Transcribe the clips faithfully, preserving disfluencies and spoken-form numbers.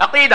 அகீதா.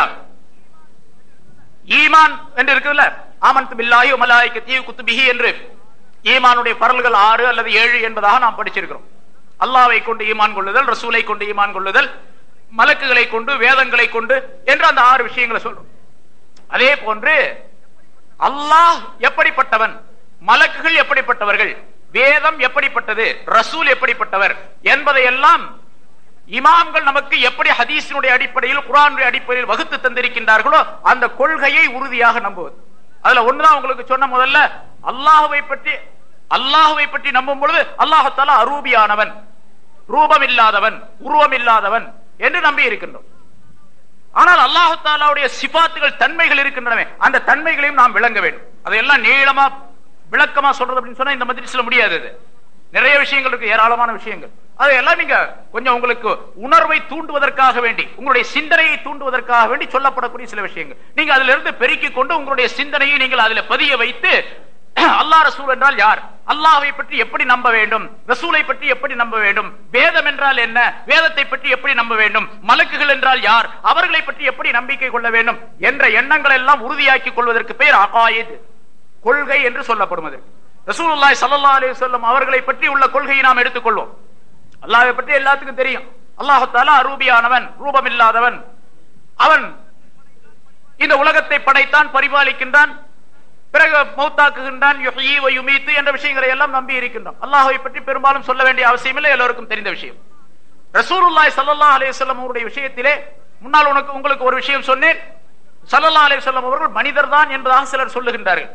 ஈமான் என்று இருக்குதுல்ல, ஆமன்து பில்லாஹி வ மலாயிகத்திஹி வ குதுபிஹி என்று ஈமானுடைய பரல்கள் ஆறு அல்லது ஏழு என்பதாக நாம் படிச்சிருக்கிறோம். அல்லாஹ்வை கொண்டு ஈமான் கொள்ளுதல், ரசூலை கொண்டு ஈமான் கொள்ளுதல், மலக்குகளை கொண்டு, வேதங்களை கொண்டு என்று அந்த ஆறு விஷயங்களை சொல்றோம். அதே போன்று அல்லாஹ் எப்படிப்பட்டவன், மலக்குகள் எப்படிப்பட்டவர்கள், வேதம் எப்படிப்பட்டது, ரசூல் எப்படிப்பட்டவர் என்பதையெல்லாம் இமாம்கள் நமக்கு எப்படி ஹதீஸினுடைய அடிப்படையில், குர்ஆனுடைய அடிப்படையில் வகுத்து தந்திருக்கின்றார்களோ அந்த கொள்கையை உறுதியாக நம்புவது. அதுல ஒண்ணுதான் உங்களுக்கு சொன்ன, முதல்ல அல்லாஹ்வை பற்றி அல்லாஹ்வை பற்றி நம்பும் பொழுது அல்லாஹ் தஆலா அரூபியானவன், ரூபம் இல்லாதவன், உருவம் இல்லாதவன் என்று நம்பி இருக்கின்றோம். ஆனால் அல்லாஹ் தஆலாவுடைய சிபாத்துகள், தன்மைகள் இருக்கின்றன, அந்த தன்மைகளையும் நாம் விளங்க வேண்டும். அதையெல்லாம் நீளமா விளக்கமா சொல்றது அப்படின்னு சொன்னா இந்த மஜ்லிஸ்ல முடியாது. நிறைய விஷயங்கள் இருக்கு, ஏராளமான விஷயங்கள். அதையெல்லாம் நீங்க கொஞ்சம் உங்களுக்கு உணர்வை தூண்டுவதற்காக வேண்டி, உங்களுடைய சிந்தனையை தூண்டுவதற்காக வேண்டி சொல்லப்படக்கூடிய சில விஷயங்கள். நீங்க அதுல இருந்து பெருக்கிக் கொண்டு உங்களுடைய சிந்தனையை நீங்கள் அதுல பதிய வைத்து, அல்லாஹ் ரசூல் என்றால் யார், அல்லாஹ்வை பற்றி எப்படி நம்ப வேண்டும், ரசூலை பற்றி எப்படி நம்ப வேண்டும், வேதம் என்றால் என்ன, வேதத்தை பற்றி எப்படி நம்ப வேண்டும், மலக்குகள் என்றால் யார், அவர்களை பற்றி எப்படி நம்பிக்கை கொள்ள வேண்டும் என்ற எண்ணங்கள் எல்லாம் உறுதியாக்கிக் கொள்வதற்கு பெயர் அகாயித், கொள்கை என்று சொல்லப்படும். ரசூலுல்லாஹி ஸல்லல்லாஹு அலைஹி வஸல்லம் அவர்களை பற்றி உள்ள கொள்கையை நாம் எடுத்துக்கொள்வோம். அல்லாஹ்வை பற்றி எல்லாத்துக்கும் தெரியும். அல்லாஹ் தஆலா அரூபியானவன், ரூபம் இல்லாதவன், அவன் இந்த உலகத்தை படைத்தான், பரிபாலிக்கின்றான், பிறகு மௌத்தாக்குகின்றான், யுஹ்யி வ யுமீத்து என்ற விஷயங்களை எல்லாம் நம்பி இருக்கின்றோம். அல்லாஹ்வை பற்றி பெரும்பாலும் சொல்ல வேண்டிய அவசியம் இல்லை, எல்லோருக்கும் தெரிந்த விஷயம். ரசூலுல்லாஹி ஸல்லல்லாஹு அலைஹி வஸல்லம் அவருடைய விஷயத்திலே முன்னால் உனக்கு உங்களுக்கு ஒரு விஷயம் சொன்னேன். ஸல்லல்லாஹு அலைஹி வஸல்லம் அவர்கள் மனிதர் தான் என்பதாக சிலர் சொல்லுகின்றார்கள்.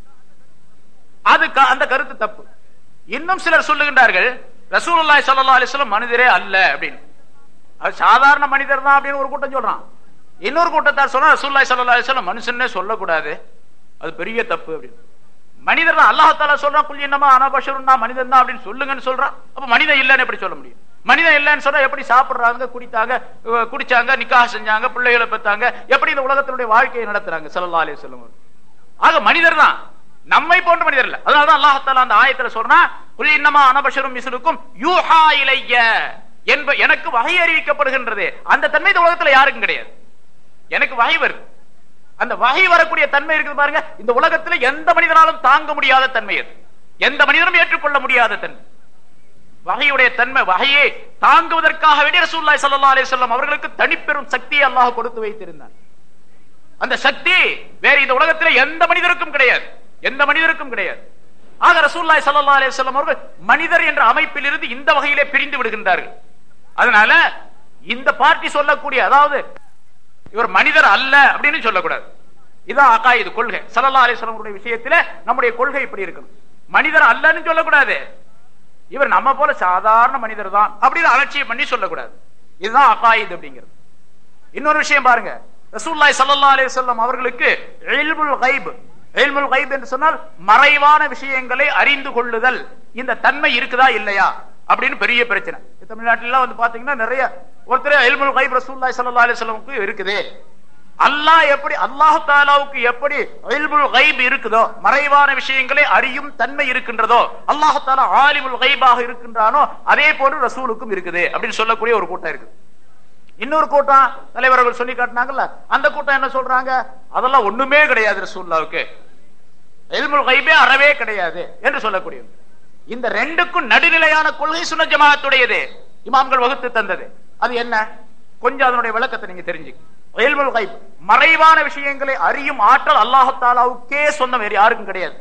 அது அந்த கருத்து தப்பு. இன்னும் சிலர் சொல்லுகின்றார்கள் ரசூலுல்லாஹி ஸல்லல்லாஹு அலைஹி வஸல்லம் மனிதரே அல்ல அப்படின்னு. அது சாதாரண மனிதர் தான் அப்படின்னு ஒரு கூட்டம் சொல்றான். இன்னொரு கூட்டத்தார் சொன்னா ரசூலுல்லாஹி ஸல்லல்லாஹு அலைஹி வஸல்லம் மனுஷனே சொல்லக்கூடாது, அது பெரிய தப்பு அப்படின்னு. மனிதர் தான் அல்லாஹ் தஆலா சொல்றான், குல் இன்னமா அனா பஷருன், நான் மனிதன் தான் அப்படின்னு சொல்லுங்கன்னு சொல்றான். அப்ப மனிதன் இல்லன்னு எப்படி சொல்ல முடியும்? மனிதன் இல்லன்னு சொன்னா எப்படி சாப்பிடுறாங்க, குடித்தாங்க, குடிச்சாங்க, நிக்காஹ் செஞ்சாங்க, பிள்ளைகளை பெற்றாங்க, எப்படி இந்த உலகத்தினுடைய வாழ்க்கையை நடத்துறாங்க ஸல்லல்லாஹு அலைஹி வஸல்லம்? ஆக மனிதர் தான், நம்மை போன்ற மனிதர் இல்ல. அதனாலதான் அல்லாஹ் தஆலா அந்த ஆயத்துல சொல்றான், குல் இன்னமா அனா பஷரும் மிஸ்லுக்கும் யூஹா இலைய, என்ப எனக்கு வஹி அறிவிக்கப்படுகின்றது. அந்த தன்மை இந்த உலகத்துல யாருக்கும் கிடையாது. எனக்கு வஹி வருது, அந்த வஹி வரக்கூடிய தன்மை இருக்குது பாருங்க. இந்த உலகத்துல எந்த மனிதனாலும் தாங்க முடியாத தன்மை அது, எந்த மனிதனும் ஏற்றுக்கொள்ள முடியாத தன்மை வஹியுடைய தன்மை. வஹியை தாங்குவதற்காக வேண்டிய ரசூலுல்லாஹி ஸல்லல்லாஹு அலைஹி வஸல்லம் அவர்களுக்கு தனிப்பெரும் சக்தியை அல்லாஹ் கொடுத்து வைத்திருந்தான். அந்த சக்தி வேற இந்த உலகத்துல எந்த மனிதருக்கும் கிடையாது, எந்த மனிதருக்கும் கிடையாது. ஆக ரசூலுல்லாஹி ஸல்லல்லாஹு அலைஹி வஸல்லம் அவர்கள் மனிதர் என்ற அமைப்பில் இருந்து இந்த வகையிலே பிரிந்து விடுகின்றார்கள். அதனால இந்த பார்ட்டி சொல்லக்கூடிய, அதாவது இவர் மனிதர் அல்ல அப்படின்னு சொல்லக்கூடாது. இதான் அகாயிது, கொள்கை. ஸல்லல்லாஹு அலைஹி வஸல்லம் உடைய விஷயத்துல நம்முடைய கொள்கை இப்படி இருக்கணும். மனிதர் அல்லன்னு சொல்லக்கூடாது, இவர் நம்ம போல சாதாரண மனிதர் தான் அப்படின்னு அலட்சியம் பண்ணி சொல்லக்கூடாது. இதுதான் அகாயிது அப்படிங்கிறது. இன்னொரு விஷயம் பாருங்க, ரசூலுல்லாஹி ஸல்லல்லாஹு அலைஹி வஸல்லம் அவர்களுக்கு இல்முல் கைப், இல்முல் கைப் என்று சொன்னால் மறைவான விஷயங்களை அறிந்து கொள்ளுதல், இந்த தன்மை இருக்குதா இல்லையா அப்படின்னு பெரிய பிரச்சனை. தமிழ்நாட்டில வந்து பாத்தீங்கன்னா நிறைய ஒருத்தர் இல்முல் கைப் ரசூலுல்லாஹி ஸல்லல்லாஹு அலைஹி வஸல்லம் இருக்குது. அல்லாஹ் எப்படி, அல்லாஹ் தஆலாவுக்கு எப்படி இல்முல் கைப் இருக்குதோ, மறைவான விஷயங்களை அறியும் தன்மை இருக்கின்றதோ, அல்லாஹ் தஆலா ஆலிமுல் கைபாக இருக்கின்றானோ அதே போன்று ரசூலுக்கும் இருக்குது அப்படின்னு சொல்லக்கூடிய ஒரு கூட்டம் இருக்கு. இன்னொரு கூட்டம் தலைவர்கள் சொல்லி காட்டினாங்கல்ல, அந்த கூட்டம் என்ன சொல்றாங்க, அதெல்லாம் ஒண்ணுமே கிடையாது, ரசூலுல்லாஹ்வுக்கு இல்முல் கைபே அறவே கிடையாது என்று சொல்லக்கூடிய. இந்த ரெண்டுக்கும் நடுநிலையான கொள்கை சுன்னத் ஜமாஅத்துடையது, இமாம்கள் வகுத்து தந்தது. அது என்ன, கொஞ்சம் அதனுடைய விளக்கத்தை நீங்க தெரிஞ்சுக்க. இல்முல் கைப், மறைவான விஷயங்களை அறியும் ஆற்றல் அல்லாஹ் தஆலாவுக்கே சொந்தம், வேறு யாருக்கும் கிடையாது.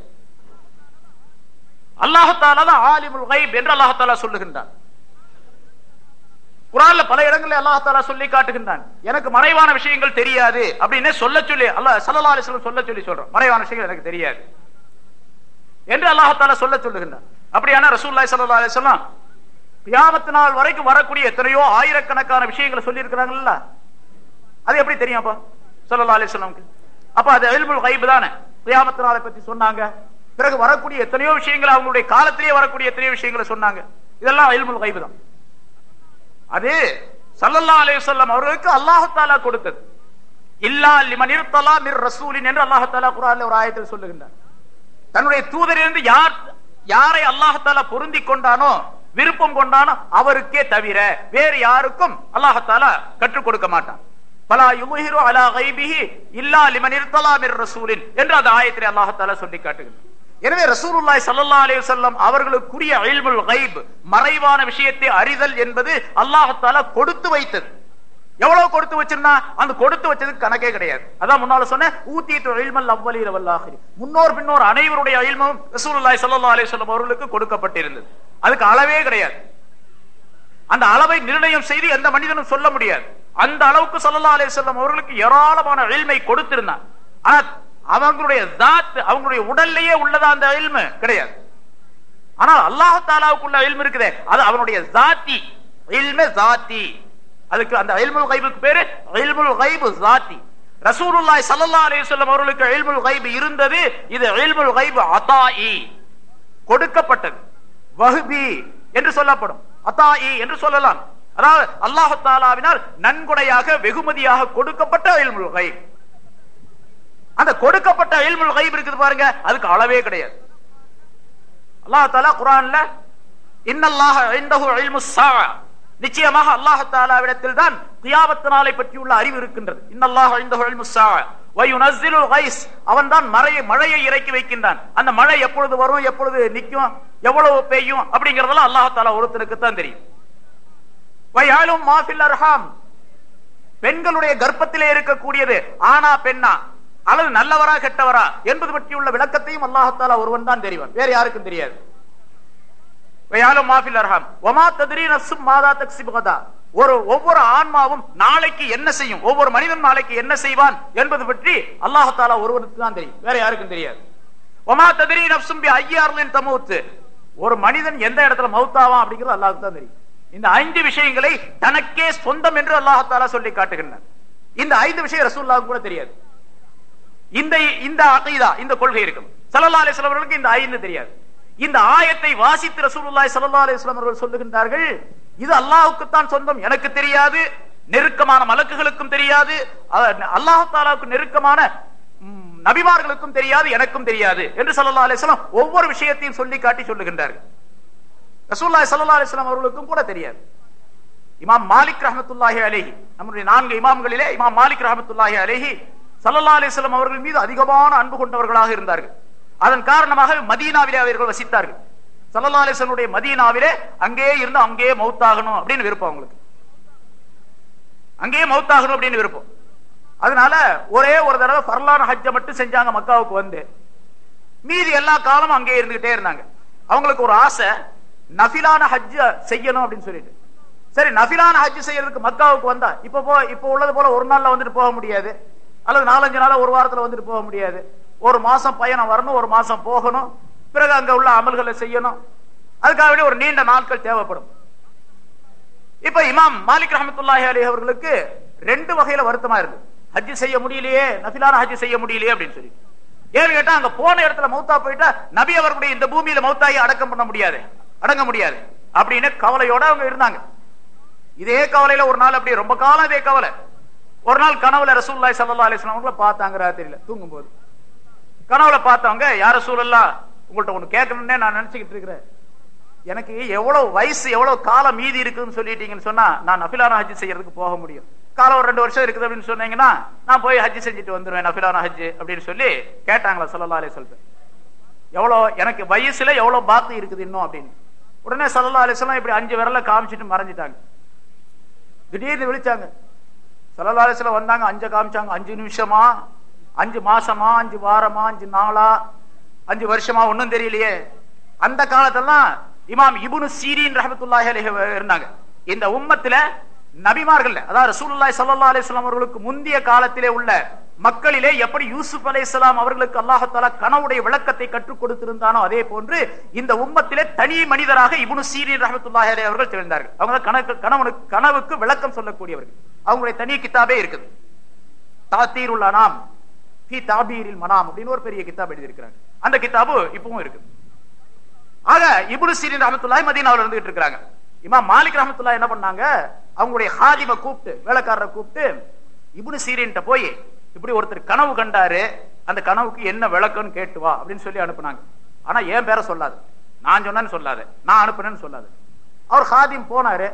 அல்லாஹ் தஆலா தான் ஆலிமுல் கைப் என்று அல்லாஹ் தஆலா சொல்லுகின்றான். குர்ஆன்ல பல இடங்களில் அல்லாஹ் தஆலா சொல்லி காட்டுகின்றான், எனக்கு மறைவான விஷயங்கள் தெரியாது அப்படின்னு சொல்ல சொல்லி அல்லாஹ் ஸல்லல்லாஹு அலைஹி வஸல்லம் சொல்ல சொல்லி சொல்றான், மறைவான விஷயங்கள் எனக்கு தெரியாது என்று அல்லாஹ் தஆலா சொல்ல சொல்லுகின்றான். அப்படியான ரசூலுல்லாஹி ஸல்லல்லாஹு அலைஹி வஸல்லம் கியாமத் நாள் வரைக்கும் வரக்கூடிய எத்தனையோ ஆயிரக்கணக்கான விஷயங்களை சொல்லி இருக்கிறாங்கல்ல, அது எப்படி தெரியும் அப்ப ஸல்லல்லாஹு அலைஹி வஸல்லம்? அப்ப அது இல்முல் கைப் தானே. கியாமத் நாளை பத்தி சொன்னாங்க, பிறகு வரக்கூடிய எத்தனையோ விஷயங்களை, அவங்களுடைய காலத்திலேயே வரக்கூடிய எத்தனையோ விஷயங்களை சொன்னாங்க. இதெல்லாம் இல்முல் கைப் தான். அது ஸல்லல்லாஹு அலைஹி வஸல்லம் அவர்களுக்கு அல்லாஹ் தஆலா கொடுத்தது. இல்லா லிமன் இர்தலா மிர் ரசூலின் என்று அல்லாஹ் தஆலா குர்ஆன்ல ஒரு ஆயத்தில் சொல்லுகின்றார். தன்னுடைய தூதரிலிருந்து யார் யாரை அல்லாஹ் தஆலா பொருந்தி கொண்டானோ, விருப்பம் கொண்டானோ அவருக்கே தவிர வேறு யாருக்கும் அல்லாஹ் தஆலா கற்றுக் கொடுக்க மாட்டான். பலா யுஹிரு அலா கைபிஹி இல்லா லிமன் இர்தலா மிர் ரசூலின் என்று அந்த ஆயத்திலே அல்லாஹ் தஆலா சொல்லி காட்டுகிறார். எனவே ரசூலுல்லாஹி ஸல்லல்லாஹு அலைஹி வஸல்லம் அவர்களுக்குரிய இல்முல் கைப், மறைவான விஷயத்தை அறிதல் என்பது அல்லாஹ் தஆலா கொடுத்து வைத்தது. எவ்வளவு கொடுத்து வச்சிருந்தா அந்த கொடுத்து வச்சதுக்கு கணக்கே கிடையாது. அதான் முன்னால சொன்ன ஊத்திட்டு இல்மல் அவ்வலீன வல் ஆகிரீன், முன்னோர் பின்னோர் அனைவருடைய இல்மும் ரசூலுல்லாஹி ஸல்லல்லாஹு அலைஹி வஸல்லம் அவர்களுக்கு கொடுக்கப்பட்டிருந்தது. அதுக்கு அளவே கிடையாது. அந்த அளவை நிர்ணயம் செய்து எந்த மனிதனும் சொல்ல முடியாது. அந்த அளவுக்கு ஸல்லல்லாஹு அலைஹி வஸல்லம் அவர்களுக்கு ஏராளமான இல்மை கொடுத்திருந்தார். ஆனா அவங்களுடைய ஜாத், அவங்களுடைய உடல்லையே உள்ளதா அந்த இல்மு கிடையாது. ஆனால் அல்லாஹ் தஆலாவுக்குள்ள இல்மு இருக்குதே, அது அவனுடைய ஜாத்தி இல்மு, ஜாத்தி. அதுக்கு அந்த இல்முல் கைபுக்கு பேரு இல்முல் கைபு ஜாத்தி. ரசூலுல்லாஹி ஸல்லல்லாஹு அலைஹி வஸல்லம் அவர்களுக்கு இல்முல் கைப் இருந்தது. இது இல்முல் கைப் அதாஇ, கொடுக்கப்பட்டது. வஹ்பி என்று சொல்லப்படும், அதாஇ என்று சொல்லலாம். அதாவது அல்லாஹ் தஆலாவினால் நன்கொடையாக வெகுமதியாக கொடுக்கப்பட்ட இல்முல் கைப். அந்த கொடுக்கப்பட்ட இல்முல் கைப் இருக்குது பாருங்க, அதுக்கு அளவே கிடையாது. அல்லாஹ் தஆலா குர்ஆன்ல இன்னல்லாஹ இன்தஹு இல்முஸ் ஸாஅ, நிச்சயமாக அல்லாஹ் தஆலாவிடத்தில் தான் கியாமத் நாளை பற்றியுள்ள அறிவு இருக்கின்றது. இன்னல்லாஹ இன்தஹு இல்முஸ் ஸாஅ வ யுனஸ்ஸிலுல் கைஸ், அவன் தான் மழையை மழையை இறக்கி வைக்கின்றான். அந்த மழை எப்பொழுது வரும், எப்பொழுது நிக்கும், எவ்வளவு பெய்யும் அப்படிங்கறதெல்லாம் அல்லாஹ் தஆலா ஒருத்தனுக்கு தான் தெரியும். வ யஅலமு மா ஃபில் அர்ஹாம், பெண்களுடைய கர்ப்பத்திலே இருக்கக்கூடியது ஆனா பெண்ணா அல்லது நல்லவரா கெட்டவரா என்பது பற்றியுள்ள விளக்கத்தையும் அல்லாஹ் தஆலா ஒருவன் தான் தெரிவான், வேற யாருக்கும் தெரியாது. ஒரு ஒவ்வொரு ஆன்மாவும் நாளைக்கு என்ன செய்யும், ஒவ்வொரு மனிதன் நாளைக்கு என்ன செய்வான் என்பது பற்றி அல்லாஹ் தஆலா ஒருவனுக்கு தான் தெரியும், வேற யாருக்கும் தெரியாது. ஒரு மனிதன் எந்த இடத்துல மௌத்தாவான் அப்படிங்கிறது அல்லாஹ்வுக்கு தான் தெரியும். இந்த ஐந்து விஷயங்களை தனக்கே சொந்தம் என்று அல்லாஹ் தஆலா சொல்லி காட்டுகின்றான். இந்த ஐந்து விஷயம் ரசூலுல்லாஹ்வுக்கு கூட தெரியாது. இந்த இந்த அகீதா, இந்த கொள்கை இருக்கும். ஸல்லல்லாஹு அலைஹி வஸல்லம் அவர்களுக்கு இந்த ஐந்து தெரியாது. இந்த ஆயத்தை வாசித்து ரசூலுல்லாஹி ஸல்லல்லாஹு அலைஹி வஸல்லம் அவர்கள் சொல்லுகின்றார்கள், இது அல்லாஹ்வுக்கு தான் சொந்தம், எனக்கு தெரியாது, நெருக்கமான மலக்குகளுக்கும் தெரியாது, அல்லாஹ் தஆலாவுக்கு நெருக்கமான நபிமார்களுக்கும் தெரியாது, எனக்கும் தெரியாது என்று ஸல்லல்லாஹு அலைஹி வஸல்லம் ஒவ்வொரு விஷயத்தையும் சொல்லி காட்டி சொல்லுகின்றார்கள். ரசூலுல்லாஹி ஸல்லல்லாஹு அலைஹி வஸல்லம் அவர்களுக்கும் கூட தெரியாது. இமாம் மாலிக் ரஹ்மத்துல்லாஹி அலைஹி, நம்முடைய நான்கு இமாம்களிலே இமாம் மாலிக் ரஹ்மத்துல்லாஹி அலைஹி ஸல்லல்லாஹு அலைஹி வஸல்லம் அவர்கள் மீது அதிகமான அன்பு கொண்டவர்களாக இருந்தார்கள். அதன் காரணமாக மதீனாவிலே அவர்கள் வசித்தார்கள். ஸல்லல்லாஹு அலைஹி வஸல்லம் மதீனாவிலே அங்கே இருந்து அங்கே மௌத்தாகணும் அப்படின்னு விருப்பம் அவங்களுக்கு, அங்கே மௌத்தாகணும் அப்படின்னு விருப்பம். அதனால ஒரே ஒரு தடவை ஃபர்லான ஹஜ்ஜை மட்டும் செஞ்சாங்க மக்காவுக்கு வந்து, மீதி எல்லா காலமும் அங்கே இருந்துகிட்டே இருந்தாங்க. அவங்களுக்கு ஒரு ஆசை, நஃபிலான ஹஜ் செய்யணும் அப்படின்னு சொல்லிட்டு. சரி, நஃபிலான ஹஜ் செய்யறதுக்கு மக்காவுக்கு வந்தா இப்ப போ இப்ப உள்ளது போல ஒரு நாள்ல வந்துட்டு போக முடியாது, அல்லது நாலஞ்சு நாள் ஒரு வாரத்துல வந்துட்டு போக முடியாது. ஒரு மாசம் பயணம் வரணும், ஒரு மாசம் போகணும், பிறகு அங்க உள்ள அமல்களை செய்யணும். அதுக்காக ஒரு நீண்ட நாட்கள் தேவைப்படும். இப்ப இமாம் மாலிக் ரஹ்மத்துல்லாஹி அலைஹி அவர்களுக்கு ரெண்டு வகையில வருத்தமா இருக்கு. ஹஜ் செய்ய முடியலையே, நஃபிலான ஹஜ் செய்ய முடியலையே அப்படின்னு சொல்லி. ஏன்னு கேட்டா, அங்க போன இடத்துல மௌத்தா போயிட்டா நபி அவர்களுடைய இந்த பூமியில மௌத்தாகி அடக்கம் பண்ண முடியாது, அடங்க முடியாது அப்படின்னு கவலையோட அவங்க இருந்தாங்க. இதே கவலையில ஒரு நாள், அப்படி ரொம்ப காலம் இதே கவலை, ஒரு நாள் கனவுல ரசூலுல்லாஹி ஸல்லல்லாஹு அலைஹி வஸல்லம் பார்த்தாங்க. ராத்திரியில தூங்கும் போது கனவுல பார்த்தவங்க, யார் ரசூலல்லாஹ், உங்கள்ட்ட ஒண்ணு கேட்கணும்னே நான் நினைச்சுக்கிட்டு இருக்கிறேன், எனக்கு எவ்வளவு வயசு எவ்வளவு காலம் மீதி இருக்குன்னு சொல்லிட்டீங்கன்னு சொன்னா நான் நஃபிலான ஹஜ் செய்யறதுக்கு போக முடியும். காலம் ஒரு ரெண்டு வருஷம் இருக்குது அப்படின்னு சொன்னீங்கன்னா நான் போய் ஹஜ் செஞ்சுட்டு வந்துருவேன், நஃபிலான ஹஜ் அப்படின்னு சொல்லி கேட்டாங்களா ஸல்லல்லாஹு அலைஹி வஸல்லம். எவ்வளவு எனக்கு வயசுல எவ்வளவு பாக்கி இருக்குது இன்னும் அப்படின்னு. உடனே ஸல்லல்லாஹு அலைஹி வஸல்லம் இப்படி அஞ்சு விரல காமிச்சிட்டு மறைஞ்சிட்டாங்க. திடீர்னு விழிச்சாங்க. ஸல்லல்லாஹு அலைஹி வஸல்லம் வந்தாங்க, அஞ்சு காமிச்சாங்க. அஞ்சு நிமிஷமா, அஞ்சு மாசமா, அஞ்சு வாரமா, அஞ்சு நாளா, அஞ்சு வருஷமா, ஒன்னும் தெரியலையே. அந்த காலத்தெல்லாம் இமாம் இப்னு சீரீன் ரஹ்மத்துல்லாஹி அலைஹி இருந்தாங்க. இந்த உம்மத்துல நபிமார்கள், அதாவது ரசூலுல்லாஹி ஸல்லல்லாஹு அலைஹி வஸல்லம் அவர்களுக்கு முந்திய காலத்திலே உள்ள மக்களிலே எப்படி யூசுப் அலைஹிஸ்ஸலாம் அவர்களுக்கு அல்லாஹ் தஆலா கனவுடைய விளக்கத்தை கற்றுக் கொடுத்திருந்தானோ அதே போன்று இந்த உம்மத்திலே தனி மனிதராக இப்னு சீரீன் ரஹ்மத்துல்லாஹி அலைஹி அவர்கள் திகழ்ந்தார்கள். அவங்க கணக்கு கனவுக்கு கனவுக்கு விளக்கம் சொல்லக்கூடியவர்கள். அவங்களுடைய தனி கிதாபே இருக்குது, தாத்தீருல் அனாம் ஃபீ தாபீரில் மனாம் அப்படின்னு ஒரு பெரிய கிதாப் எழுதி இருக்கிறாங்க. அந்த கிதாபு இப்பவும் இருக்கு. ஆக இப்னு சீரீன் ரஹ்மத்துல்லாஹி மதீனாவுல இருந்துட்டு இருக்காங்க. இமாம் மாலிக் ரஹ்மத்துல்லாஹி என்ன பண்ணாங்க, அவங்களுடைய ஹாதிமை கூப்பிட்டு, வேலைக்காரரை கூப்பிட்டு, இப்னு சீரீன்ட்ட போய் இப்படி ஒருத்தர் கனவு கண்டாரு, அந்த கனவுக்கு என்ன விளக்கம்னு கேட்டு வா அப்படின்னு சொல்லி அனுப்புனாங்க. ஆனா என் பேரை சொல்லாது, நான் சொன்னேன்னு சொல்லாது, நான் அனுப்புனேன்னு சொல்லாது. அவர் ஹாதிம் போனாரு,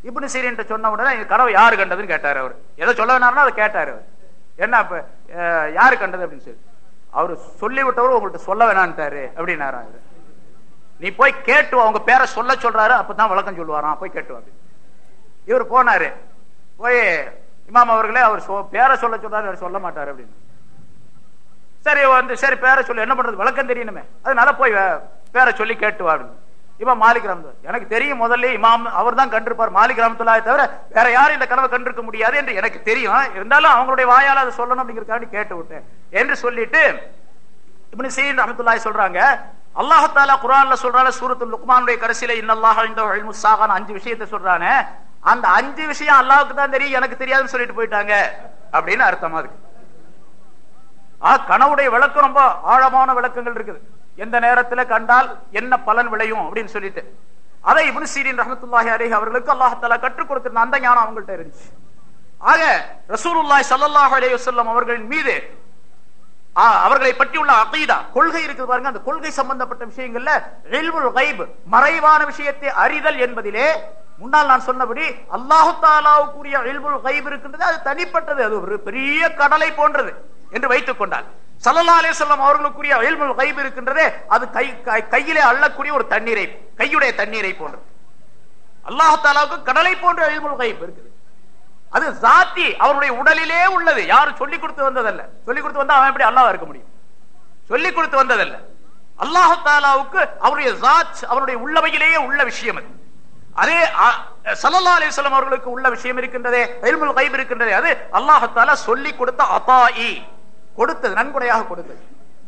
இப்னு சீரின் சொன்ன உடனே கனவு யாரு கண்டதுன்னு கேட்டாரு. அவர் ஏதோ சொல்ல வேணாருன்னா அதை கேட்டாரு. அவர் என்ன இப்ப யாரு கண்டது அப்படின்னு சொல்லி அவரு சொல்லி விட்டவரு உங்கள்கிட்ட சொல்ல வேணான்ட்டாரு அப்படின்னாரு. நீ போய் கேட்டு அவங்க பேரை சொல்ல சொல்றாரு, அப்பதான் விளக்கம் சொல்லுவாராம், போய் கேட்டு வா. இவர் போனாரு. போய் இமாம் அவர்களே அவர் பேரை சொல்ல சொல்றாரு, அவர் சொல்ல மாட்டாரு அப்படின்னு. சரி வந்து சரி பேரை சொல்லி என்ன பண்றது, விளக்கம் தெரியணுமே, அதனால போய் பேரை சொல்லி கேட்டு வா அப்படின்னு. இமாம் மாலிக் ரஹ்மத்துல்லாஹி எனக்கு தெரியும், முதல்ல இமாம் அவர் தான் கண்டிருப்பார், மாலிக் ரஹ்மத்துல்லாஹி தவிர வேற யாரும் இந்த கனவை கண்டிருக்க முடியாது என்று எனக்கு தெரியும். இருந்தாலும் அவங்களுடைய வாயால் அதை சொல்லணும் அப்படிங்கிறதுக்காண்டி கேட்டு விட்டேன் என்று சொல்லிட்டு இப்னு சீரின் ரஹ்மத்துல்லாஹி சொல்றாங்க, அல்லாஹ் தஆலா குர்ஆன்ல சொல்றானே சூரத்துல் லுக்மானுடைய கடைசியில இன்னல்லாஹ இன்தஹு இல்முஸ் ஸாஅன அஞ்சு விஷயத்தை சொல்றானே, அந்த அஞ்சு விஷயம் அல்லாஹ்வுக்கு தான் தெரியும், எனக்கு தெரியாதுன்னு சொல்லிட்டு போயிட்டாங்க அப்படின்னு அர்த்தமா இருக்கு. ஆ கனவுடைய விளக்கம் ரொம்ப ஆழமான விளக்கங்கள் இருக்குது. எந்த நேரத்துல கண்டால் என்ன பலன் விளையும் அப்படின்னு சொல்லிட்டு அதை இப்னு சீரின் ரஹ்மத்துல்லாஹி அலைஹி அவர்களுக்கு அல்லாஹ் தஆலா கற்றுக் கொடுத்திருந்த அந்த ஞானம் அவங்கள்ட்ட இருந்துச்சு. ஆக ரசூலுல்லாஹி ஸல்லல்லாஹு அலைஹி வஸல்லம் அவர்களின் மீது அவர்களை பற்றியுள்ள அகீதா கொள்கை இருக்குது பாருங்க, அந்த கொள்கை சம்பந்தப்பட்ட விஷயங்கள்ல இல்முல் கைப் மறைவான விஷயத்தை அறிதல் என்பதிலே முன்னால் நான் சொன்னபடி அல்லாஹ் தஆலாவுக்குரிய இல்முல் கைப் இருக்கின்றது, அது தனிப்பட்டது, அது ஒரு பெரிய கடலை போன்றது என்று வைத்துக் கொண்டால், ஸல்லல்லாஹு அலைஹி வஸல்லம் அவர்களுக்குரிய இல்முல் கைப் இருக்கின்றதே அது கை கையிலே அள்ளக்கூடிய ஒரு தண்ணீரை, கையுடைய தண்ணீரை போன்றது. அல்லாஹ் தஆலாவுக்கு கடலை போன்ற இல்முல் கைப் இருக்குது, அது ஜாத்தி அவருடைய உடலிலே உள்ளது, யாரும் சொல்லிக் கொடுத்து வந்ததல்ல. சொல்லிக் கொடுத்து வந்தா அவன் எப்படி அல்லாஹ்வா இருக்க முடியும்? சொல்லிக் கொடுத்து வந்ததல்ல. அல்லாஹ் தஆலாவுக்கு அவருடைய ஜாத் அவருடைய உள்ளவையிலேயே உள்ள விஷயம் அது. அதே ஸல்லல்லாஹு அலைஹி வஸல்லம் அவர்களுக்கு உள்ள விஷயம் இருக்கின்றதே, இல்முல் கைப் இருக்கின்றதே, அது அல்லாஹ் தஆலா சொல்லிக் கொடுத்த அதாஇ, கொடுத்தது, நன்கொடையாக கொடுத்தது.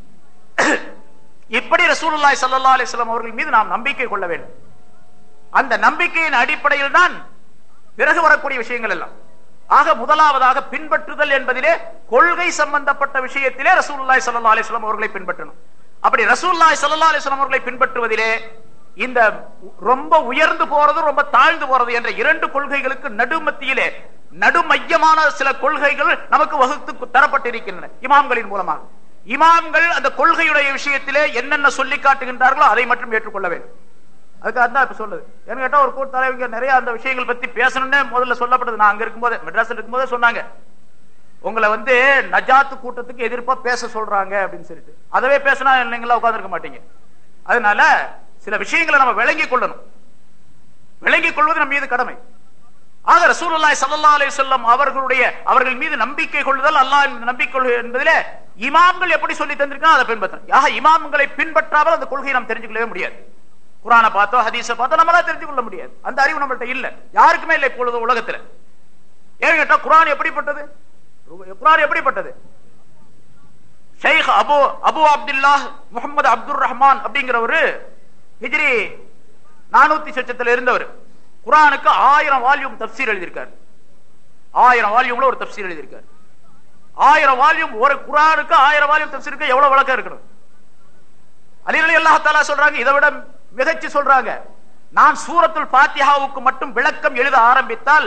இப்படி ரசூலுல்லாஹி ஸல்லல்லாஹு அலைஹி வஸல்லம் அவர்கள் மீது நாம் நம்பிக்கை கொள்ள வேண்டும். அந்த நம்பிக்கையின் அடிப்படையில் தான் பிறகு வரக்கூடிய விஷயங்கள் எல்லாம். ஆக முதலாவதாக பின்பற்றுதல் என்பதிலே கொள்கை சம்பந்தப்பட்ட விஷயத்திலே ரசூலுல்லாஹி ஸல்லல்லாஹு அலைஹி வஸல்லம் அவர்களை பின்பற்றணும். அப்படி ரசூலுல்லாஹி ஸல்லல்லாஹு அலைஹி வஸல்லம் அவர்களை பின்பற்றுவதிலே இந்த ரொம்ப உயர்ந்து போறது ரொம்ப தாழ்ந்து போறது என்ற இரண்டு கொள்கைகளுக்கு நடுமத்தியிலே நடுமையமான சில கொள்கைகள் நமக்கு வகுத்து தரப்பட்டிருக்கின்றன இமாம்களின் மூலமாக. இமாம்கள் அந்த கொள்கையுடைய விஷயத்திலே என்னென்ன சொல்லி காட்டுகின்றார்களோ அதை மட்டும் ஏற்றுக்கொள்ள வேண்டும். அதுக்காக தான் இப்ப சொல்லுது. ஏன்னு கேட்டா ஒரு கூட்ட தலைவங்க நிறைய அந்த விஷயங்கள் பத்தி பேசணும்னே முதல்ல சொல்லப்பட்டது. நான் அங்க இருக்கும்போது மெட்ராஸ்ல இருக்கும்போதே சொன்னாங்க, உங்களை வந்து நஜாத்து கூட்டத்துக்கு எதிர்ப்பா பேச சொல்றாங்க அப்படின்னு சொல்லிட்டு. அதவே பேசினா நீங்களா உட்கார்ந்துருக்க மாட்டீங்க. அதனால சில விஷயங்களை நம்ம விளங்கிக் கொள்ளணும். விளங்கிக் கொள்வது நம் மீது கடமை. ஆக ரசூலுல்லாஹி ஸல்லல்லாஹு அலைஹி வஸல்லம் அவர்களுடைய அவர்கள் மீது நம்பிக்கை கொள்ளுதல், அல்லாஹ் நம்பிக்கை கொள்வது என்பதிலே இமாம்கள் எப்படி சொல்லி தந்திருக்காங்க அதை பின்பற்றணும். ஆக இமாம்களை பின்பற்றாமல் அந்த கொள்கையை நாம் தெரிஞ்சுக்கொள்ளவே முடியாது. குர்ஆனை பார்த்தோ ஹதீஸை பார்த்தோ நம்மளால தெரிஞ்சு கொள்ள முடியாது. அந்த அறிவு நம்மள்ட்ட இல்ல, யாருக்குமே இல்லை இப்பொழுது உலகத்துல. ஏன்னு கேட்டா குர்ஆன் எப்படிப்பட்டது? குர்ஆன் எப்படிப்பட்டது? ஷைக் அபு அபு அப்துல்லாஹ் முஹம்மது அப்துர் ரஹ்மான் அப்படிங்கிறவரு ஹிஜ்ரி நானூத்தி சொச்சத்துல இருந்தவர். குர்ஆனுக்கு ஆயிரம் வால்யூம் தப்சீர் எழுதியிருக்காரு. ஆயிரம் வால்யூம்ல ஒரு தப்சீர் எழுதியிருக்காரு. ஆயிரம் வால்யூம் ஒரு குர்ஆனுக்கு ஆயிரம் வால்யூம் தப்சீருக்கு எவ்வளவு விளக்கம் இருக்கணும்? அலி ரலியல்லாஹு தஆலா சொல்றாங்க, இதை விட மிகச்சி சொல்றாங்க, நான் சூரத்துல் ஃபாத்திஹாவுக்கு மட்டும் விளக்கம் எழுத ஆரம்பித்தால்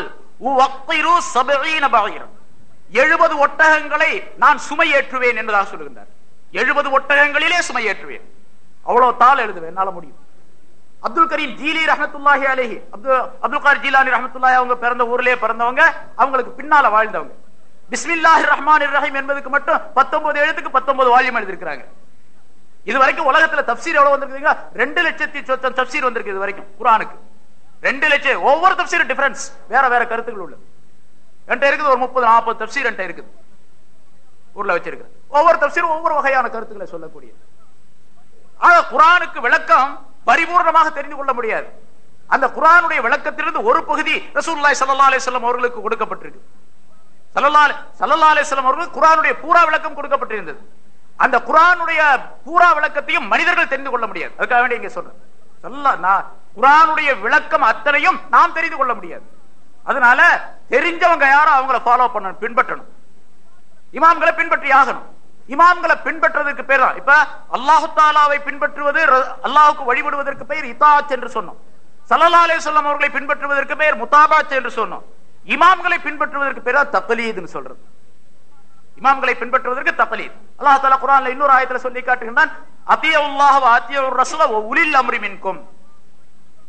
எழுபது ஒட்டகங்களை நான் சுமையேற்றுவேன் என்பதாக சொல்லுகின்றார். எழுபது ஒட்டகங்களிலே சுமையேற்றுவேன், அவ்வளவு தாள் எழுதுவேன், என்னால முடியும். அப்துல் கரீம் ஜீலி ரஹ்மத்துல்லாஹி அலைஹி, அப்துல் அப்துல் கார் ஜீலானி ரஹ்மத்துல்லாஹி அவங்க பிறந்த ஊர்லயே பிறந்தவங்க, அவங்களுக்கு பின்னால வாழ்ந்தவங்க. பிஸ்மில்லாஹிர் ரஹ்மானிர் ரஹீம் என்பதுக்கு மட்டும் பத்தொன்பது எழுத்துக்கு பத்தொன்பது வால்யூம் எழுதியிருக்கிறாங்க. இது வரைக்கும் உலகத்துல தப்சீர் எவ்வளவு வந்திருக்கு? ரெண்டு லட்சத்தி சொச்சம் தப்சீர் வந்திருக்கு இது வரைக்கும் குர்ஆனுக்கு. ரெண்டு லட்சம். ஒவ்வொரு தப்சீர் டிஃபரன்ஸ், வேற வேற கருத்துக்கள் உள்ளது. என்கிட்ட இருக்குது ஒரு முப்பது நாற்பது தப்சீர் என்கிட்ட இருக்குது, ஊர்ல வச்சிருக்கு. ஒவ்வொரு தப்சீரும் ஒவ்வொரு வகையான கருத்துக்களை சொல்லக்கூடிய. ஆக குர்ஆனுக்கு விளக்கம் பரிபூர்ணமாக தெரிந்து கொள்ள முடியாது. அந்த குர்ஆனுடைய விளக்கத்திலிருந்து ஒரு பகுதி ரசூலுல்லாஹி ஸல்லல்லாஹு அலைஹி வஸல்லம் அவர்களுக்கு கொடுக்கப்பட்டிருக்கு. ஸல்லல்லாஹு ஸல்லல்லாஹு அலைஹி வஸல்லம் அவர்களுக்கு குர்ஆனுடைய பூரா விளக்கம் கொடுக்கப்பட்டிருந்தது. அந்த குர்ஆனுடைய பூரா விளக்கத்தையும் மனிதர்கள் தெரிந்து கொள்ள முடியாது. அதுக்காக வேண்டி இங்க சொல்றேன், குர்ஆனுடைய விளக்கம் அத்தனையும் நாம் தெரிந்து கொள்ள முடியாது. அதனால தெரிஞ்சவங்க யாரும் அவங்களை ஃபாலோ பண்ணணும், பின்பற்றணும். இமாம்களை பின்பற்றி ஆகணும். இமாம்களை பின்பற்றுவதற்கு பேர் தான். இப்ப அல்லாஹ் தஆலாவை பின்பற்றுவது, அல்லாஹ்வுக்கு வழிபடுவதற்கு பெயர் இதாஅத் என்று சொன்னோம். ஸல்லல்லாஹு அலைஹி வஸல்லம் அவர்களை பின்பற்றுவதற்கு பெயர் முதாபஅத் என்று சொன்னோம். இமாம்களை பின்பற்றுவதற்கு பேர் தான் தக்லீத்னு சொல்றது. இமாம்களை பின்பற்றுவதற்கு தக்லீத். அல்லாஹ் தஆலா குர்ஆன்ல இன்னொரு ஆயத்துல சொல்லி காட்டுகின்றான், அத்தியுல்லாஹ் வ அத்தியுர் ரசூல வ உலில் அம்ரி மின்கும்.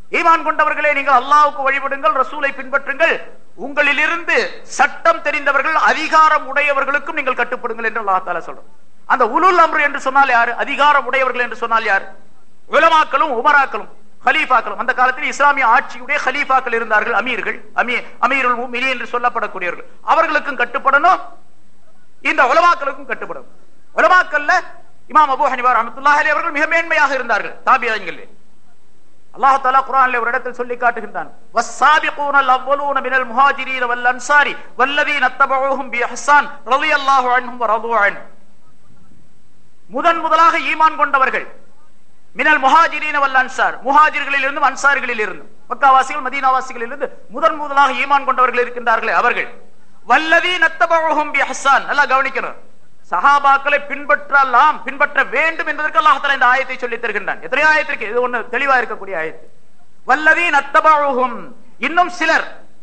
ஈமான் கொண்டவர்களே, நீங்கள் அல்லாஹ்வுக்கு வழிபடுங்கள், ரசூலை பின்பற்றுங்கள், உங்களிலிருந்து சட்டம் தெரிந்தவர்கள் அதிகாரம் உடையவர்களுக்கும் நீங்கள் கட்டுப்படுங்கள் என்று அல்லாஹ் தஆலா சொல்றார். அந்த உலுல் அம்ர் என்று சொன்னால் யாரு? அதிகாரம் உடையவர்கள் என்று சொன்னால் யார்? உலமாக்களும் உமராக்களும் ஹலீஃபாக்களும். அந்த காலத்தில் இஸ்லாமிய ஆட்சியுடைய ஹலீஃபாக்கள் இருந்தார்கள், அமீர்கள், அமீருல் முஃமினீன் என்று சொல்லப்படக்கூடியவர்கள். அவர்களுக்கும் கட்டுப்படணும், இந்த உலமாக்களுக்கும் கட்டுப்படணும். உலமாக்கல்ல இமாம் அபூ ஹனீஃபா ரஹ்மத்துல்லாஹி அலைஹி அவர்கள் மிக மேன்மையாக இருந்தார்கள் தாபிஈன்கள். அல்லாஹ் தஆலா குர்ஆனில் ஒரு இடத்தில் சொல்லி காட்டுகின்றான், வஸ்ஸாபிகூனல் அவ்வலூன மினல் முஹாஜிரீன வல் அன்சாரி வல்லதீன தபஊஹும் பிஇஹ்சான் ரலியல்லாஹு அன்ஹும் வரது அன்ஹு. முதன் முதலாக ஈமான் கொண்டவர்கள் மினல் முஹாஜிரீன வல் அன்சார், முஹாஜிர்களில் இருந்து அன்சாரிகளில் இருந்து, மக்காவாசிகள் மதீனாவாசிகளில் இருந்து முதன் முதலாக ஈமான் கொண்டவர்கள் இருக்கின்றார்களே அவர்கள். வல்லதீன தபஊஹும் பிஇஹ்சான், நல்லா கவனிக்கணும், சஹாபாக்களை பின்பற்றலாம், பின்பற்ற வேண்டும் என்பதற்கு அல்லாஹ் தஆலா இந்த ஆயத்தை சொல்லி தருகின்றான். எத்தனை ஆயத்திற்கு இது ஒண்ணு தெளிவா இருக்கக்கூடிய ஆயத்து. வல்லதீன தபஊஹும், இன்னும் சிலர்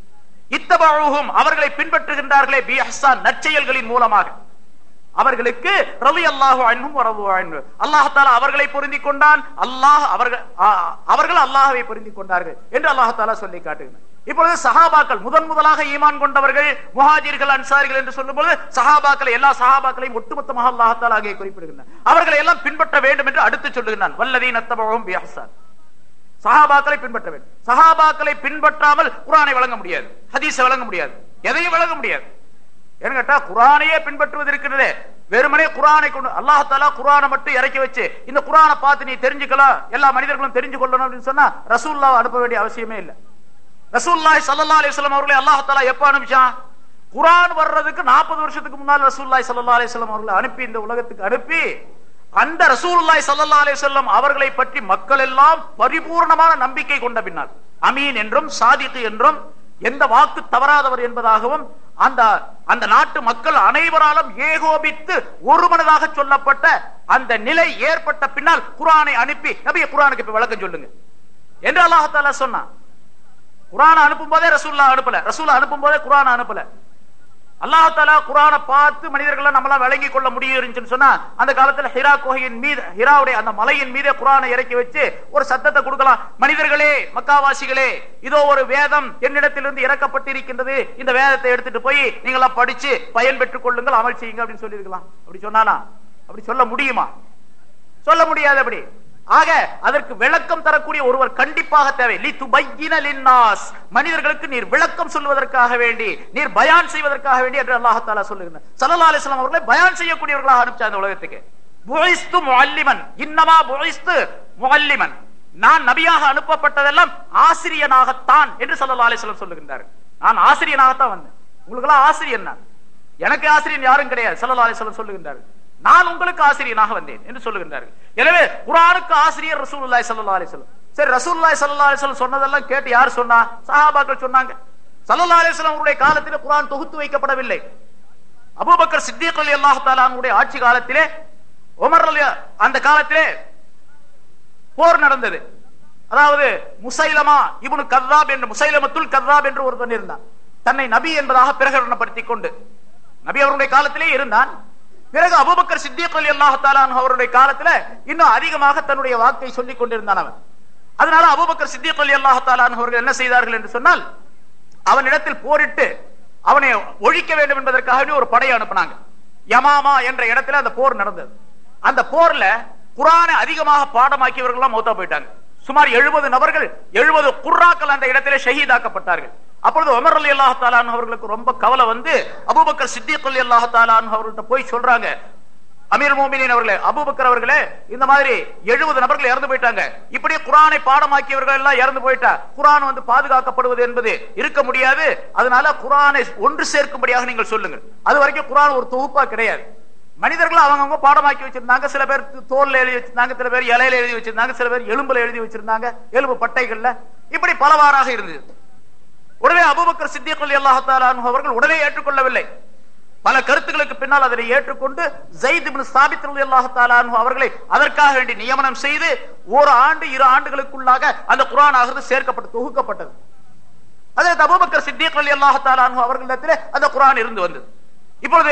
இத்தபஊஹும் அவர்களை பின்பற்றுகின்றார்களே பிஇஹ்சான் நற்செயல்களின் மூலமாக, அவர்களுக்கு ரலியல்லாஹு அன்ஹும் வரது அன்ஹு, அல்லாஹ் தஆலா அவர்களை பொருந்திக் கொண்டான், அல்லாஹ் அவர்கள் அவர்கள் அல்லாஹ்வை பொருந்திக் கொண்டார்கள் என்று அல்லாஹ் தஆலா சொல்லி காட்டுகிறார். இப்பொழுது சஹாபாக்கள் முதன் முதலாக ஈமான் கொண்டவர்கள் முஹாஜிர்கள் அன்சாரிகள் என்று சொல்லும்போது சஹாபாக்களை, எல்லா சஹாபாக்களையும் ஒட்டுமொத்தமாக அல்லாஹ் தஆலா அங்கே குறிப்பிடுகிறார். அவர்களை எல்லாம் பின்பற்ற வேண்டும் என்று அடுத்து சொல்லுகிறான், வல்லதீன தபஊஹும் பிஇஹ்சான், சஹாபாக்களை பின்பற்ற வேண்டும். சஹாபாக்களை பின்பற்றாமல் குர்ஆனை வழங்க முடியாது, ஹதீஸை வழங்க முடியாது, எதையும் வழங்க முடியாது. என்ன கேட்டா குர்ஆனையே பின்பற்றுவது இருக்கிறதே, வெறுமனே குர்ஆனை கொண்டு அல்லாஹ் தஆலா குர்ஆனை மட்டும் இறக்கி வச்சு இந்த குர்ஆனை பார்த்து நீ தெரிஞ்சுக்கலாம், எல்லா மனிதர்களும் தெரிஞ்சு கொள்ளணும் அப்படின்னு சொன்னா ரசூலுல்லாஹ் அனுப்ப வேண்டிய அவசியமே இல்லை. ரசூலுல்லாஹி ஸல்லல்லாஹு அலைஹி வஸல்லம் அவர்களை அல்லாஹ் தஆலா எப்ப அனுப்பிச்சான்? குர்ஆன் வர்றதுக்கு நாற்பது வருஷத்துக்கு முன்னால் ரசூலுல்லாஹி ஸல்லல்லாஹு அலைஹி வஸல்லம் அவர்களை அனுப்பி இந்த உலகத்துக்கு அனுப்பி அந்த ரசூலுல்லாஹி ஸல்லல்லாஹு அலைஹி வஸல்லம் அவர்களை பற்றி மக்கள் எல்லாம் பரிபூர்ணமான நம்பிக்கை கொண்ட பின்னால் அமீன் என்றும் சாதிக் என்றும் எந்த வாக்கு தவறாதவர் என்பதாகவும் அந்த அந்த நாட்டு மக்கள் அனைவராலும் ஏகோபித்து ஒருமனதாக சொல்லப்பட்ட அந்த நிலை ஏற்பட்ட பின்னால் குர்ஆனை அனுப்பி நபியே குர்ஆனுக்கு இப்ப விளக்கம் சொல்லுங்க என்று அல்லாஹ் தஆலா சொன்னான். குர்ஆனை அனுப்பும் போதே ரசூலுல்லாஹ் அனுப்பல, ரசூலுல்லாஹ் அனுப்பும் போதே குர்ஆனை அனுப்பல. அல்லாஹ் தஆலா குர்ஆனை பார்த்து மனிதர்களை நம்மளால விளங்கி கொள்ள முடியும்னு சொன்னா அந்த காலத்துல ஹிரா குகையின் மீது, ஹிராவுடைய அந்த மலையின் மீதே குர்ஆனை இறக்கி வச்சு ஒரு சத்தத்தை கொடுக்கலாம், மனிதர்களே மக்காவாசிகளே இதோ ஒரு வேதம் என்னிடத்திலிருந்து இறக்கப்பட்டிருக்கின்றது, இந்த வேதத்தை எடுத்துட்டு போய் நீங்களா படிச்சு பயன் பெற்றுக் கொள்ளுங்கள், அமல் செய்யுங்க அப்படின்னு சொல்லி இருக்கலாம். அப்படி சொன்னானா? அப்படி சொல்ல முடியுமா? சொல்ல முடியாது. அப்படி ஆக அதற்கு விளக்கம் தரக்கூடிய ஒருவர் கண்டிப்பாக தேவை. லிதுபையின லின்னாஸ், மனிதர்களுக்கு நீர் விளக்கம் சொல்வதற்காக வேண்டி, நீர் பயான் செய்வதற்காக வேண்டி என்று அல்லாஹ் தஆலா சொல்லுகிறார். ஸல்லல்லாஹு அலைஹி வஸல்லம் அவர்களை பயான் செய்யக்கூடியவர்களாக அனுப்பிச்சார் இந்த உலகத்துக்கு. புஇஸ்து முஅல்லிமன், இன்னமா புஇஸ்து முஅல்லிமன், நான் நபியாக அனுப்பப்பட்டதெல்லாம் ஆசிரியனாகத்தான் என்று ஸல்லல்லாஹு அலைஹி வஸல்லம் சொல்லுகின்றார்கள். நான் ஆசிரியனாகத்தான் வந்தேன், உங்களுக்கு எல்லாம் ஆசிரியன் நான், எனக்கு ஆசிரியன் யாரும் கிடையாது ஸல்லல்லாஹு அலைஹி வஸல்லம் சொல்லுகின்றார்கள். நான் உங்களுக்கு ஆசிரியனாக வந்தேன் என்று சொல்லுகின்றார்கள். எனவே குர்ஆனுக்கு ஆசிரியர் ரசூலுல்லாஹி ஸல்லல்லாஹு அலைஹி வஸல்லம். சரி, ரசூலுல்லாஹி ஸல்லல்லாஹு அலைஹி வஸல்லம் சொன்னதெல்லாம் கேட்டு யார் சொன்னா? சஹாபாக்கள் சொன்னாங்க. ஸல்லல்லாஹு அலைஹி வஸல்லம் அவருடைய காலத்தில் குர்ஆன் தொகுத்து வைக்கப்படவில்லை. அபூபக்கர் சித்திக் ரலியல்லாஹு தஆலா அன்ஹுடைய ஆட்சி காலத்திலே, உமர் ரலி அந்த காலத்திலே போர் நடந்தது. அதாவது முசைலமா இப்னு கذاب என்ற முசைலமத்துல் கذاب என்று ஒருவன் இருந்தான், தன்னை நபி என்பதாக பிரகடனப்படுத்திக் கொண்டு நபி அவருடைய காலத்திலே இருந்தான். பிறகு அபூபக்கர் சித்திக் ரலியல்லாஹு தஆலா அன்ஹு அவருடைய காலத்துல இன்னும் அதிகமாக தன்னுடைய வாக்கை சொல்லிக் கொண்டிருந்தான் அவன். அதனால அபூபக்கர் சித்திக் ரலியல்லாஹு தஆலா அன்ஹு அவர்கள் என்ன செய்தார்கள் என்று சொன்னால், அவனிடத்தில் போரிட்டு அவனை ஒழிக்க வேண்டும் என்பதற்காக ஒரு படையை அனுப்பினாங்க. யமாமா என்ற இடத்துல அந்த போர் நடந்தது. அந்த போர்ல குர்ஆனை அதிகமாக பாடமாக்கியவர்கள் எல்லாம் மௌத்தா போயிட்டாங்க. சுமார் எழுபது நபர்கள், எழுபது குர்ராக்கள் அந்த இடத்திலே ஷஹீதாக்கப்பட்டார்கள். அப்பொழுது உமர் ரலியல்லாஹு தஆலா அன்ஹு அவர்களுக்கு ரொம்ப கவலை வந்து அபூபக்கர் சித்திக் ரலியல்லாஹு தஆலா அன்ஹு அவர்கள்ட்ட போய் சொல்றாங்க, அமீர் முஃமினீன் அவர்களே, அபூபக்கர் அவர்களே, இந்த மாதிரி எழுபது நபர்கள் இறந்து போயிட்டாங்க, இப்படி குர்ஆனை பாடமாக்கியவர்கள் எல்லாம் இறந்து போயிட்டா குர்ஆன் வந்து பாதுகாக்கப்படுவது என்பது இருக்க முடியாது, அதனால குர்ஆனை ஒன்று சேர்க்கும்படியாக நீங்கள் சொல்லுங்க. அது வரைக்கும் குர்ஆன் ஒரு தொகுப்பா கிடையாது. மனிதர்கள் அவங்கவுங்க பாடமாக்கி வச்சிருந்தாங்க. சில பேர் தோல்ல எழுதி வச்சிருந்தாங்க, சில பேர் இலையில எழுதி வச்சிருந்தாங்க, சில பேர் எலும்புல எழுதி வச்சிருந்தாங்க, எலும்பு பட்டைகள்ல, இப்படி பலவாறாக இருந்தது. உடனே அபூபக்கர் சித்திக் ரலியல்லாஹு தஆலா அன்ஹு அவர்கள் உடனே ஏற்றுக்கொள்ளவில்லை. பல கருத்துக்களுக்கு பின்னால் அதனை ஏற்றுக்கொண்டு ஸைத் இப்னு சாபித் ரலியல்லாஹு தஆலா அன்ஹு அவர்களை அதற்காக வேண்டி நியமனம் செய்து ஒரு ஆண்டு இரு ஆண்டுகளுக்குள்ளாக அந்த குர்ஆன் ஆகிறது சேர்க்கப்பட்டு தொகுக்கப்பட்டது. அதே அபூபக்கர் சித்திக் ரலியல்லாஹு தஆலா அன்ஹு அவர்களிடத்திலே அந்த குர்ஆன் இருந்து வந்தது. இப்பொழுது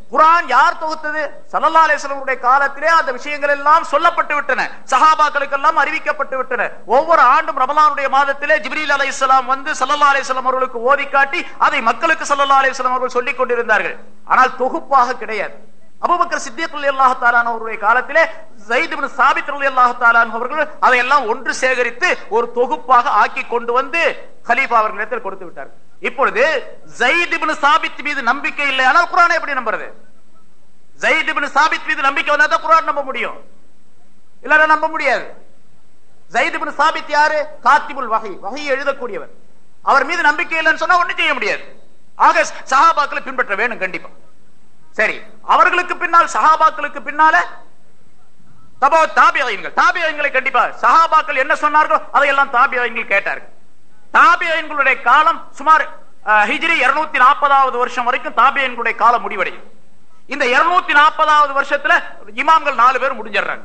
குர்ஆன் யார் தொகுத்தது? ஸல்லல்லாஹு அலைஹி வஸல்லம் காலத்திலே அந்த விஷயங்கள் எல்லாம் சொல்லப்பட்டு விட்டன, சஹாபாக்களுக்கு எல்லாம் அறிவிக்கப்பட்டு விட்டன. ஒவ்வொரு ஆண்டும் ரமலானுடைய மாதத்திலே ஜிப்ரீல் அலைஹிஸ்ஸலாம் வந்து ஸல்லல்லாஹு அலைஹி வஸல்லம் அவர்களுக்கு ஓதி காட்டி அதை மக்களுக்கு ஸல்லல்லாஹு அலைஹி வஸல்லம் அவர்கள் சொல்லிக் கொண்டிருந்தார்கள். ஆனால் தொகுப்பாக கிடையாது. அபூபக்கர் சித்திக் ரலியல்லாஹு தஆலா அவருடைய காலத்திலே ஸைத் இப்னு சாபித் ரலியல்லாஹு தஆலா அவர்கள் அதையெல்லாம் ஒன்று சேகரித்து ஒரு தொகுப்பாக ஆக்கி கொண்டு வந்து கலீஃபா அவர்களிடத்தில் கொடுத்து விட்டார்கள். இப்பொழுது ஸைத் இப்னு சாபித் மீது நம்பிக்கை இல்லை, ஆனால் குர்ஆனை எப்படி நம்புறது? ஸைத் இப்னு சாபித் மீது நம்பிக்கை வந்தா தான் குர்ஆன் நம்ப முடியும், இல்லன்னா நம்ப முடியாது. ஸைத் இப்னு சாபித் யாரு? காத்திபுல் வஹி, வஹியை எழுதக்கூடியவர். அவர் மீது நம்பிக்கை இல்லைன்னு சொன்னா ஒண்ணும் செய்ய முடியாது. ஆக சஹாபாக்களை பின்பற்ற வேணும் கண்டிப்பா. சரி, அவர்களுக்கு பின்னால் சஹாபாக்களுக்கு பின்னால தபா தாபியீன்கள், தாபியீன்களை கண்டிப்பா சஹாபாக்கள் என்ன சொன்னார்களோ அதையெல்லாம் தாபியீன்கள் கேட்டார்கள். தாபியீன்களுடைய காலம் சுமார் ஹிஜ்ரி இருநூத்தி நாற்பதாவது வருஷம் வரைக்கும் தாபியீன்களுடைய காலம் முடிவடையும். இந்த இருநூத்தி நாற்பதாவது வருஷத்துல இமாம்கள் நாலு பேர் முடிஞ்சிடறாங்க.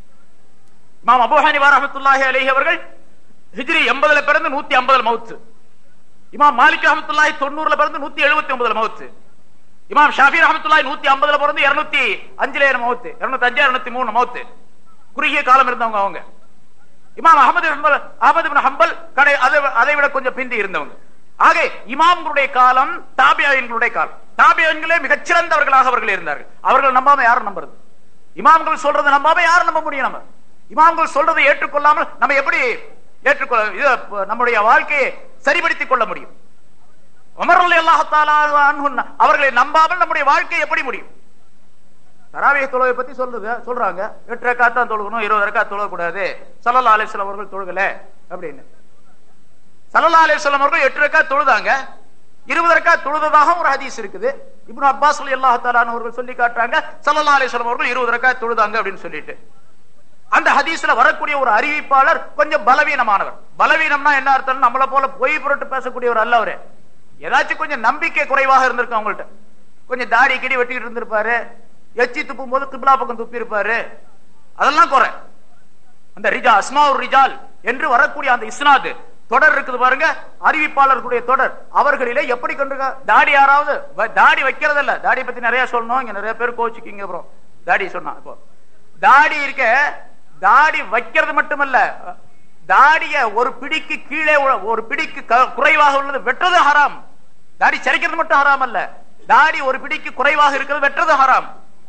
இமாம் அபூ ஹனீஃபா ரஹ்மத்துல்லாஹி அலைஹி அவர்கள் ஹிஜ்ரி எண்பதுல பிறந்து நூத்தி ஐம்பதுல மௌத். இமாம் மாலிக் ரஹ்மத்துல்லாஹி தொண்ணூறுல பிறந்து நூத்தி எழுபத்தி ஒன்பதுல மௌத். இமாம் ஷாஃபி ரஹ்மத்துல்லாஹி நூத்தி ஐம்பதுல பிறந்து இருநூத்தி அஞ்சுல மௌத், இருநூத்தி அஞ்சு இருநூத்தி மூணு மௌத். குறுகிய காலம் இருந்தவங்க அவங்க. இமாம் அஹமது அஹமது இப்னு ஹம்பல் கடை அதை விட கொஞ்சம் பிந்தி இருந்தவங்க. ஆக இமாம்களுடைய காலம் தாபியீன்களுடைய காலம். தாபியீன்களே மிகச்சிறந்தவர்களாக அவர்கள் இருந்தார்கள். அவர்கள் நம்பாம யாரும் நம்புறது? இமாம்கள் சொல்றதை நம்பாம யாரும் நம்ப முடியும்? நம்ம இமாம்கள் சொல்றதை ஏற்றுக்கொள்ளாமல் நம்ம எப்படி ஏற்றுக்கொள்ள நம்முடைய வாழ்க்கையை சரிபடுத்திக் கொள்ள முடியும்? உமர் ரலியல்லாஹு தஆலா அன்ஹு அவர்களை நம்பாமல் நம்முடைய வாழ்க்கை எப்படி முடியும்? தராவீஹ் தொழுகை பத்தி சொல்றது சொல்றாங்க, எட்டு ரக்காத் தான் தொழுகணும், இருபது ரக்காத் தொழ கூடாது. ஸல்லல்லாஹு அலைஹி வஸல்லம் அவர்கள் தொழுகல அப்படின்னு. ஸல்லல்லாஹு அலைஹி வஸல்லம் அவர்கள் எட்டு ரக்காத் தொழுதாங்க, இருபது ரக்காத் தொழுததாக ஒரு ஹதீஸ் இருக்குது. இப்னு அப்பாஸ் ரலியல்லாஹு தஆலா அவர்கள் சொல்லி காட்டுறாங்க ஸல்லல்லாஹு அலைஹி வஸல்லம் அவர்கள் இருபது ரக்காத் தொழுதாங்க அப்படின்னு சொல்லிட்டு. அந்த ஹதீஸ்ல வரக்கூடிய ஒரு அறிவிப்பாளர் கொஞ்சம் பலவீனமானவர். பலவீனம்னா என்ன அர்த்தம்? நம்மள போல பொய் புரட்டு பேசக்கூடியவர் அல்ல அவரு. ஏதாச்சும் கொஞ்சம் நம்பிக்கை குறைவாக இருந்திருக்கு அவங்கள்ட்ட. கொஞ்சம் தாடி கிடி வெட்டிட்டு இருந்திருப்பாரு, எச்சி துப்பும் போது கிப்லா பக்கம் துப்பி இருப்பாரு, அதெல்லாம் குறை. அந்த ரிஜா அஸ்மாவுர் ரிஜால் என்று வரக்கூடிய அந்த இஸ்னாது தொடர் இருக்குது பாருங்க, அறிவிப்பாளர்களுடைய தொடர். அவர்களிலே எப்படி கொண்டு தாடி யாராவது தாடி வைக்கிறது இல்ல. தாடி பத்தி நிறைய சொல்லணும், இங்க நிறைய பேர் கோச்சுக்கிங்க. அப்புறம் தாடி சொன்னா இப்போ தாடி இருக்க, தாடி வைக்கிறது மட்டுமல்ல, தாடிய ஒரு பிடிக்கு கீழே ஒரு பிடிக்கு குறைவாக உள்ளது வெட்டுறது ஹராம். தாடி சரிக்கிறது மட்டும் ஹராம் அல்ல, தாடி ஒரு பிடிக்கு குறைவாக இருக்கிறது வெட்டுறது ஹராம்.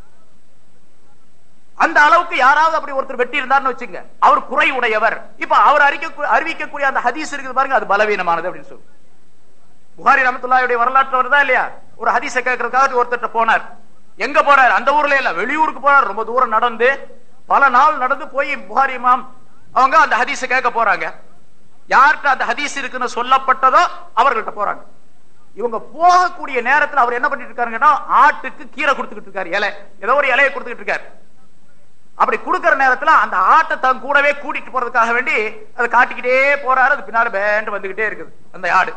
அந்த அளவுக்கு யாராவது அப்படி ஒருத்தர் வெட்டி இருந்தார்னு வச்சுங்க, அவர் குறை உடையவர். இப்ப அவர் அறிக்க அறிவிக்கக்கூடிய அந்த ஹதீஸ் இருக்குது பாருங்க, அது பலவீனமானது அப்படின்னு சொல்லு. புகாரி ரஹ்மத்துல்லாஹி வரலாற்று வருதா இல்லையா? ஒரு ஹதீஸை கேட்கறதுக்காக ஒருத்தர் போனார். எங்க போறார்? அந்த ஊர்ல இல்ல, வெளியூருக்கு போறார். ரொம்ப தூரம் நடந்து, பல நாள் நடந்து போய் புகாரி இமாம் அவங்க அந்த ஹதீஸை கேட்க போறாங்க. யார்கிட்ட அந்த ஹதீஸ் இருக்குன்னு சொல்லப்பட்டதோ அவர்கள்ட்ட போறாங்க. இவங்க போகக்கூடிய நேரத்தில் அவர் என்ன பண்ணிட்டு இருக்காருன்னா, ஆட்டுக்கு கீரை கொடுத்துக்கிட்டு இருக்காரு, இலை, ஏதோ ஒரு இலையை கொடுத்துக்கிட்டு இருக்காரு. அப்படி கொடுக்கிற நேரத்துல அந்த ஆட்டை தன் கூடவே கூட்டிட்டு போறதுக்காக வேண்டி அதை காட்டிக்கிட்டே போறாரு. அது பின்னால பேண்டு வந்துகிட்டே இருக்குது அந்த ஆடு.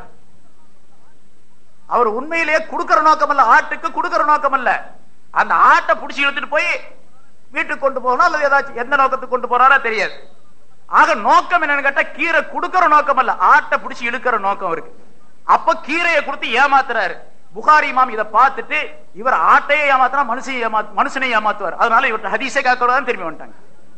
அவர் உண்மையிலேயே கொடுக்கிற நோக்கம் அல்ல, ஆட்டுக்கு கொடுக்கிற நோக்கம் அல்ல, அந்த ஆட்டை புடிச்சு இழுத்துட்டு போய் வீட்டுக்கு கொண்டு போகணும் அல்லது ஏதாச்சும் எந்த நோக்கத்துக்கு கொண்டு போறாரா தெரியாது. ஆக நோக்கம் என்னன்னு கேட்டா கீரை கொடுக்கிற நோக்கம் அல்ல, ஆட்டை பிடிச்சி இழுக்கிற நோக்கம் இருக்கு. அப்ப கீரையை கொடுத்து ஏமாத்துறாரு. புகாரி இமாம் இதை பார்த்துட்டு, இவர் ஆட்டையே ஏமாத்தினா மனுஷனை ஏமாத்து மனுஷனை ஏமாத்துவார், அதனால இவர்கிட்ட ஹதீஸை கேட்கக்கூடாதுன்னு திரும்பி வந்துட்டாங்க.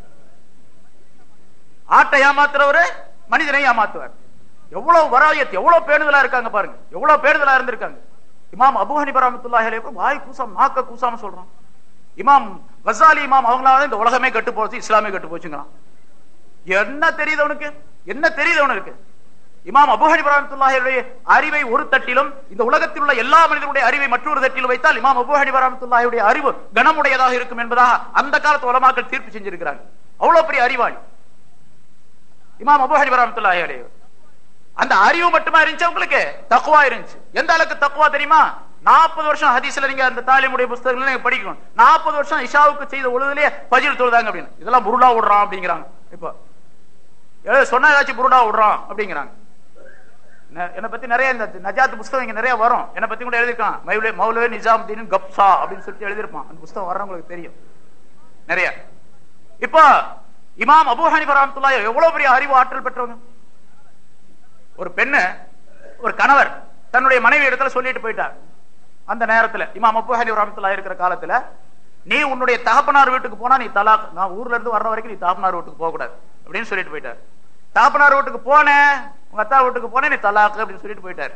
ஆட்டை ஏமாத்துறவரு மனிதனை ஏமாத்துவார். எவ்வளவு வராயத், எவ்வளவு பேணுதலா இருக்காங்க பாருங்க, எவ்வளவு பேணுதலா இருந்திருக்காங்க. இமாம் அபூ ஹனீஃபா ரஹ்மத்துல்லாஹி அலைஹி வாய் கூசாம நாக்க கூசாம சொல்றான். இமாம் கஸாலி இமாம் அவங்களால இந்த உலகமே கெட்டு போச்சு, இஸ்லாமே கெட்டு போச்சுங்களாம். என்ன தெரியுது அவனுக்கு? என்ன தெரியுது அவனுக்கு? இமாம் அபூ ஹனீஃபா ரஹ்மத்துல்லாஹி அலைஹி அறிவை ஒரு தட்டிலும், இந்த உலகத்தில் உள்ள எல்லா மனிதனுடைய அறிவை மற்றொரு தட்டிலும் வைத்தால் இமாம் அபூ ஹனீஃபா ரஹ்மத்துல்லாஹி அலைஹி அறிவு கனமுடையதாக இருக்கும் என்பதாக அந்த காலத்து உலமாக்கள் தீர்ப்பு செஞ்சிருக்கிறாங்க. அவ்வளவு பெரிய அறிவாளி இமாம் அபூ ஹனீஃபா ரஹ்மத்துல்லாஹி அலைஹி. அந்த அறிவு மட்டுமா இருந்துச்சு அவங்களுக்கு, தக்வா இருந்துச்சு. எந்த அளவுக்கு தக்வா தெரியுமா? நாற்பது வருஷம் ஹதீஸ்ல நீங்க அந்த தாலிமுடைய புத்தகங்களை நீங்க படிக்கணும். நாற்பது வருஷம் இஷாவுக்கு செய்த உழுதுலயே ஃபஜ்ர் தொழுதாங்க அப்படின்னு. இதெல்லாம் புருடா விடுறான் அப்படிங்கிறாங்க. இப்போ சொன்னா ஏதாச்சும் புருடா விடுறான் அப்படிங்கிறாங்க. என்னை பத்தி நிறைய இந்த நஜாத் புஸ்தகம் இங்க நிறைய வரும். என்னை பத்தி கூட எழுதிருக்கான், மௌலவி நிஜாமுதீன் கப்சா அப்படின்னு சொல்லிட்டு எழுதிருப்பான். அந்த புஸ்தகம் வர்றவங்களுக்கு தெரியும் நிறைய. இப்போ இமாம் அபூ ஹனீஃபா ரஹ்மத்துல்லாஹி எவ்வளவு பெரிய அறிவு ஆற்றல் பெற்றவங்க. ஒரு பெண்ணு, ஒரு கணவர் தன்னுடைய மனைவி இடத்துல சொல்லிட்டு போயிட்டார், அந்த நேரத்துல இமாம் அபூ ஹனீஃபா ரஹ்மத்துல்லாஹி இருக்கிற காலத்துல, நீ உன்னுடைய தகப்பனார் வீட்டுக்கு போனா நீ தலாக், நான் ஊர்ல இருந்து வர்ற வரைக்கும் நீ தகப்பனார் வீட்டுக்கு போக கூடாது அப்படின்னு சொல்லிட்டு போயிட்டாரு. தகப்பனார் வீட்டுக்கு போனேன், உங்க அத்தா வீட்டுக்கு போனேன், நீ தலாக் அப்படின்னு சொல்லிட்டு போயிட்டாரு.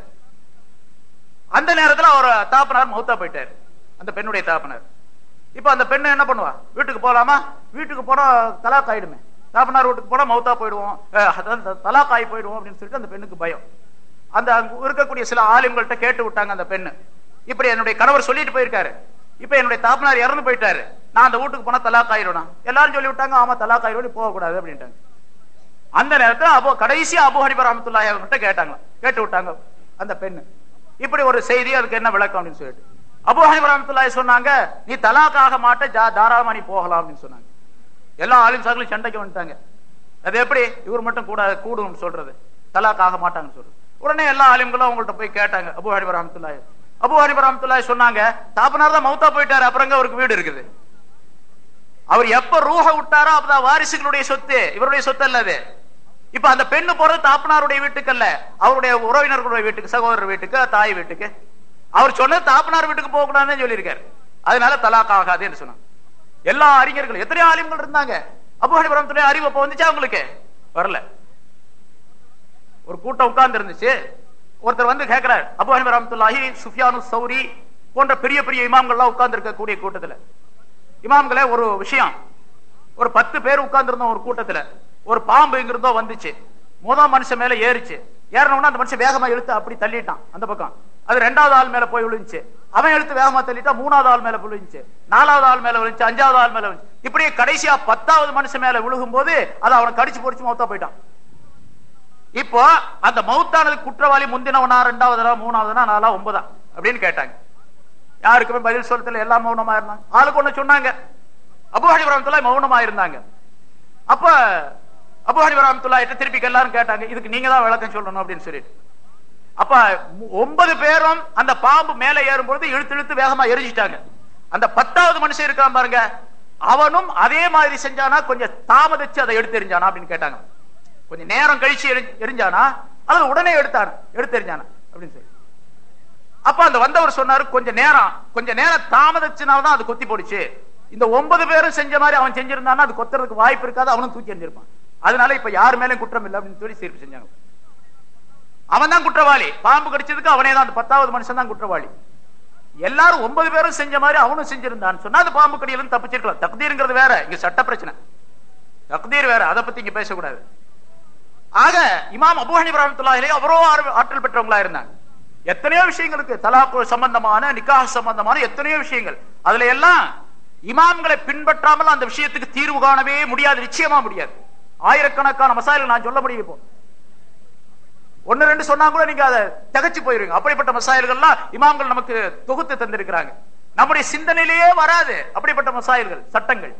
அந்த நேரத்துல அவர் தகப்பனார் மௌத்தா போயிட்டாரு, அந்த பெண்ணுடைய தகப்பனார். இப்ப அந்த பெண்ணு என்ன பண்ணுவா? வீட்டுக்கு போலாமா? வீட்டுக்கு போனா தலாக் ஆயிடுமே, தகப்பனார் வீட்டுக்கு போனா மௌத்தா போயிடுவோம், தலாக் ஆகி போயிடுவோம் அப்படின்னு சொல்லிட்டு அந்த பெண்ணுக்கு பயம். அந்த இருக்கக்கூடிய சில ஆலிம்கள்ட்ட கேட்டு விட்டாங்க அந்த பெண்ணு, இப்படி என்னுடைய கணவர் சொல்லிட்டு போயிருக்காரு, இப்ப என்னுடைய தகப்பனார் இறந்து போயிட்டாரு, நான் அந்த வீட்டுக்கு போனா தலாக் ஆயிரும். எல்லாரும் சொல்லி விட்டாங்க, ஆமா தலாக் ஆயிரும், போக கூடாது அப்படின்ட்டாங்க. அந்த நேரத்தில் அபோ கடைசியா அபூ ஹனீஃபா ரஹ்மத்துல்லாஹி அவர்கிட்ட கேட்டாங்க, கேட்டு விட்டாங்க அந்த பெண்ணு, இப்படி ஒரு செய்தி, அதுக்கு என்ன விளக்கம் அப்படின்னு சொல்லிட்டு அபூ ஹனீஃபா ரஹ்மத்துல்லாஹி சொன்னாங்க, நீ தலாக் ஆக மாட்ட, தாராளமா நீ போகலாம் அப்படின்னு சொன்னாங்க. எல்லா ஆலிம் சாக்களும் சண்டைக்கு வந்துட்டாங்க, அது எப்படி இவர் மட்டும் கூட கூடும் சொல்றது, தலாக் ஆக மாட்டாங்கன்னு சொல்றது. உடனே எல்லா ஆலிம்களும் அவங்கள்ட்ட போய் கேட்டாங்க அபூ ஹனீஃபா ரஹ்மத்துல்லாஹி. அபூ ஹனீஃபா ரஹ்மத்துல்லாஹி சொன்னாங்க, தாப்பனார் தான் மௌத்தா போயிட்டாரு, அப்புறங்க அவருக்கு வீடு இருக்குது, அவர் எப்ப ரூஹ விட்டாரோ அப்பதான் வாரிசுகளுடைய சொத்து, இவருடைய சொத்து அல்ல அது. இப்ப அந்த பெண்ணு போறது தாப்பனாருடைய வீட்டுக்கு அல்ல, அவருடைய உறவினர்களுடைய வீட்டுக்கு, சகோதரர் வீட்டுக்கு, தாய் வீட்டுக்கு. அவர் சொன்னது தாப்பனார் வீட்டுக்கு போக கூடாதுன்னு சொல்லியிருக்காரு, அதனால தலாக் ஆகாது என்று சொன்னாங்க. எல்லா அறிஞர்களும், எத்தனையோ ஆலிம்கள் இருந்தாங்க, அபூ ஹனீஃபா ரஹ்மத்துல்லாஹி அறிவு அப்ப வந்துச்சு அவங்களுக்கு வரல. ஒரு கூட்டம் உட்கார்ந்து இருந்துச்சு, ஒருத்தர் வந்து கேட்கிறார், அபூ ஹனீஃபா ரஹ்மத்துல்லாஹி, சுஃபியானு சௌரி போன்ற பெரிய பெரிய இமாம்கள்லாம் உட்கார்ந்து இருக்கக்கூடிய கூட்டத்துல, இமாம்களே ஒரு விஷயம், ஒரு பத்து பேர் உட்கார்ந்து இருந்தோம் ஒரு கூட்டத்துல, ஒரு பாம்பு எங்கிருந்தோ வந்துச்சு, முதல் மனுஷன் மேல ஏறிச்சு, ஏறினோம்னா அந்த மனுஷன் வேகமா இழுத்து அப்படி தள்ளிட்டான் அந்த பக்கம், அது ரெண்டாவது ஆள் மேல போய் விழுந்துச்சு, அவன் எழுத்து வேகமா தள்ளிட்டா மூணாவது ஆள் மேல விழுந்துச்சு, நாலாவது ஆள் மேல விழுந்துச்சு, அஞ்சாவது ஆள் மேல விழுந்துச்சு, இப்படியே கடைசியா பத்தாவது மனுஷன் மேல விழுகும் போது அது அவனை கடிச்சு பொடிச்சு மௌத்தா போயிட்டான். இப்போ அந்த மௌத்தானது குற்றவாளி முந்தினவனா, ரெண்டாவதுனா, மூணாவதுனா, நாலா, ஒன்பதா அப்படின்னு கேட்டாங்க. யாருக்குமே பதில் சொல்லத்துல, எல்லாம் மௌனமா இருந்தாங்க. ஆளுக்கு ஒண்ணு சொன்னாங்க, அபூ ஹனீஃபா ரஹ்மத்துல்லாஹி மௌனமா இருந்தாங்க. அப்ப அபூ ஹனீஃபா ரஹ்மத்துல்லாஹி திருப்பி எல்லாரும் கேட்டாங்க, இதுக்கு நீங்க தான் விளக்கம் சொல்லணும் அப்படின்னு சொல்லிட்டு. அப்ப ஒன்பது பேரும் அந்த பாம்பு மேல ஏறும்போது இழுத்து இழுத்து வேகமா எரிஞ்சிட்டாங்க. அந்த பத்தாவது மனுஷன் இருக்கான் பாருங்க, அவனும் அதே மாதிரி செஞ்சானா, கொஞ்சம் தாமதிச்சு அதை எடுத்து எரிஞ்சானா அப்படின்னு கேட்டாங்க. கொஞ்சம் நேரம் கழிச்சு எரிஞ்சானா அல்லது உடனே எடுத்தானா, எடுத்து எரிஞ்சானா அப்படின்னு சொல்லி. அப்ப அந்த வந்தவர் சொன்னாரு, கொஞ்ச நேரம் கொஞ்ச நேரம் தாமதிச்சுனால்தான் அது கொத்தி போடுச்சு, இந்த ஒன்பது பேரும் செஞ்ச மாதிரி அவன் செஞ்சிருந்தானா அது கொத்துறதுக்கு வாய்ப்பு இருக்காது, அவனும் தூக்கி எறிஞ்சிருப்பான், அதனால இப்ப யாரு மேலும் குற்றம் இல்லை அப்படின்னு சொல்லி தீர்ப்பு செஞ்சாங்க. அவன் தான் குற்றவாளி, பாம்பு கடிச்சதுக்கு அவனே தான், அந்த பத்தாவது மனுஷன் தான் குற்றவாளி. எல்லாரும் ஒன்பது பேரும் செஞ்ச மாதிரி அவனும் செஞ்சிருந்தான்னு சொன்னா அது பாம்பு கடியிலிருந்து தப்பிச்சிருக்கலாம். தக்தீர்ங்கிறது வேற, இங்க சட்ட பிரச்சனை, தக்தீர் வேற, அதை பத்தி இங்க பேசக்கூடாது. ஆக இமாம் அபூ ஹனீஃபா ரஹ்மத்துல்லாஹி அவரோ ஆற்றல் பெற்றவங்களா இருந்தாங்க. எத்தனையோ விஷயங்களுக்கு, தலாக் சம்பந்தமான, நிக்காஹ் சம்பந்தமான எத்தனையோ விஷயங்கள், அதுல எல்லாம் இமாம்களை பின்பற்றாமல் அந்த விஷயத்துக்கு தீர்வு காணவே முடியாது, நிச்சயமா முடியாது. ஆயிரக்கணக்கான மசாயில்கள் நான் சொல்ல முடியும், இப்போ ஒன்னு ரெண்டு சொன்னா கூட நீங்க அதை தகச்சு போயிருவீங்க. அப்படிப்பட்ட மசாயில்கள்லாம் இமாம்கள் நமக்கு தொகுத்து தந்திருக்கிறாங்க, நம்முடைய சிந்தனையிலேயே வராது அப்படிப்பட்ட மசாயில்கள், சட்டங்கள்.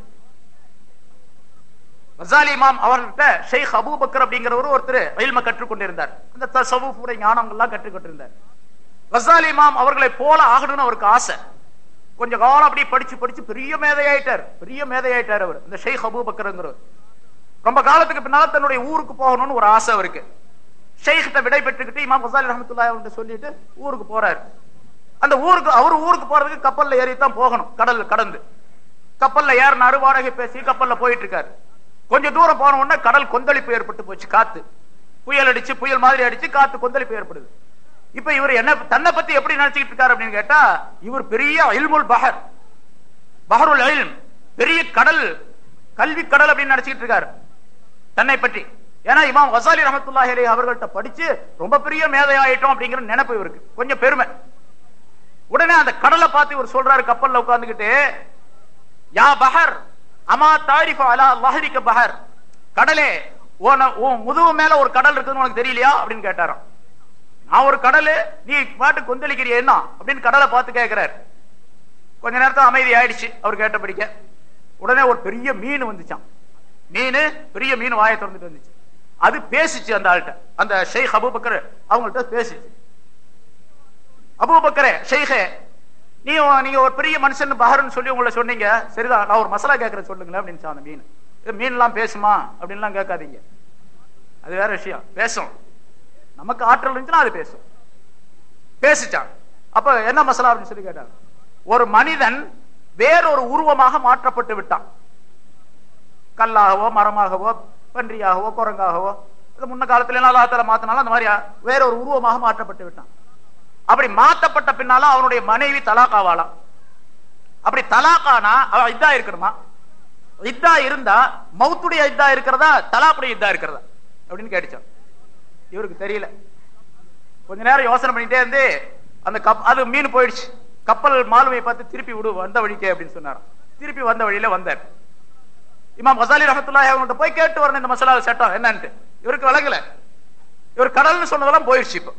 கஸாலி இமாம் அவர்கிட்ட ஷேக் அபூபக்கர் அப்படிங்கிறவர் ஒருத்தர் இல்ம கற்றுக்கொண்டிருந்தார், அந்த தஸவ்வுஃப் ஞானங்கள்லாம் கற்றுக்கொண்டிருந்தார். கஸாலி இமாம் அவர்களை போல ஆகணும்னு அவருக்கு ஆசை. கொஞ்ச காலம் அப்படி படிச்சு படிச்சு பெரிய மேதையாயிட்டார், பெரிய மேதையாயிட்டார் அவர், இந்த ஷேக் அபூபக்கர்ங்கிறவர். ரொம்ப காலத்துக்கு பின்னால தன்னுடைய ஊருக்கு போகணும்னு ஒரு ஆசை அவருக்கு. ஷேக்கிட்ட விடை பெற்றுக்கிட்டு இமாம் கஸாலி ரஹ்மத்துல்லாஹி அவர்கிட்ட சொல்லிட்டு ஊருக்கு போறாரு. அந்த ஊருக்கு, அவர் ஊருக்கு போறதுக்கு கப்பல்ல ஏறித்தான் போகணும், கடல் கடந்து. கப்பல்ல ஏறினாரு, வாடகை பேசி கப்பல்ல போயிட்டு இருக்காரு. கொஞ்ச தூரம் போன உடனே கடல் கொந்தளிப்பு ஏற்பட்டு போச்சு, காத்து புயல் அடிச்சு, புயல் மாதிரி அடிச்சு காத்து கொந்தளிப்பு ஏற்படுது. இப்ப இவர் என்ன தன்னை பத்தி எப்படி நினைச்சுக்கிட்டு இருக்காரு அப்படின்னு கேட்டா, இவர் பெரிய இல்முல் பஹர், பஹருல் இல்ம், பெரிய கடல், கல்வி கடல் அப்படின்னு நினைச்சுக்கிட்டு இருக்காரு தன்னை பற்றி. ஏன்னா இமாம் கஸாலி ரஹ்மத்துல்லாஹி அலைஹி அவர்கள்ட்ட படிச்சு ரொம்ப பெரிய மேதையாயிட்டோம் அப்படிங்கிற நினைப்பு இவருக்கு, கொஞ்சம் பெருமை. உடனே அந்த கடலை பார்த்து இவர் சொல்றாரு கப்பல்ல உட்கார்ந்துகிட்டு, யா பஹர் அமா தாரிஃபு அலா லஹரிக பஹர், கடலே உன் முதுகு மேல ஒரு கடல் இருக்குன்னு உனக்கு தெரியலையா அப்படின்னு கேட்டாராம். நான் ஒரு கடல், நீ பாட்டு கொந்தளிக்கிறிய என்ன அப்படின்னு கடலை பார்த்து கேட்கிறார். கொஞ்ச நேரத்துல அமைதி ஆயிடுச்சு அவர் கேட்ட படிக்க. உடனே ஒரு பெரிய மீன் வந்துச்சான், மீன், பெரிய மீன் வாயை திறந்துட்டு வந்துச்சு. அது பேசிச்சு அந்த ஆள்கிட்ட, அந்த ஷேக் அபூபக்கர் அவங்கள்ட்ட பேசிச்சு. அபூபக்கரே, ஷேகே, நீ நீங்க ஒரு பெரிய மனுஷன் பஹர்னு சொல்லி உங்களை சொன்னீங்க, சரிதான், நான் ஒரு மசாலா கேட்கறேன் சொல்லுங்களேன் அப்படின்னு. அந்த மீன், மீன் எல்லாம் பேசுமா அப்படின்லாம் கேட்காதீங்க, அது வேற விஷயம். பேசும், நமக்கு ஆற்றல் இருந்துச்சுன்னா அது பேசும். பேசிச்சான். அப்ப என்ன மசாலா அப்படின்னு சொல்லி கேட்டாங்க. ஒரு மனிதன் வேறொரு உருவமாக மாற்றப்பட்டு விட்டான். கல்லாகவோ மரமாகவோ பன்றியாகவோ குரங்காகவோ முன்ன காலத்துல அல்லாஹ் தஆலா மாத்தினாலும் அந்த மாதிரி வேற ஒரு உருவமாக மாற்றப்பட்டு விட்டான். அப்படி மாற்றப்பட்ட பின்னால அவனுடைய மனைவி தலாக் ஆவாளாம். அப்படி தலாக்கானா அவ இத்தா இருக்கணுமா? இத்தா இருந்தா மௌத்துடைய இத்தா இருக்கிறதா தலாக்குடைய இத்தா இருக்கிறதா அப்படின்னு கேட்டுச்சான். இவருக்கு தெரியல. கொஞ்ச நேரம் யோசனை பண்ணிட்டே இருந்து அந்த கப் அது மீன் போயிடுச்சு. கப்பல் மாலுமையை பார்த்து திருப்பி விடு வந்த வழிக்கே அப்படின்னு சொன்னாராம். திருப்பி வந்த வழியில வந்தார். இமாம் கசாலி ரஹ்மத்துல்லாஹி அவங்கள்ட்ட போய் கேட்டு வரணும் இந்த மசாலா சட்டம் என்னன்னு. இவருக்கு விளங்கல. இவர் கடல்னு சொன்னதெல்லாம் போயிடுச்சு. இப்ப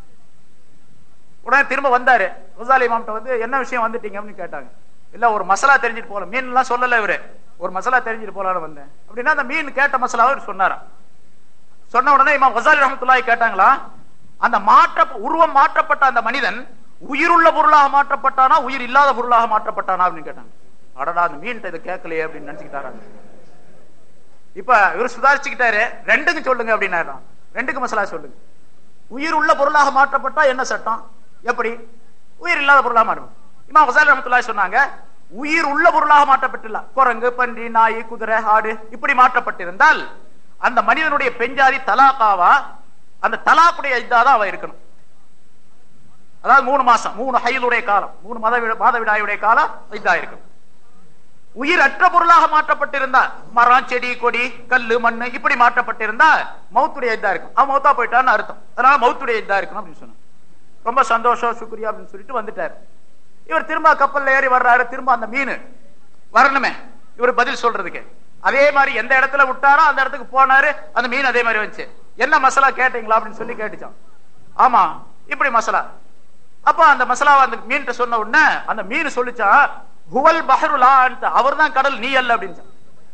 உடனே திரும்ப வந்தாரு. கசாலி இமாம்கிட்ட வந்து என்ன விஷயம் வந்துட்டீங்க அப்படின்னு கேட்டாங்க. இல்ல ஒரு மசாலா தெரிஞ்சுட்டு போல, மீன் எல்லாம் சொல்லல இவரு, ஒரு மசாலா தெரிஞ்சுட்டு போலான்னு வந்தேன் அப்படின்னா அந்த மீன் கேட்ட மசாலாவை சொன்னாராம். சொன்ன உடனே இமாம் கசாலி ரஹ்மத்துல்லாஹி கேட்டாங்களா, அந்த மாற்ற உருவம் மாற்றப்பட்ட அந்த மனிதன் உயிருள்ள பொருளாக மாற்றப்பட்டானா உயிர் இல்லாத பொருளாக மாற்றப்பட்டானா அப்படின்னு கேட்டாங்க. அடடா அந்த மீன் இதை கேட்கலையே அப்படின்னு நினைச்சுக்கிட்டாராங்க. இப்ப இவர் சுதாரிச்சுக்கிட்டாரு. ரெண்டுக்கு சொல்லுங்க அப்படின்னா ரெண்டுக்கு மசாலா சொல்லுங்க. உயிர் உள்ள பொருளாக மாற்றப்பட்டா என்ன சட்டம், எப்படி உயிர் இல்லாத பொருளாக மாறும்? இமாம் கசாலி ரஹ்மத்துல்லாஹி சொன்னாங்க, உயிர் உள்ள பொருளாக மாற்றப்பட்டுள்ள குரங்கு பன்றி நாய் குதிரை ஆடு இப்படி மாற்றப்பட்டிருந்தால் அந்த மனிதனுடைய பெஞ்சாதி தலாக்காவா, அந்த தலாக்குடைய இதாதான் அவ இருக்கணும். அதாவது மூணு மாசம் மூணு ஹைலுடைய காலம், மூணு மத மாதவிடாயுடைய காலம் இதா இருக்கணும். உயிர் அற்ற பொருளாக மாற்றப்பட்டிருந்தா மரம் செடி கொடி கல்லு மண்ணு இப்படி மாற்றப்பட்டிருந்தா மௌத்துடைய இதா இருக்கும். அவன் மௌத்தா போயிட்டான்னு அர்த்தம். அதனால மௌத்துடைய இதா இருக்கணும் அப்படின்னு சொன்னான். ரொம்ப சந்தோஷம் சுக்ரியா அப்படின்னு சொல்லிட்டு வந்துட்டாரு. இவர் திரும்ப கப்பல்ல ஏறி வர்றாரு. திரும்ப அந்த மீன் வரணுமே இவர் பதில் சொல்றதுக்கு. அதே மாதிரி எந்த இடத்துல விட்டாரோ அந்த இடத்துக்கு போனாரு. அந்த மீன் அதே மாதிரி வந்துச்சு. என்ன மசாலா கேட்டீங்களா அப்படின்னு சொல்லி கேட்டுச்சான். ஆமா இப்படி மசாலா. அப்ப அந்த மசாலாவை அந்த மீன் சொன்ன உடனே அந்த மீன் சொல்லிச்சா, ஹுவல் பஹருலா, அவர் தான் கடல் நீ அல்ல அப்படின்னு.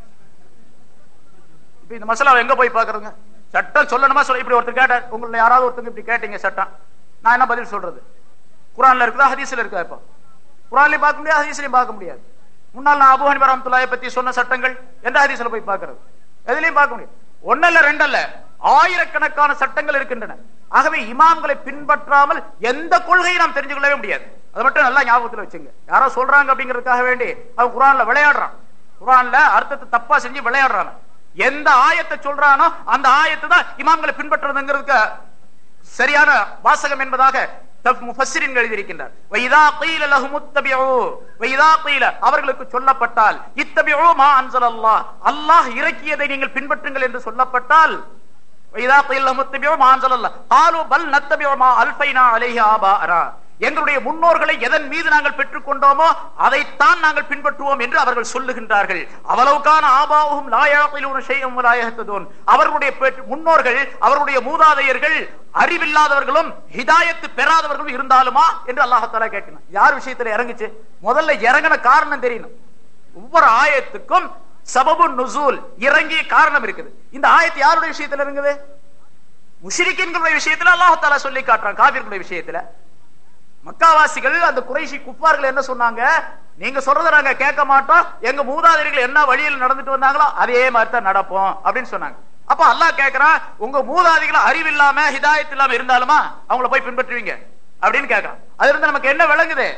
இப்ப இந்த மசாலாவை எங்க போய் பாக்குறதுங்க? சட்டம் சொல்லணுமா சொல்ல. இப்படி ஒருத்தர் கேட்டார், உங்களை யாராவது ஒருத்தங்க இப்படி கேட்டீங்க சட்டம், நான் என்ன பதில் சொல்றது? குரான்ல இருக்குதா ஹதீஸ்ல இருக்கா? இப்ப குரான்லயும் பார்க்க முடியாது, ஹதீஸ்லயும் பார்க்க முடியாது. முன்னாள் நான் அபூ ஹனீஃபா ரஹ்மத்துல்லாஹி பத்தி சொன்ன சட்டங்கள் எந்த ஹதீஸ்ல போய் பார்க்கிறது? எதுலயும் பார்க்க முடியாது. ஒன்னல்ல ரெண்டல்ல ஆயிரக்கணக்கான சட்டங்கள் இருக்கின்றன. ஆகவே இமாம்களை பின்பற்றாமல் எந்த கொள்கையை நாம் தெரிஞ்சு கொள்ளவே முடியாது. அதை மட்டும் நல்லா ஞாபகத்தில் வச்சுங்க. யாரோ சொல்றாங்க அப்படிங்கிறதுக்காக வேண்டி அவன் குரான்ல விளையாடுறான், குரான்ல அர்த்தத்தை தப்பா செஞ்சு விளையாடுறான். எந்த ஆயத்தை சொல்றானோ அந்த ஆயத்தை தான் இமாம்களை பின்பற்றுறதுங்கிறதுக்கு சரியான வாசகம் என்பதாக முஃபஸ்ஸிரீன்கள் எழுதியிருக்கின்றார். வைதா கீல லஹும் இத்தபிஉ, வைதா கீல அவர்களுக்கு சொல்லப்பட்டால் இத்தபிஉ மா அன்ஸலல்லாஹ், அல்லாஹ் இறக்கியதை நீங்கள் பின்பற்றுங்கள் என்று சொல்லப்பட்டால் வைதா கீல லஹும் இத்தபிஉ மா அன்ஸலல்லாஹ் காலு பல் நத்தபிஉ மா அல்ஃபைனா அலைஹி ஆபாஅனா, எங்களுடைய முன்னோர்களை எதன் மீது நாங்கள் பெற்றுக் கொண்டோமோ அதைத்தான் நாங்கள் பின்பற்றுவோம் என்று அவர்கள் சொல்லுகின்றார்கள். அவலவுகான ஆபாவுஹும் லா யஅகிலூன ஷைஅன் வலா யஹ்ததூன், அவர்களுடைய முன்னோர்கள் அவருடைய மூதாதையர்கள் அறிவில்லாதவர்களும் ஹிதாயத்து பெறாதவர்களும் இருந்தாலுமா என்று அல்லாஹ் தஆலா கேட்கிறான். யார் விஷயத்துல இறங்குச்சு? முதல்ல இறங்கின காரணம் தெரியணும். ஒவ்வொரு ஆயத்துக்கும் சபபு நுசூல், இறங்கிய காரணம் இருக்குது. இந்த ஆயத்து யாருடைய விஷயத்துல இருக்குது? முஷ்ரிக்கீன்களுடைய விஷயத்துல அல்லாஹ் தஆலா சொல்லி காட்டுறான். காபிர்களுடைய விஷயத்துல மக்காவாசிகள் அந்த குறைஷி குஃபார்கள் என்ன சொன்னாங்க? நீங்க சொல்றத நாங்க கேட்க மாட்டோம், எங்க மூதாதையர்கள் என்ன வழியில் நடந்துட்டு வந்தாங்களோ அதே மாதிரி தான் நடப்போம் அப்படின்னு சொன்னாங்க. அப்ப அல்லாஹ் கேட்கிறான், உங்க மூதாதைகள் அறிவில்லாம ஹிதாயத் இல்லாம இருந்தாலுமா அவங்கள போய் பின்பற்றுவீங்க அப்படின்னு கேட்கிறான். அது இருந்து நமக்கு என்ன விளங்குது?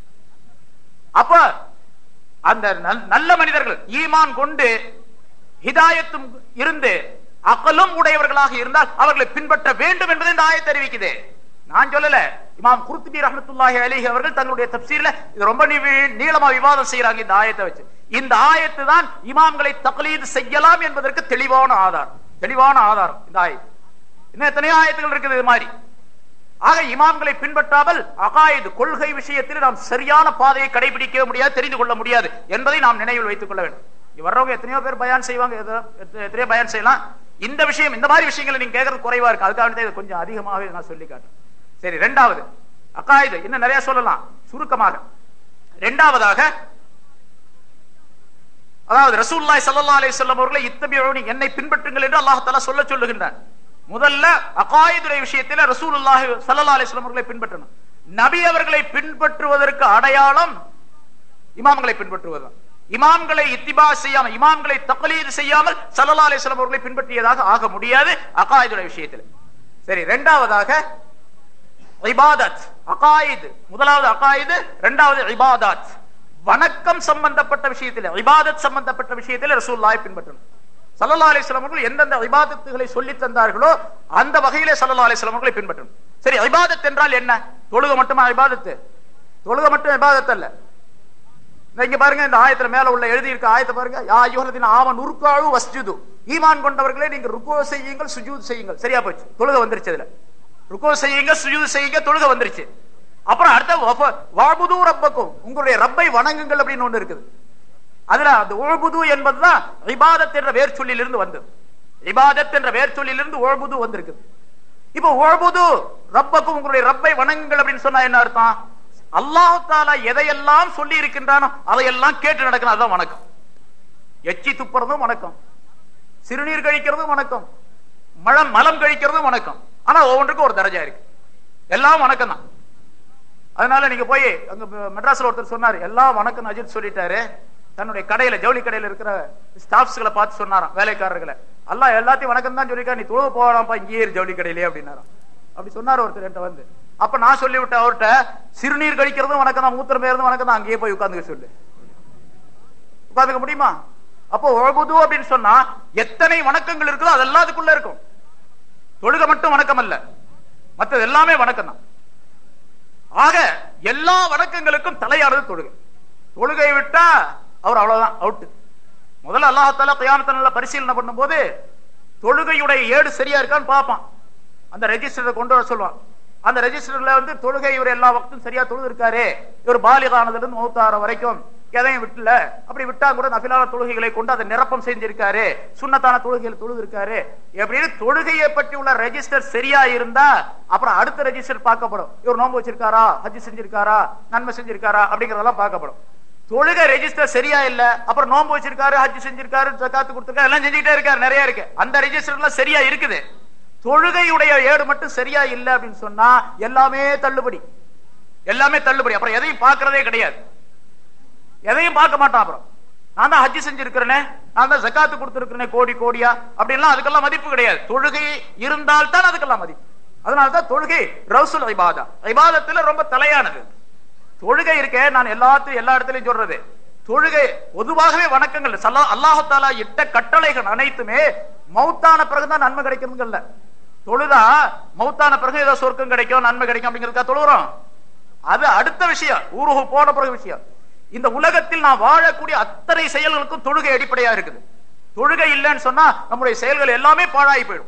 அப்ப அந்த நல்ல மனிதர்கள் ஈமான் கொண்டு ஹிதாயத்தும் இருந்து அகலும் உடையவர்களாக இருந்தால் அவர்களை பின்பற்ற வேண்டும் என்பதை இந்த ஆயத் தெரிவிக்குது. நான் சொல்லல, இமாம் குர்துபி ரஹ்மத்துல்லாஹி அலைஹி அவர்கள் தங்களுடைய தஃப்சீர்ல இது ரொம்ப நீளமா விவாதம் செய்யறாங்க இந்த ஆயத்தை வச்சு. இந்த ஆயத்து தான் இமாம்களை தக்லீத் செய்யலாம் என்பதற்கு தெளிவான ஆதாரம், தெளிவான ஆதாரம் இந்த ஆயத்து. இன்னும் எத்தனையோ ஆயத்துகள் இருக்குது இது மாதிரி. ஆக இமாம்களை பின்பற்றாமல் அகாயிது கொள்கை விஷயத்தில் நாம் சரியான பாதையை கடைபிடிக்க முடியாது, தெரிந்து கொள்ள முடியாது என்பதை நாம் நினைவில் வைத்துக் கொள்ள வேண்டும். வர்றவங்க எத்தனையோ பேர் பயான் செய்வாங்க, எத்தனையோ பயான் செய்யலாம். இந்த விஷயம் இந்த மாதிரி விஷயங்களை நீங்க கேட்கறது குறைவா இருக்கு, அதுக்காக கொஞ்சம் அதிகமாகவே நான் சொல்லி காட்டுறேன். சரி, ரெண்டாவது அகாயிது இன்னும் நிறைய சொல்லலாம் சுருக்கமாக. ரெண்டாவதாக அதாவது ரசூலுல்லாஹி ஸல்லல்லாஹு அலைஹி வஸல்லம் அவர்களை இத்தபிஊனி, என்னை பின்பற்றுங்கள் என்று அல்லாஹ் தஆலா சொல்ல சொல்லுகின்றான். முதல்ல அகாயிதுடைய விஷயத்தில் ரசூலுல்லாஹி ஸல்லல்லாஹு அலைஹி வஸல்லம் அவர்களை பின்பற்றணும். நபி அவர்களை பின்பற்றுவதற்கு அடையாளம் இமாம்களை பின்பற்றுவதுதான். இமாம்களை இத்திபா செய்யாம, இமாம்களை தக்லீத் செய்யாமல் ஸல்லல்லாஹு அலைஹி வஸல்லம் அவர்களை பின்பற்றியதாக ஆக முடியாது அகாயிதுடைய விஷயத்தில். சரி, இரண்டாவதாக இபாதத், அகாயித். முதலாவது அகாயித், இரண்டாவது இபாதத். வணக்கம் சம்பந்தப்பட்ட விஷயத்தில், இபாதத் சம்பந்தப்பட்ட விஷயத்தில் ரசூலுல்லாஹை பின்பற்றணும். ஸல்லல்லாஹு அலைஹி வஸல்லம் அவர்கள் எந்தெந்த இபாதத்துகளை சொல்லி தந்தார்களோ அந்த வகையிலே ஸல்லல்லாஹு அலைஹி வஸல்லம் அவர்களை பின்பற்றணும். சரி, இபாதத் என்றால் என்ன? தொழுகை மட்டுமா இபாதத்து? தொழுகை மட்டும் இபாதத் அல்ல. இங்க பாருங்க, இந்த ஆயத்துல மேல உள்ள எழுதி இருக்க ஆயத்தை பாருங்க. யா அய்யுஹல்லதீன ஆமனு ருக்கூஉ வஸ்ஜுது, ஈமான் கொண்டவர்களே நீங்க ருக்கு செய்யுங்கள், சுஜூத் செய்யுங்கள். சரியா போச்சு, தொழுகை வந்துருச்சு. அதுல ருக்கு செய்யுங்க, சுஜூத் செய்யுங்க, தொழுகை வந்துருச்சு. அப்புறம் அடுத்த வஅபுது ரப்பக்கும், உங்களுடைய ரப்பை வணங்குங்கள் அப்படின்னு ஒண்ணு இருக்குது. அதுல அந்த உஅபுது என்பதுதான் இபாதத் என்ற வேர் சொல்லிலிருந்து வந்தது. இபாதத் என்ற வேர் சொல்லிலிருந்து உஅபுது வந்திருக்கு. இப்போ உஅபுது ரப்பக்கும், உங்களுடைய ரப்பை வணங்குங்கள் அப்படின்னு சொன்னா என்ன அர்த்தம்? அல்லாஹ் தஆலா எதையெல்லாம் சொல்லி இருக்கின்றானோ அதையெல்லாம் கேட்டு நடக்கணும். அதுதான் வணக்கம். எச்சி துப்புறதும் வணக்கம், சிறுநீர் கழிக்கிறதும் வணக்கம், மலம் மலம் கழிக்கிறதும் வணக்கம். ஆனா ஒவ்வொன்றுக்கும் ஒரு தரஜா இருக்கு. எல்லாம் வணக்கம் தான். அதனால நீங்க போய் அங்க மெட்ராஸ்ல ஒருத்தர் சொன்னாரு, எல்லாம் வணக்கம் அஜித் சொல்லிட்டாரு. தன்னுடைய கடையில, ஜவுளி கடையில இருக்கிற ஸ்டாஃப்ஸ்களை பார்த்து சொன்னாராம், வேலைக்காரர்களை, அல்லாஹ் எல்லாத்தையும் வணக்கம் தான் சொல்லிருக்கா, நீ தொழுவ போகலாம்ப்பா இங்கேயே ஜவுளி கடையிலே அப்படின்னாராம். அப்படி சொன்னார் ஒருத்தர் என்கிட்ட வந்து. அப்ப நான் சொல்லிவிட்டேன் அவர்கிட்ட, சிறுநீர் கழிக்கிறதும் வணக்கம் தான், மூத்திரம் பேருந்தும் வணக்கம் தான், அங்கேயே போய் உட்கார்ந்துக்க சொல்லு. உட்கார்ந்துக்க முடியுமா? அப்போ உஅபுது அப்படின்னு சொன்னா எத்தனை வணக்கங்கள் இருக்குதோ அதெல்லாம் அதுக்குள்ள இருக்கும். தொழுகை மட்டும் வணக்கம் அல்ல, மற்றது எல்லாமே வணக்கம் தான். ஆக எல்லா வணக்கங்களுக்கும் தலையானது தொழுகை. தொழுகை விட்டா அவர் அவ்வளவுதான், அவுட். முதல்ல அல்லாஹ் தஆலா கியாமத் நாள்ல பரிசீலனை பண்ணும் போது தொழுகையுடைய ஏடு சரியா இருக்கான்னு பார்ப்பான். அந்த ரெஜிஸ்டரை கொண்டு வர சொல்லுவான். அந்த ரெஜிஸ்டர்ல வந்து தொழுகை இவர் எல்லா வக்தும் சரியா தொழுது இருக்காரு, இவர் பாலிகானதுல இருந்து மௌத்தார வரைக்கும் எதையும் விட்டுல, அப்படி விட்டா கூட நஃபிலான தொழுகைகளை கொண்டு அதை நிரப்பம் செஞ்சிருக்காரு, சுன்னத்தான தொழுகைகள் தொழுது இருக்காரு, எப்படின்னு தொழுகையை பற்றி உள்ள ரெஜிஸ்டர் சரியா இருந்தா அப்புறம் அடுத்த ரெஜிஸ்டர் பார்க்கப்படும். இவர் நோன்பு வச்சிருக்காரா, ஹஜ் செஞ்சிருக்காரா, நன்மை செஞ்சிருக்காரா அப்படிங்கறதெல்லாம் பார்க்கப்படும். தொழுகை ரெஜிஸ்டர் சரியா இல்ல, அப்புறம் நோன்பு வச்சிருக்காரு, ஹஜ் செஞ்சிருக்காரு, ஜகாத் கொடுத்திருக்காரு, எல்லாம் செஞ்சுட்டே இருக்காரு, நிறைய இருக்கு. அந்த ரெஜிஸ்டர் எல்லாம் சரியா இருக்குது. தொழுகையுடைய ஏடு மட்டும் சரியா இல்ல அப்படின்னு சொன்னா எல்லாமே தள்ளுபடி, எல்லாமே தள்ளுபடி. அப்புறம் எதையும் பார்க்கறதே கிடையாது, எதையும் பார்க்க மாட்டான். அப்புறம் நான் தான் ஹஜ் செஞ்சிருக்கிறேனே, நான் தான் ஜகாத்து கொடுத்திருக்கிறேனே கோடி கோடியா அப்படின்லாம் அதுக்கெல்லாம் மதிப்பு கிடையாது. தொழுகை இருந்தால் தான் அதுக்கெல்லாம் மதிப்பு. அதனாலதான் தொழுகை ரவுசுல் இபாதா, இபாதத்துல ரொம்ப தலையானது. தொழுகை இருக்கே, நான் எல்லாத்தையும் எல்லா இடத்துலயும் சொல்றது, தொழுகை பொதுவாகவே வணக்கங்கள் அல்லாஹ் தஆலா இட்ட கட்டளைகள் அனைத்துமே மௌத்தான பிறகுதான் நன்மை கிடைக்கிறதுங்கல்ல. தொழுதா மௌத்தான பிறகு ஏதோ சொர்க்கம் கிடைக்கும், நன்மை கிடைக்கும் அப்படிங்கிறதுக்கா தொழுகிறோம்? அது அடுத்த விஷயம், ஊருகு போன பிறகு விஷயம். இந்த உலகத்தில் நான் வாழக்கூடிய அத்தனை செயல்களுக்கும் தொழுகை அடிப்படையா இருக்குது. தொழுகை இல்லைன்னு சொன்னா நம்முடைய செயல்கள் எல்லாமே பாழாகி போயிடும்.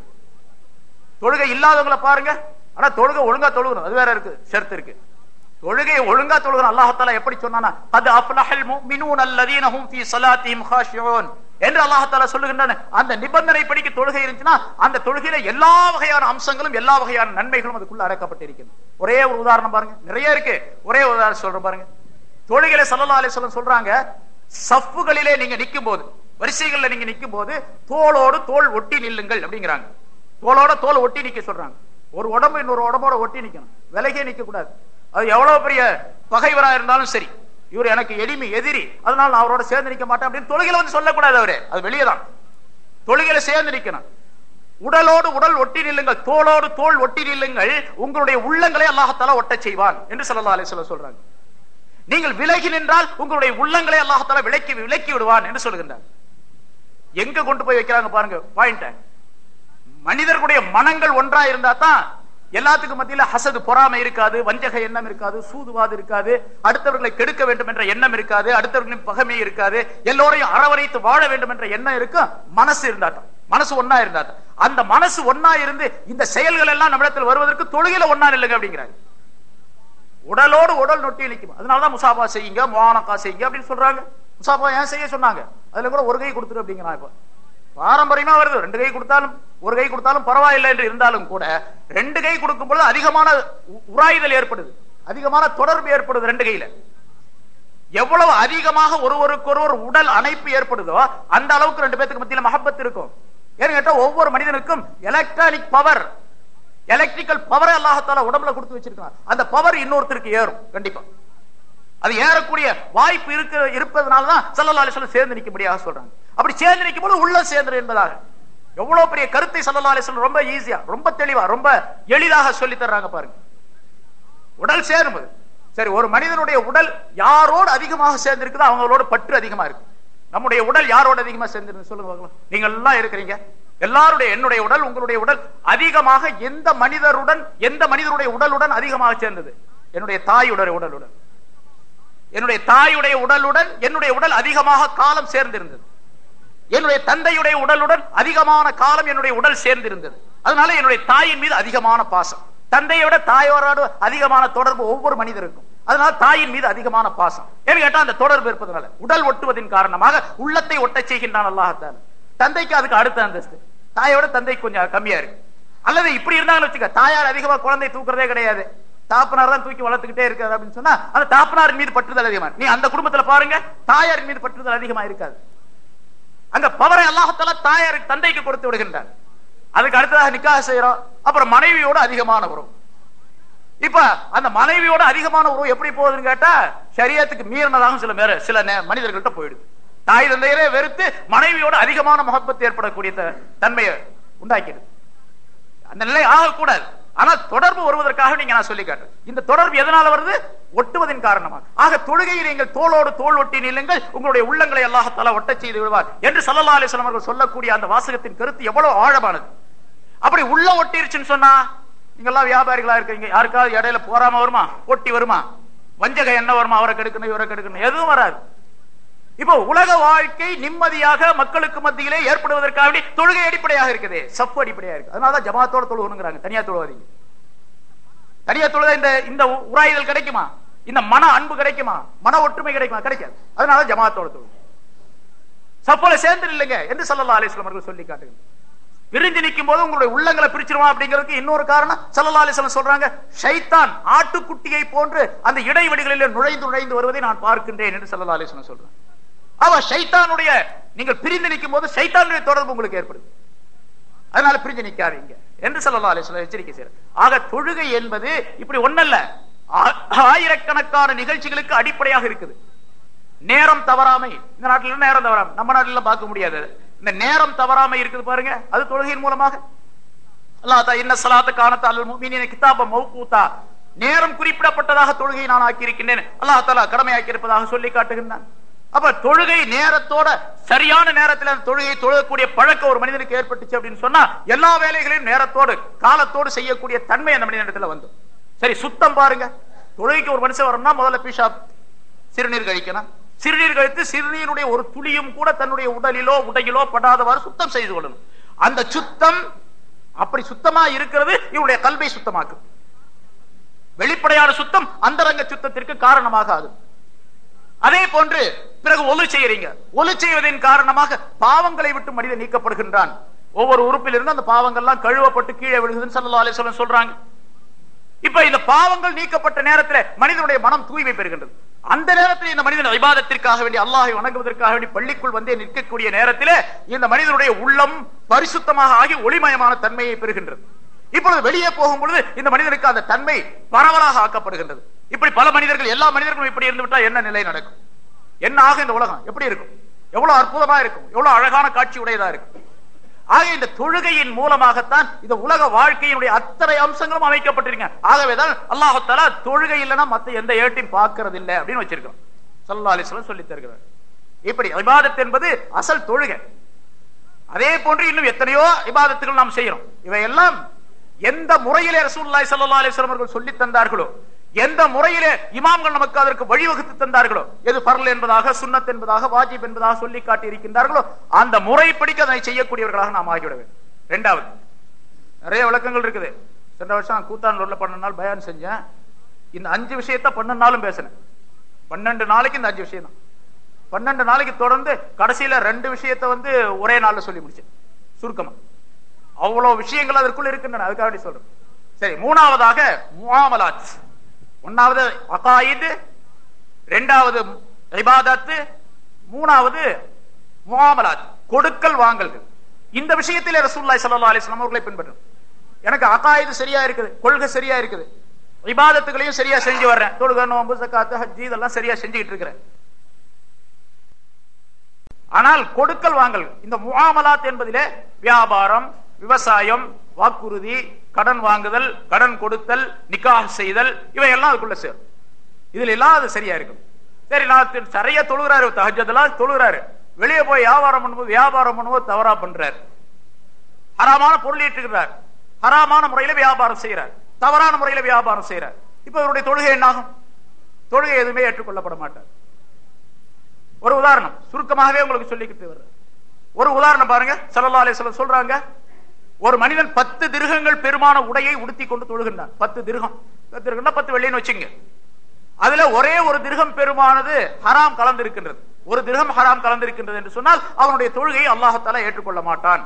தொழுகை இல்லாதவங்களை பாருங்க. ஆனா தொழுகை ஒழுங்கா தொழுகணும், அது வேற இருக்கு, ஷர்த் இருக்கு. தொழுகை ஒழுங்கா தொழுகணும். அல்லாஹ் தஆலா எப்படி சொன்னானா, கத் அஃப்லஹல் முஃமினூன அல்லதீன ஹும் ஃபீ ஸலாத்திஹிம் காஷியூன் என்று அல்லாஹ் தஆலா சொல்லுகின்றான். அந்த நிபந்தனை படிக்கு தொழுகை இருந்துச்சுன்னா அந்த தொழுகையில எல்லா வகையான அம்சங்களும் எல்லா வகையான நன்மைகளும் அதுக்குள்ள அடக்கப்பட்டிருக்கிறது. ஒரே ஒரு உதாரணம் பாருங்க, நிறைய இருக்கு. ஒரே ஒரு உதாரணம் சொல்றேன் பாருங்க. தொழுகையில ஸல்லல்லாஹு அலைஹி வஸல்லம் சொல்றாங்க, சஃப்புகளிலே நீங்க நிக்கும் போது, வரிசைகள்ல நீங்க நிக்கும் போது தோளோடு தோள் ஒட்டி நில்லுங்கள் அப்படிங்கிறாங்க. தோளோட தோள் ஒட்டி நிக்க சொல்றாங்க. ஒரு உடம்பு இன்னொரு உடம்போட ஒட்டி நிக்கணும், விலகே நிக்க கூடாது. அது எவ்வளவு பெரிய பகைவரா இருந்தாலும் சரி, இவர் எனக்கு எளிமை எதிரி, அதனால நான் அவரோட சேர்ந்து நிக்க மாட்டேன் அப்படின்னு தொழுகையில வந்து சொல்லக்கூடாது. அவரு அது வெளியேதான், தொழுகையில சேர்ந்து நிக்கணும். உடலோடு உடல் ஒட்டி நில்லுங்கள், தோளோடு தோள் ஒட்டி நில்லுங்கள், உங்களுடைய உள்ளங்களை அல்லாஹ் தஆலா ஒட்ட செய்வான் என்று ஸல்லல்லாஹு அலைஹி வஸல்லம் சொல்றாங்க. நீங்கள் விலகி நின்றால் உங்களுடைய உள்ளங்களை அல்லாஹ் தஆலா விலக்கி விலக்கி விடுவான் என்று சொல்லுகின்றார். எங்க கொண்டு போய் வைக்கிறாங்க பாருங்க பாயிண்ட். மனிதர்களுடைய மனங்கள் ஒன்றா இருந்தா தான் எல்லாத்துக்கும் மத்தியில ஹசது, பொறாமை இருக்காது, வஞ்சக எண்ணம் இருக்காது, சூதுவாது இருக்காது, அடுத்தவர்களை கெடுக்க வேண்டும் என்ற எண்ணம் இருக்காது, அடுத்தவர்களின் பகைமை இருக்காது, எல்லோரையும் அரவணைத்து வாழ வேண்டும் என்ற எண்ணம் இருக்கும். மனசு இருந்தாட்டம், மனசு ஒன்னா இருந்தாட்டம். அந்த மனசு ஒன்னா இருந்து இந்த செயல்கள் எல்லாம் நம்மிடத்தில் வருவதற்கு தொழுகையில ஒன்னா இல்லைங்க அப்படிங்கிறாங்க. உடலோடு உடல் நொட்டி நிற்கும். அதனாலதான் முசாபா செய்யுங்க, முஆனகா செய்யுங்க அப்படின்னு சொல்றாங்க. முசாபா ஏன் செய்ய சொன்னாங்க? அதுல கூட ஒரு கை கொடுத்துரு அப்படிங்கிறாங்க. இப்ப பாரம்பரியமா வருது, ரெண்டு கை கொடுத்தாலும் ஒரு கை கொடுத்தாலும் பரவாயில்லை என்று இருந்தாலும் கூட ரெண்டு கை கொடுக்கும் பொழுது அதிகமான உராய்தல் ஏற்படுது, அதிகமான தொடர்பு ஏற்படுது. ரெண்டு கையில எவ்வளவு அதிகமாக ஒருவருக்கு ஒருவர் உடல் அணைப்பு ஏற்படுதோ அந்த அளவுக்கு ரெண்டு பேருக்கு மத்தியில மஹப்பத் இருக்கும். ஏன்னு கேட்டா ஒவ்வொரு மனிதனுக்கும் எலக்ட்ரானிக் பவர், எலக்ட்ரிக்கல் பவரை அல்லாஹ் தஆலா உடம்புல கொடுத்து வச்சிருக்கான். அந்த பவர் இன்னொருத்தருக்கு ஏறும் கண்டிப்பா. அது ஏறக்கூடிய வாய்ப்பு இருக்கு இருப்பதனாலதான் ஸல்லல்லாஹு அலைஹி வஸல்லம் சேர்ந்து நிக்கும்படியாக சொல்றாங்க. அப்படி சேர்ந்து நிக்கும் போது உள்ள சேர்ந்து என்பதாக எவ்வளவு பெரிய கருத்தை ஸல்லல்லாஹு அலைஹி வஸல்லம் ரொம்ப ஈஸியா, ரொம்ப தெளிவா, ரொம்ப எளிதாக சொல்லி தர்றாங்க பாருங்க. உடல் சேரும்போது. சரி, ஒரு மனிதனுடைய உடல் யாரோடு அதிகமாக சேர்ந்திருக்குதோ அவங்களோட பற்று அதிகமா இருக்கு. நம்முடைய உடல் யாரோட அதிகமா சேர்ந்திருக்கு சொல்லுங்க பார்க்கலாம். நீங்க எல்லாம் இருக்கிறீங்க, எல்லாருடைய என்னுடைய உடல் உங்களுடைய உடல் அதிகமாக எந்த மனிதருடன் எந்த மனிதருடைய உடலுடன் அதிகமாக சேர்ந்தது? என்னுடைய தாயுடைய உடலுடன். என்னுடைய தாயுடைய உடலுடன் என்னுடைய உடல் அதிகமாக காலம் சேர்ந்திருந்தது. என்னுடைய தந்தையுடைய உடலுடன் அதிகமான காலம் என்னுடைய உடல் சேர்ந்திருந்தது. அதனால என்னுடைய தாயின் மீது அதிகமான பாசம். தந்தையோட தாயோரோடு அதிகமான தொடர்பு ஒவ்வொரு மனிதருக்கும். அதனால தாயின் மீது அதிகமான பாசம். ஏன்னு கேட்டா அந்த தொடர்பு இருப்பதனால உடல் ஒட்டுவதின் காரணமாக உள்ளத்தை ஒட்ட செய்கின்றான் அல்லாஹ்தான். தந்தைக்கு அதுக்கு அடுத்த அந்தஸ்து, தாயோட தந்தை கொஞ்சம் கம்மியா இருக்கு. அல்லது இப்படி இருந்தாங்கன்னு வச்சுக்க, தாயார் அதிகமா குழந்தை தூக்குறதே கிடையாது, தாப்பனார் தான் தூக்கி வளர்த்துக்கிட்டே இருக்காது அப்படின்னு சொன்னா அந்த தாப்பனாரின் மீது பற்றுதல் அதிகமா. நீ அந்த குடும்பத்துல பாருங்க, தாயாரின் மீது பற்றுதல் அதிகமா இருக்காது. அங்க பவரை அல்லாஹ்தால தாயாருக்கு தந்தைக்கு கொடுத்து விடுகின்றார். அதுக்கு அடுத்ததாக நிக்காஹ் செய்யறோம். அப்புறம் மனைவியோட அதிகமான உறவு. இப்ப அந்த மனைவியோட அதிகமான உறவு எப்படி போகுதுன்னு கேட்டா ஷரியத்துக்கு மீறினதாக சில பேர் சில மனிதர்கள்ட்ட போயிடுது. தாய் தந்தையரே வெறுத்து மனைவியோட அதிகமான முகப்பத்து ஏற்படக்கூடிய தன்மையை உண்டாக்கிடுது. அந்த நிலை ஆகக்கூடாது. ஆனால் தொடர்பு வருவதற்காக நீங்க நான் சொல்லி காட்டுறேன். இந்த தொடர்பு எதனால வருது? ஒட்டுவதின் காரணமாக. ஆக தொழுகையில் நீங்கள் தோளோடு தோள் ஒட்டி நில்லுங்கள், உங்களுடைய உள்ளங்களை அல்லாஹ்தாலா ஒட்ட செய்து விடுவார் என்று ஸல்லல்லாஹு அலைஹி வஸல்லம் அவர்கள் சொல்லக்கூடிய அந்த வாசகத்தின் கருத்து எவ்வளவு ஆழமானது. அப்படி உள்ள ஒட்டிருச்சுன்னு சொன்னா, நீங்க எல்லாம் வியாபாரிகளா இருக்கீங்க, யாருக்காவது இடையில போறாம வருமா? ஒட்டி வருமா? வஞ்சகம் என்ன வருமா? அவரை கெடுக்கணும் இவரை கெடுக்கணும், எதுவும் வராது. இப்போ உலக வாழ்க்கை நிம்மதியாக மக்களுக்கு மத்தியிலே ஏற்படுவதற்காக தொழுகை அடிப்படையாக இருக்குது, சப்பு அடிப்படையாக இருக்கு. அதனாலதான் ஜமாத்தோட தொழுகணுங்கிறாங்க. தனியா தொழுவாதீங்க. தனியா தொழுத இந்த இந்த உராய்தல் கிடைக்குமா? இந்த மன அன்பு கிடைக்குமா? மன ஒற்றுமை கிடைக்குமா? கிடைக்காது. அதனால ஜமாத்தோட தொழுக. சப்போல சேர்ந்து இல்லைங்க என்று ஸல்லல்லாஹு அலைஹி வஸல்லம் அவர்கள் சொல்லி காட்டுங்க. பிரிஞ்சு நிற்கும் போது உங்களுடைய உள்ளங்களை பிரிச்சிருவான் அப்படிங்கிறதுக்கு இன்னொரு காரணம் ஸல்லல்லாஹு அலைஹி வஸல்லம் சொல்றாங்க, ஷைத்தான் ஆட்டுக்குட்டியை போன்று அந்த இடைவெளிகளில் நுழைந்து நுழைந்து வருவதை நான் பார்க்கின்றேன் என்று ஸல்லல்லாஹு அலைஹி வஸல்லம் சொல்றாங்க. அவ ஷைத்தானுடைய நீங்கள் பிரிந்து நிற்கும் போது ஷைத்தானுடைய தொடர்பு உங்களுக்கு ஏற்படுது. அதனால பிரிஞ்சு நிக்காதீங்க என்று ஸல்லல்லாஹு அலைஹி வஸல்லம் எச்சரிக்கை செய்றார். ஆக தொழுகை என்பது இப்படி ஒண்ணல்ல, ஆயிரக்கணக்கான நிகழ்ச்சிகளுக்கு அடிப்படையாக இருக்குது. நேரம் தவறாமை, இந்த நாட்டில நேரம் தவறாமை நம்ம நாட்டில பார்க்க முடியாது. இந்த நேரம் தவறாமை இருக்குது பாருங்க, அது தொழுகையின் மூலமாக. அல்லாஹ் தஆலா இன்ன ஸலாத்த கானத் அலல் முஃமினீன கிதாபம் மௌகூதா, நேரம் குறிப்பிடப்பட்டதாக தொழுகையை நான் ஆக்கி இருக்கின்றேன் அல்லாஹ் தஆலா கடமையாக்கி இருப்பதாக சொல்லி காட்டுகின்றான். அப்ப தொழுகை நேரத்தோட சரியான நேரத்தில் அந்த தொழுகையை தொழக்கூடிய பழக்கம் ஒரு மனிதனுக்கு ஏற்பட்டுச்சு அப்படின்னு சொன்னா எல்லா வேலைகளையும் நேரத்தோடு காலத்தோடு செய்யக்கூடிய தன்மை அந்த மனிதனிடத்துல வந்து. சரி, சுத்தம் பாருங்க. தொழுகைக்கு ஒரு மனுஷன் வரணும்னா முதல்ல பீஷாப் சிறுநீர் கழிக்கணும். சிறுநீர் கழித்து சிறுநீருடைய ஒரு துளியும் கூட தன்னுடைய உடலிலோ உடையிலோ படாதவாறு சுத்தம் செய்து கொள்ளணும். அந்த சுத்தம் அப்படி சுத்தமா இருக்கிறது இவருடைய கல்வை சுத்தமாக்கும். வெளிப்படையான சுத்தம் அந்தரங்க சுத்தத்திற்கு காரணமாக ஆகும். அதே போன்று பிறகு ஒலு செய்யறீங்க. ஒலு செய்வதன் காரணமாக பாவங்களை விட்டு மனிதன் நீக்கப்படுகின்றான். ஒவ்வொரு உறுப்பில் இருந்து அந்த பாவங்கள்லாம் கழுவப்பட்டு கீழே விழுகுதுன்னு ஸல்லல்லாஹு அலைஹி வஸல்லம் சொல்றாங்க. இப்ப இந்த பாவங்கள் நீக்கப்பட்ட நேரத்தில் மனிதனுடைய மனம் தூய்மை பெறுகின்றது. அந்த நேரத்தில் இந்த மனிதன் இபாதத்திற்காக வேண்டி அல்லாஹை வணங்குவதற்காக வேண்டி பள்ளிக்குள் வந்து நிற்கக்கூடிய நேரத்தில் இந்த மனிதனுடைய உள்ளம் பரிசுத்தமாக ஆகி ஒளிமயமான தன்மையை பெறுகின்றது. இப்பொழுது வெளியே போகும் பொழுது இந்த மனிதனுக்கு அந்த தன்மை பரவலாக ஆக்கப்படுகின்றது. இப்படி பல மனிதர்கள், எல்லா மனிதர்களும் இப்படி இருந்து விட்டால் என்ன நிலை நடக்கும்? என்ன ஆக இந்த உலகம் எப்படி இருக்கும்? எவ்வளவு அற்புதமா இருக்கும், எவ்வளவு அழகான காட்சி உடையதா இருக்கும். ஆக இந்த தொழுகையின் மூலமாகத்தான் இந்த உலக வாழ்க்கையினுடைய அத்தனை அம்சங்களும் அமைக்கப்பட்டிருக்க. ஆகவேதான் அல்லாஹ் தஆலா தொழுகை இல்லைன்னா மத்த எந்த ஏட்டையும் பார்க்கறது இல்லை அப்படின்னு வச்சிருக்கோம். ஸல்லல்லாஹு அலைஹி வஸல்லம் சொல்லி தருகிறார். இப்படி இபாதத் என்பது அசல் தொழுகை. அதே போன்று இன்னும் எத்தனையோ இபாதத்துகள் நாம் செய்யறோம். இவையெல்லாம் எந்த முறையிலே ரசூலுல்லாஹி ஸல்லல்லாஹு அலைஹி வஸல்லம் அவர்கள் சொல்லி தந்தார்களோ, எந்த முறையிலே இமாம்கள் நமக்கு அதற்கு வழிவகுத்து தந்தார்களோ, எது ஃபர்ல் என்பதாக, சுன்னத் என்பதாக, வாஜிப் என்பதாக சொல்லி காட்டி இருக்கின்றார்களோ அந்த முறைப்படிக்கு அதை செய்யக்கூடியவர்களாக நாம் ஆகிவிட வேண்டும். இரண்டாவது, நிறைய விளக்கங்கள் இருக்குது. சென்ற வருஷம் கூத்தான் ரோட்ல பன்னெண்டு நாள் பயான் செஞ்சேன். இந்த அஞ்சு விஷயத்த பன்னெண்டு நாளும் பேசினேன். பன்னெண்டு நாளைக்கு இந்த அஞ்சு விஷயம் தான். பன்னெண்டு நாளைக்கு தொடர்ந்து கடைசியில ரெண்டு விஷயத்த வந்து ஒரே நாள்ல சொல்லி முடிச்சேன் சுருக்கமா. அவ்வளவு விஷயங்கள் அதற்குள்ள இருக்கின்றன, அதுக்காக சொல்றேன். சரி, மூணாவதாக முஆமலாத். ஒன்னாவது அகாயித், இரண்டாவது இபாதத், மூணாவது முஆமலாத், கொடுக்கல் வாங்கல்கள். இந்த விஷயத்திலே ரசூலுல்லாஹி ஸல்லல்லாஹு அலைஹி வஸல்லம் அவர்களை பின்பற்றணும். எனக்கு அகாயித் சரியா இருக்குது, கொள்கை சரியா இருக்குது, இபாதத்துகளையும் சரியா செஞ்சு வர்றேன், தொழுகை, நோன்பு, ஸகாத், ஹஜ் இதெல்லாம் சரியா செஞ்சுக்கிட்டு இருக்கிறேன். ஆனால் கொடுக்கல் வாங்கல், இந்த முஆமலாத் என்பதிலே வியாபாரம், விவசாயம், வாக்குறுதி, கடன் வாங்குதல், கடன் கொடுத்தல், நிக்காஹ் செய்தல், இவையெல்லாம் அதுக்குள்ள சேரும். இதுல எல்லாம் அது சரியா இருக்கும். சரி, நான் சரியா தொழுகிறாரு, தஹஜ்ஜுதெல்லாம் தொழுகிறாரு, வெளியே போய் வியாபாரம் பண்ணும்போது வியாபாரம் பண்ணும்போது தவறா பண்றாரு, ஹராமான பொருள் ஈட்டுகிறார், ஹராமான முறையில வியாபாரம் செய்யறார், தவறான முறையில வியாபாரம் செய்யறார். இப்ப இவருடைய தொழுகை என்னாகும்? தொழுகை எதுவுமே ஏற்றுக்கொள்ளப்பட மாட்டார். ஒரு உதாரணம் சுருக்கமாகவே உங்களுக்கு சொல்லிக்கிட்டு வர்ற ஒரு உதாரணம் பாருங்க. ஸல்லல்லாஹு அலைஹி வஸல்லம் சொல்றாங்க, ஒரு மனிதன் பத்து திருகங்கள் பெருமான உடையை உடுத்தி கொண்டு தொழுகின்றான். பத்து திருகம், பத்து வெள்ளின்னு வச்சுங்க. அதுல ஒரே ஒரு திருகம் பெருமானது ஹராம் கலந்து இருக்கின்றது, ஒரு திருகம் ஹராம் கலந்து இருக்கின்றது என்று சொன்னால் அவனுடைய தொழுகையை அல்லாஹ் தஆலா ஏற்றுக்கொள்ள மாட்டான்.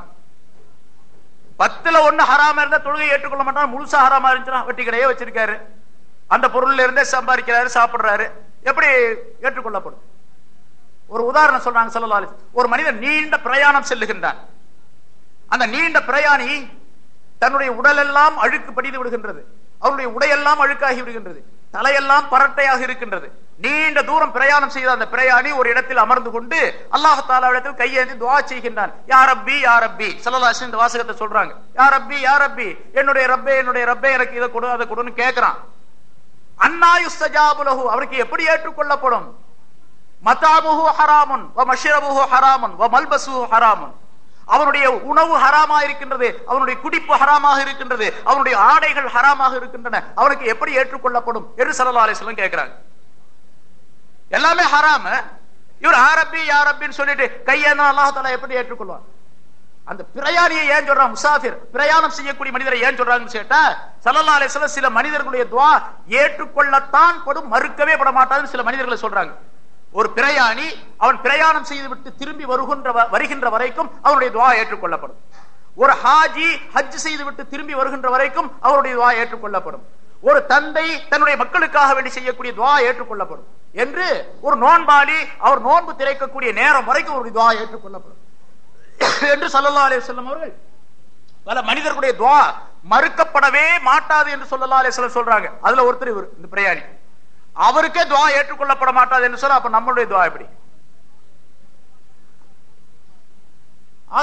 பத்துல ஒண்ணு ஹராமா இருந்தா தொழுகையை ஏற்றுக்கொள்ள மாட்டான். முழுசா ஹராமா இருந்துச்சுன்னா வெட்டி கடையே வச்சிருக்காரு, அந்த பொருள்ல இருந்தே சம்பாதிக்கிறாரு, சாப்பிடுறாரு, எப்படி ஏற்றுக்கொள்ளப்படும்? ஒரு உதாரணம் சொல்றாங்க ஸல்லல்லாஹு அலைஹி வஸல்லம். ஒரு மனிதன் நீண்ட பிரயாணம் செல்லுகின்றான். அந்த நீண்ட பிரயாணி தன்னுடைய உடல் எல்லாம் அழுக்கு படிந்து விடுகின்றது, அவருடைய உடையெல்லாம் அழுக்காகி விடுகின்றது, தலையெல்லாம் பரட்டையாக இருக்கின்றது. நீண்ட தூரம் பிரயாணம் செய்த அந்த பிரயாணி ஒரு இடத்தில் அமர்ந்து கொண்டு அல்லாஹ் தஆலாவிடத்தில் கையேந்தி துஆ செய்கின்றான். யா ரப்பி யா ரப்பி, ஸல்லல்லாஹு அலைஹி வஸல்லம் இந்த வாசகத்தை சொல்றாங்க. யா ரப்பி யா ரப்பி, என்னுடைய ரப்பே என்னுடைய ரப்பே எனக்கு இதை கொடு அதை கொடுன்னு கேட்கிறான். அன்னா யுஸ்தஜாபு லஹு, அவருக்கு எப்படி ஏற்றுக்கொள்ளப்படும்? மதாமுஹு ஹராமுன் வ மஷ்ரபுஹு ஹராமுன் வ மல்பசுஹு ஹராமுன், அவனுடைய உணவு ஹராமா இருக்கின்றது, அவனுடைய குடிப்பு ஹராமாக இருக்கின்றது, அவனுடைய ஆடைகள் ஹராமாக இருக்கின்றன, அவனுக்கு எப்படி ஏற்றுக்கொள்ளப்படும் என்று ஸல்லல்லாஹு அலைஹி வஸல்லம் கேட்கிறாங்க. எல்லாமே ஹராம். இவர் ஆரப்பி யாரப்பின்னு சொல்லிட்டு கையேந்தா அல்லாஹ் தஆலா எப்படி ஏற்றுக்கொள்வார்? அந்த பிரயாணியை ஏன் சொல்றான்? முசாஃபிர், பிரயாணம் செய்யக்கூடிய மனிதரை ஏன் சொல்றாங்கன்னு கேட்டா, ஸல்லல்லாஹு அலைஹி வஸல்லம் சில மனிதர்களுடைய துஆ ஏற்றுக்கொள்ளத்தான் படும், மறுக்கவே பட மாட்டாதுன்னு சில மனிதர்களை சொல்றாங்க. ஒரு பிரயாணி அவன் பிரயாணம் செய்துவிட்டு திரும்பி வருகின்ற வருகின்ற வரைக்கும் அவனுடைய துஆ ஏற்றுக்கொள்ளப்படும். ஒரு ஹாஜி ஹஜ் செய்துவிட்டு திரும்பி வருகின்ற வரைக்கும் அவருடைய துஆ ஏற்றுக்கொள்ளப்படும். ஒரு தந்தை தன்னுடைய மக்களுக்காக வேண்டி செய்யக்கூடிய துஆ ஏற்றுக்கொள்ளப்படும் என்று ஒரு நோன்பாளி அவர் நோன்பு திரைக்கக்கூடிய நேரம் வரைக்கும் அவருடைய துஆ ஏற்றுக்கொள்ளப்படும் என்று ஸல்லல்லாஹு அலைஹி வஸல்லம் அவர்கள் பல மனிதர்களுடைய துஆ மறுக்கப்படவே மாட்டாது என்று ஸல்லல்லாஹு அலைஹி வஸல்லம் சொல்றாங்க. அதுல ஒருத்தர் இவர், இந்த பிரயாணி. அவருக்கே துஆ ஏற்றுக்கொள்ளப்பட மாட்டாது என்று சொல்ல, அப்ப நம்மளுடைய துஆ எப்படி? ஆக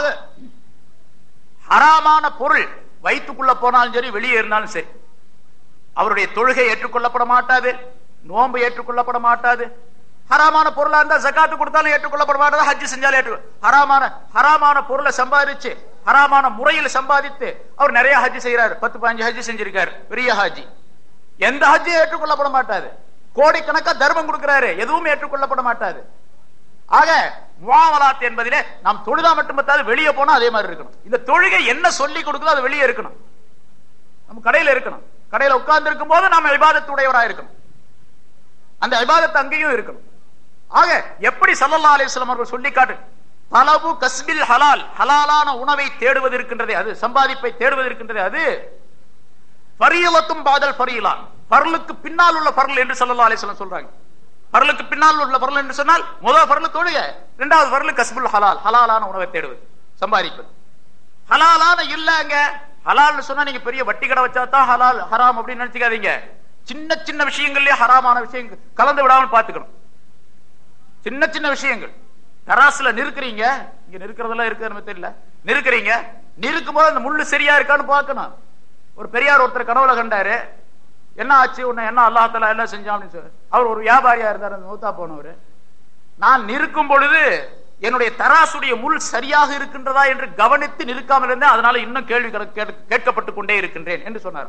ஹராமான பொருள் வயிற்றுக்குள்ள போனாலும் சரி, வெளியே இருந்தாலும் சரி, அவருடைய தொழுகை ஏற்றுக்கொள்ளப்பட மாட்டாது, நோன்பு ஏற்றுக்கொள்ளப்பட மாட்டாது. ஹராமான பொருளா இருந்தா ஜகாத்து கொடுத்தாலும் ஏற்றுக்கொள்ளப்பட மாட்டாது, ஹஜ் செஞ்சாலும் ஏற்று ஹராமான ஹராமான பொருளை சம்பாதிச்சு ஹராமான முறையில் சம்பாதித்து அவர் நிறைய ஹஜ் செய்யறாரு, பத்து பதினஞ்சு ஹஜ் செஞ்சிருக்காரு, பெரிய ஹாஜி. எந்த ஹஜ்ஜும் ஏற்றுக்கொள்ளப்பட மாட்டாது. கோடிக்கணக்கா தர்மம் கொடுக்கிறாரு, எதுவும் ஏற்றுக்கொள்ளப்பட மாட்டாது. ஆக முஆமலாத் என்பதிலே நாம் தொழுதா மட்டும் பத்தாது, வெளியே போனா அதே மாதிரி இருக்கணும். இந்த தொழுகை என்ன சொல்லி கொடுக்குதோ அது வெளியே இருக்கணும். நம்ம கடையில இருக்கணும், கடையில உட்கார்ந்து இருக்கும் போது நாம இபாதத்து உடையவராக இருக்கணும், அந்த இபாதத்து அங்கேயும் இருக்கணும். ஆக எப்படி ஸல்லல்லாஹு அலைஹி வஸல்லம் அவர்கள் சொல்லி காட்டு, தலபு கஸ்பில் ஹலால், ஹலாலான உணவை தேடுவது இருக்கின்றதே அது, சம்பாதிப்பை தேடுவது இருக்கின்றதே அது ஃபரீலத்தும் பாதல் ஃபரீலா, பர்லுக்கு பின்னால் உள்ள பர்ல் என்று ஸல்லல்லாஹு அலைஹி வஸல்லம் சொல்றாங்க. பர்லுக்கு பின்னால் உள்ள பர்ல் என்று சொன்னால் முதல் பர்ல் தொழுகை, இரண்டாவது பர்ல் கஸ்புல் ஹலால், ஹலாலான உணவை தேடுவது, சம்பாதிப்பது. ஹலாலான இல்லங்க, ஹலால்னு சொன்னா நீங்க பெரிய வட்டி கடை வச்சா தான் ஹலால் ஹராம் அப்படின்னு நினைச்சுக்காதீங்க. சின்ன சின்ன விஷயங்கள்லயே ஹராமான விஷயங்கள் கலந்து விடாமல் பார்த்துக்கணும். சின்ன சின்ன விஷயங்கள், தராசுல நிறுக்கிறீங்க, இங்க நிறுக்கிறதெல்லாம் இருக்கு தெரியல, நிறுக்கிறீங்க, நிறுக்கும் போது அந்த முள்ளு சரியா இருக்கான்னு பார்க்கணும். ஒரு பெரியார் ஒருத்தர் கனவுல கண்டாரு, என்ன ஆச்சு உன்னை என்ன அல்லாஹ் தஆலா என்ன செஞ்சான் அப்படின்னு சொல்லி. அவர் ஒரு வியாபாரியா இருந்தார், அந்த மூத்தா போனவர். நான் நிற்கும் பொழுது என்னுடைய தராசுடைய முள் சரியாக இருக்கின்றதா என்று கவனித்து நிற்காமல் இருந்தேன், அதனால இன்னும் கேள்வி கேட்கப்பட்டுக் கொண்டே இருக்கின்றேன் என்று சொன்னார்.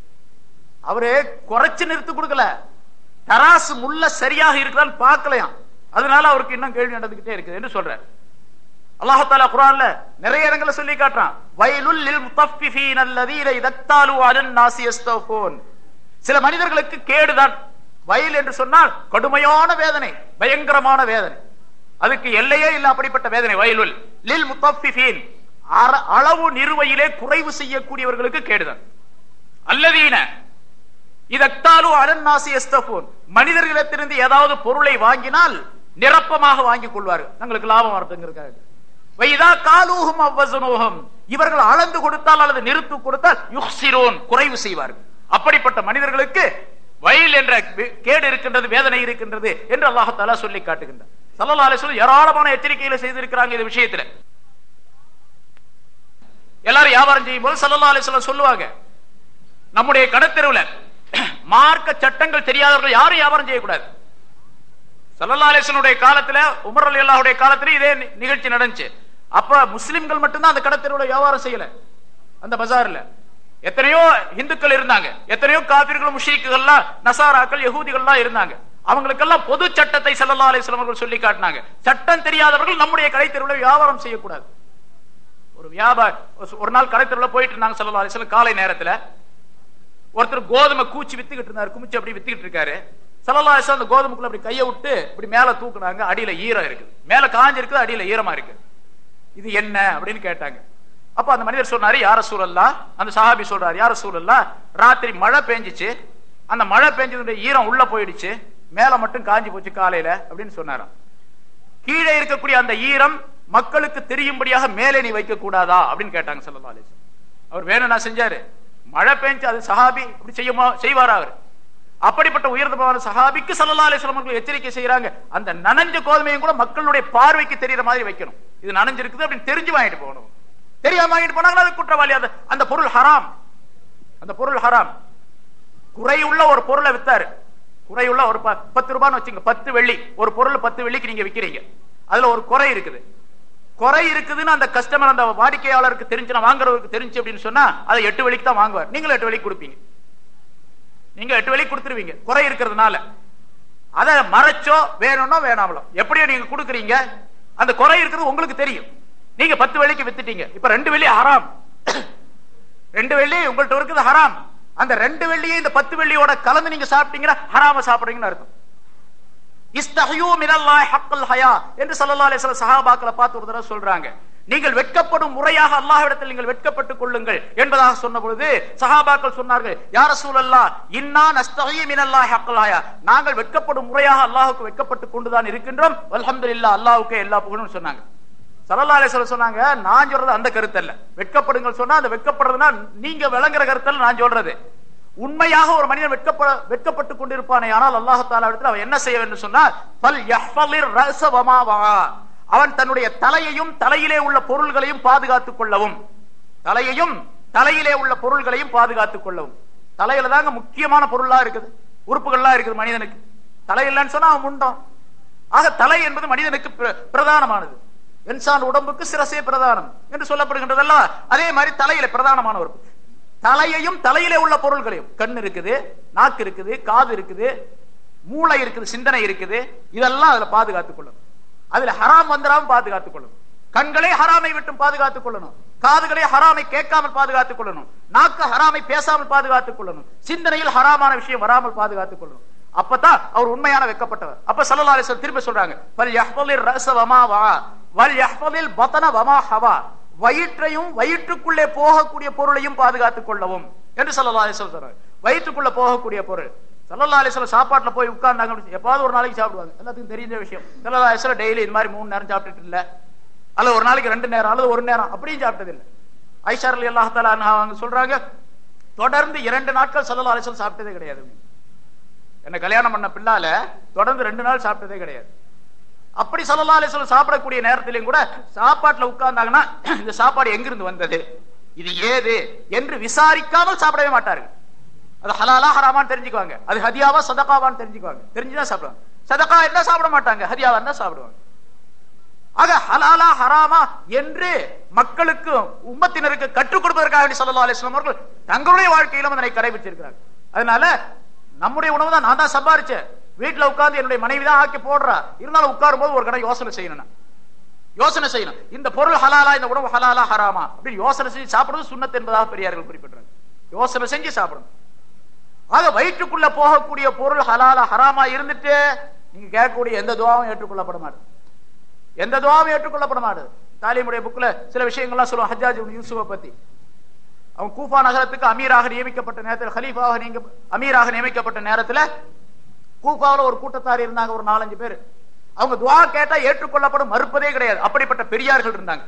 அவரு குறைச்சு நிறுத்து கொடுக்கல, தராசு முள்ள சரியாக இருக்குதான்னு பார்க்கலையாம், அதனால அவருக்கு இன்னும் கேள்வி நடந்துகிட்டே இருக்குது என்று சொல்றார். அல்லாஹ் தஆலா குர்ஆன்ல நிறைய இடங்களை சொல்லி காட்டுறான், வயலுல் லில் முத்தஃபிஃபீன அல்லதீன இதக்தாலு அலன் நாஸி யஸ்தஃபூன். சில மனிதர்களுக்கு கேடுதான். வயல் என்று சொன்னால் கடுமையான வேதனை, பயங்கரமான வேதனை, அதுக்கு எல்லையே இல்ல, அப்படிப்பட்ட வேதனை. வயலுல் லில் முத்தஃபிஃபீன், அளவு நிறுவையிலே குறைவு செய்யக்கூடியவர்களுக்கு கேடுதான். அல்லதீன இதக்தாலு அலன் நாஸி யஸ்தஃபூன், மனிதர்களிடத்திலிருந்து ஏதாவது பொருளை வாங்கினால் நிரப்பமாக வாங்கிக் கொள்வார்கள், தங்களுக்கு லாபம் வரட்டுங்கிறதுக்காக. வைதா காலூஹும் அவ்வஸனூஹும், இவர்கள் அளந்து கொடுத்தால் அல்லது நிறுத்து கொடுத்தால் யுக்ஸிரூன், குறைவு செய்வார்கள். அப்படிப்பட்ட மனிதர்களுக்கு வயல் என்ற கேடு இருக்கின்றது, வேதனை இருக்கின்றது என்று அல்லாஹ் தஆலா சொல்லி காட்டுகின்றார். ஸல்லல்லாஹு அலைஹி வஸல்லம் ஏராளமான எச்சரிக்கைகளை செய்திருக்கிறாங்க இந்த விஷயத்துல. எல்லாரும் வியாபாரம் செய்யும் போது ஸல்லல்லாஹு அலைஹி வஸல்லம் சொல்லுவாங்க, நம்முடைய கடத்தெருவுல மார்க்க சட்டங்கள் தெரியாதவர்கள் யாரும் வியாபாரம் செய்யக்கூடாது. ஸல்லல்லாஹு அலைஹி வஸல்லம் உடைய காலத்துல, உமர் ரலியல்லாஹு அன்ஹு காலத்துல இதே நிகழ்ச்சி நடந்துச்சு. அப்ப முஸ்லிம்கள் மட்டும்தான் அந்த கடத்தெருவுல வியாபாரம் செய்யல. அந்த பஜார்ல எத்தனையோ இந்துக்கள் இருந்தாங்க, எத்தனையோ காபிர்கள், முஷ்ரிக்குகள்லாம், நசாராக்கள், யகூதிகள்லாம் இருந்தாங்க. அவங்களுக்கெல்லாம் பொது சட்டத்தை ஸல்லல்லாஹு அலைஹி வஸல்லம் அவர்கள் சொல்லி காட்டினாங்க. சட்டம் தெரியாதவர்கள் நம்முடைய கடைத்தெருவுல வியாபாரம் செய்யக்கூடாது. ஒரு வியாபார ஒரு நாள் கடைத்தெருவுல போயிட்டு இருந்தாங்க ஸல்லல்லாஹு அலைஹி வஸல்லம். காலை நேரத்துல ஒருத்தர் கோதுமை கூச்சி வித்துக்கிட்டு இருந்தாரு, குமிச்சு அப்படி வித்துக்கிட்டு இருக்காரு. ஸல்லல்லாஹு அலைஹி வஸல்லம் அந்த கோதுமைக்குள்ள அப்படி கையை விட்டு இப்படி மேல தூக்குனாங்க. அடியில ஈரம் இருக்குது, மேல காஞ்சி இருக்குது, அடியில ஈரமா இருக்கு. இது என்ன அப்படின்னு கேட்டாங்க. அப்ப அந்த மனிதர் சொன்னாரு, யா ரசூலல்லாஹ், அந்த சஹாபி சொல்றாரு, யா ரசூலல்லாஹ், ராத்திரி மழை பெஞ்சிச்சு, அந்த மழை பெஞ்சதுடைய ஈரம் உள்ள போயிடுச்சு, மேல மட்டும் காஞ்சி போச்சு காலையில அப்படின்னு சொன்னாராம். கீழே இருக்கக்கூடிய அந்த ஈரம் மக்களுக்கு தெரியும்படியாக மேலே நீ வைக்க கூடாதா அப்படின்னு கேட்டாங்க ஸல்லல்லாஹு அலைஹி வஸல்லம். அவர் வேணும்னா செஞ்சாரு. மழை பெஞ்சு அது சஹாபி இப்படி செய்யுமா செய்வாரா அவர்? அப்படிப்பட்ட உயர்ந்தமான சஹாபிக்கு ஸல்லல்லாஹு அலைஹி வஸல்லம் அவர்கள் எச்சரிக்கை செய்யறாங்க, அந்த நனைஞ்ச கோதுமையும் கூட மக்களுடைய பார்வைக்கு தெரியுற மாதிரி வைக்கணும். இது நனைஞ்சிருக்குது அப்படின்னு தெரிஞ்சு வாங்கிட்டு போகணும். தெரியாம வாங்கிட்டு போனாங்கன்னா அது குற்றவாளி. அந்த அந்த பொருள் ஹராம், அந்த பொருள் ஹராம். குறையுள்ள ஒரு பொருளை வித்தாரு, குறையுள்ள ஒரு பத்து ரூபான்னு வச்சுங்க, பத்து வெள்ளி ஒரு பொருள் பத்து வெள்ளிக்கு நீங்க விக்கிறீங்க. அதுல ஒரு குறை இருக்குது, குறை இருக்குதுன்னு அந்த கஸ்டமர், அந்த வாடிக்கையாளருக்கு தெரிஞ்சு, வாங்குறவருக்கு தெரிஞ்சு அப்படின்னு சொன்னா அதை எட்டு வெள்ளிக்கு தான் வாங்குவார். நீங்களும் எட்டு வெள்ளிக்கு கொடுப்பீங்க, நீங்க எட்டு வெள்ளிக்கு கொடுத்துருவீங்க குறை இருக்கிறதுனால. அதை மறைச்சோ வேணும்னோ வேணாமலோ எப்படியோ நீங்க கொடுக்குறீங்க. அந்த குறை இருக்கிறது உங்களுக்கு தெரியும், நீங்க பத்து வெள்ளிக்கு வித்துட்டீங்க. இப்ப ரெண்டு வெள்ளி ஹராம், ரெண்டு வெள்ளி உங்கள்ட்ட இருக்குது ஹராம். அந்த ரெண்டு வெள்ளியை இந்த பத்து வெள்ளியோட கலந்து நீங்க சாப்பிட்டீங்கன்னா ஹராம சாப்பிடுறீங்கன்னு அர்த்தம். இஸ்தஹயூ மினல்லாஹி ஹக்கல் ஹயா என்று ஸல்லல்லாஹு அலைஹி வஸல்லம் சஹாபாக்களை பார்த்து ஒரு தடவை சொல்றாங்க. நீங்கள் வெட்கப்படும் முறையாக அல்லாஹ்விடத்தில் நீங்கள் வெட்கப்பட்டுக் கொள்ளுங்கள் என்பதாக சொன்ன பொழுது சஹாபாக்கள் சொன்னார்கள், யா ரசூலல்லாஹ், இன்னா நஸ்தஹீ மினல்லாஹி ஹக்கல் ஹயா, நாங்கள் வெட்கப்படும் முறையாக அல்லாஹ்வுக்கு வெட்கப்பட்டுக் கொண்டுதான் இருக்கின்றோம், அல்ஹம்துலில்லாஹ், அல்லாஹ்வுக்கே எல்லா புகழும் சொன்னாங்க. ஸல்லல்லாஹு அலைஹி வஸல்லம் சொன்னாங்க, நான் சொல்றது அந்த கருத்து அல்ல. வெட்கப்படுங்கள் சொன்னா அந்த வெட்கப்படுறதுனா நீங்க விளங்குற கருத்தல்ல நான் சொல்றது. உண்மையாக ஒரு மனிதன் வெட்கப்பட வெட்கப்பட்டுக் கொண்டிருப்பானே ஆனால் அல்லாஹ் தஆலா இடத்தில் அவன் என்ன செய்ய வேண்டும் சொன்னால், ஃபல் யஹ்ஃபலிர் ரஸ வமா வஆ, அவன் தன்னுடைய தலையையும் தலையிலே உள்ள பொருள்களையும் பாதுகாத்துக் கொள்ளவும், தலையையும் தலையிலே உள்ள பொருள்களையும் பாதுகாத்துக் கொள்ளவும். தலையில தாங்க முக்கியமான பொருளா இருக்குது, உறுப்புகள்லாம் இருக்குது மனிதனுக்கு. தலை இல்லைன்னு சொன்னா அவன் முண்டம். ஆக தலை என்பது மனிதனுக்கு பிரதானமானது. இன்சான் உடம்புக்கு சிரசே பிரதானம் என்று சொல்லப்படுகின்றதல்ல, அதே மாதிரி தலையில பிரதானமான உறுப்பு. தலையையும் தலையிலே உள்ள பொருள்களையும், கண் இருக்குது, நாக்கு இருக்குது, காது இருக்குது, மூளை இருக்குது, சிந்தனை இருக்குது, இதெல்லாம் அதுல பாதுகாத்துக் கொள்ளணும். அதுல ஹராம் வந்துடாம பாதுகாத்துக் கொள்ளணும். கண்களை ஹராமை விட்டு பாதுகாத்துக் கொள்ளணும், காதுகளை ஹராமை கேட்காமல் பாதுகாத்துக் கொள்ளணும், நாக்கு ஹராமை பேசாமல் பாதுகாத்துக் கொள்ளணும், சிந்தனையில் ஹராமான விஷயம் வராமல் பாதுகாத்துக் கொள்ளணும். அப்பதான் அவர் உண்மையான வெட்கப்பட்டவர். அப்ப ஸல்லல்லாஹு அலைஹி வஸல்லம் திரும்ப சொல்றாங்க, ஃபல் யஹ்ஃபலிர் ரஸ வமா வஆ வல் யஹ்ஃபலில் பத்ன வமா ஹவா, வயிற்றையும் வயிற்றுக்குள்ளே போகக்கூடிய பொருளையும் பாதுகாத்துக் கொள்ளவும் என்று ஸல்லல்லாஹு அலைஹி வஸல்லம் சொல்றாங்க. வயிற்றுக்குள்ள போகக்கூடிய பொருள், ஸல்லல்லாஹு அலைஹி வஸல்லம் சாப்பாட்டுல போய் உட்கார்ந்தாங்க, எப்பாவது ஒரு நாளைக்கு சாப்பிடுவாங்க, எல்லாத்துக்கும் தெரிஞ்ச விஷயம். ஸல்லல்லாஹு அலைஹி வஸல்லம் டெய்லி இது மாதிரி மூணு நேரம் சாப்பிட்டுட்டு இல்ல, அல்லது ஒரு நாளைக்கு ரெண்டு நேரம் அல்லது ஒரு நேரம் அப்படியும் சாப்பிட்டது இல்லை. ஆயிஷா ரலியல்லாஹு தஆலா அன்ஹா சொல்றாங்க, தொடர்ந்து இரண்டு நாட்கள் ஸல்லல்லாஹு அலைஹி வஸல்லம் சாப்பிட்டதே கிடையாது. என்ன கல்யாணம் பண்ண பின்னால தொடர்ந்து ரெண்டு நாள் சாப்பிட்டதே கிடையாது. அப்படி ஸல்லல்லாஹு அலைஹி வஸல்லம் சாப்பிடக்கூடிய நேரத்திலையும் கூட சாப்பாட்டுல உட்கார்ந்தாங்கன்னா இந்த சாப்பாடு எங்கிருந்து வந்தது, இது ஏது என்று விசாரிக்காமல் சாப்பிடவே மாட்டார்கள். அது ஹலாலா ஹராமான்னு தெரிஞ்சுக்குவாங்க, அது ஹதியாவா சதகாவான்னு தெரிஞ்சுக்குவாங்க, தெரிஞ்சுதான் சாப்பிடுவாங்க. சதகா என்ன சாப்பிட மாட்டாங்க, ஹதியாவா என்ன சாப்பிடுவாங்க. ஆக ஹலாலா ஹராமா என்று மக்களுக்கு உம்மத்தினருக்கு கற்றுக் கொடுப்பதற்காக ஸல்லல்லாஹு அலைஹி வஸல்லம் அவர்கள் தங்களுடைய வாழ்க்கையிலும் அதனை கடைபிடிச்சிருக்கிறார்கள். அதனால நம்முடைய உணவு தான் நான் தான் சம்பாரிச்சேன், வீட்டுல உட்கார்ந்து என்னுடைய மனைவி தான் ஆக்கி போடுறா, இருந்தாலும் உட்காரும் போது ஒரு கடை யோசனை செய்யணும், யோசனை செய்யணும், இந்த பொருள் ஹலாலா, இந்த உணவு ஹலாலா ஹராமா அப்படின்னு யோசனை செஞ்சு சாப்பிடுறது சுன்னத் என்பதாக பெரியார்கள் குறிப்பிட்டாங்க. யோசனை செஞ்சு சாப்பிடணும். ஆக வயிற்றுக்குள்ள போகக்கூடிய பொருள் ஹலாலா ஹராமா இருந்துட்டு நீங்க கேட்கக்கூடிய எந்த துவாவும் ஏற்றுக்கொள்ளப்பட மாட்டேன், எந்த துவாவும் ஏற்றுக்கொள்ளப்பட மாட்டேது. தாலிமுடைய புக்ல சில விஷயங்கள்லாம் சொல்லுவோம். ஹஜ்ஜாஜ் இப்னு யூசுஃபை பத்தி, அவன் கூஃபா நகரத்துக்கு அமீராக நியமிக்கப்பட்ட நேரத்தில், ஹலீஃபாக நீங்க அமீராக நியமிக்கப்பட்ட நேரத்தில் கூஃபாவில் ஒரு கூட்டத்தார் இருந்தாங்க, ஒரு நாலஞ்சு பேர். அவங்க துவா கேட்டா ஏற்றுக்கொள்ளப்படும், மறுப்பதே கிடையாது. அப்படிப்பட்ட பெரியார்கள் இருந்தாங்க.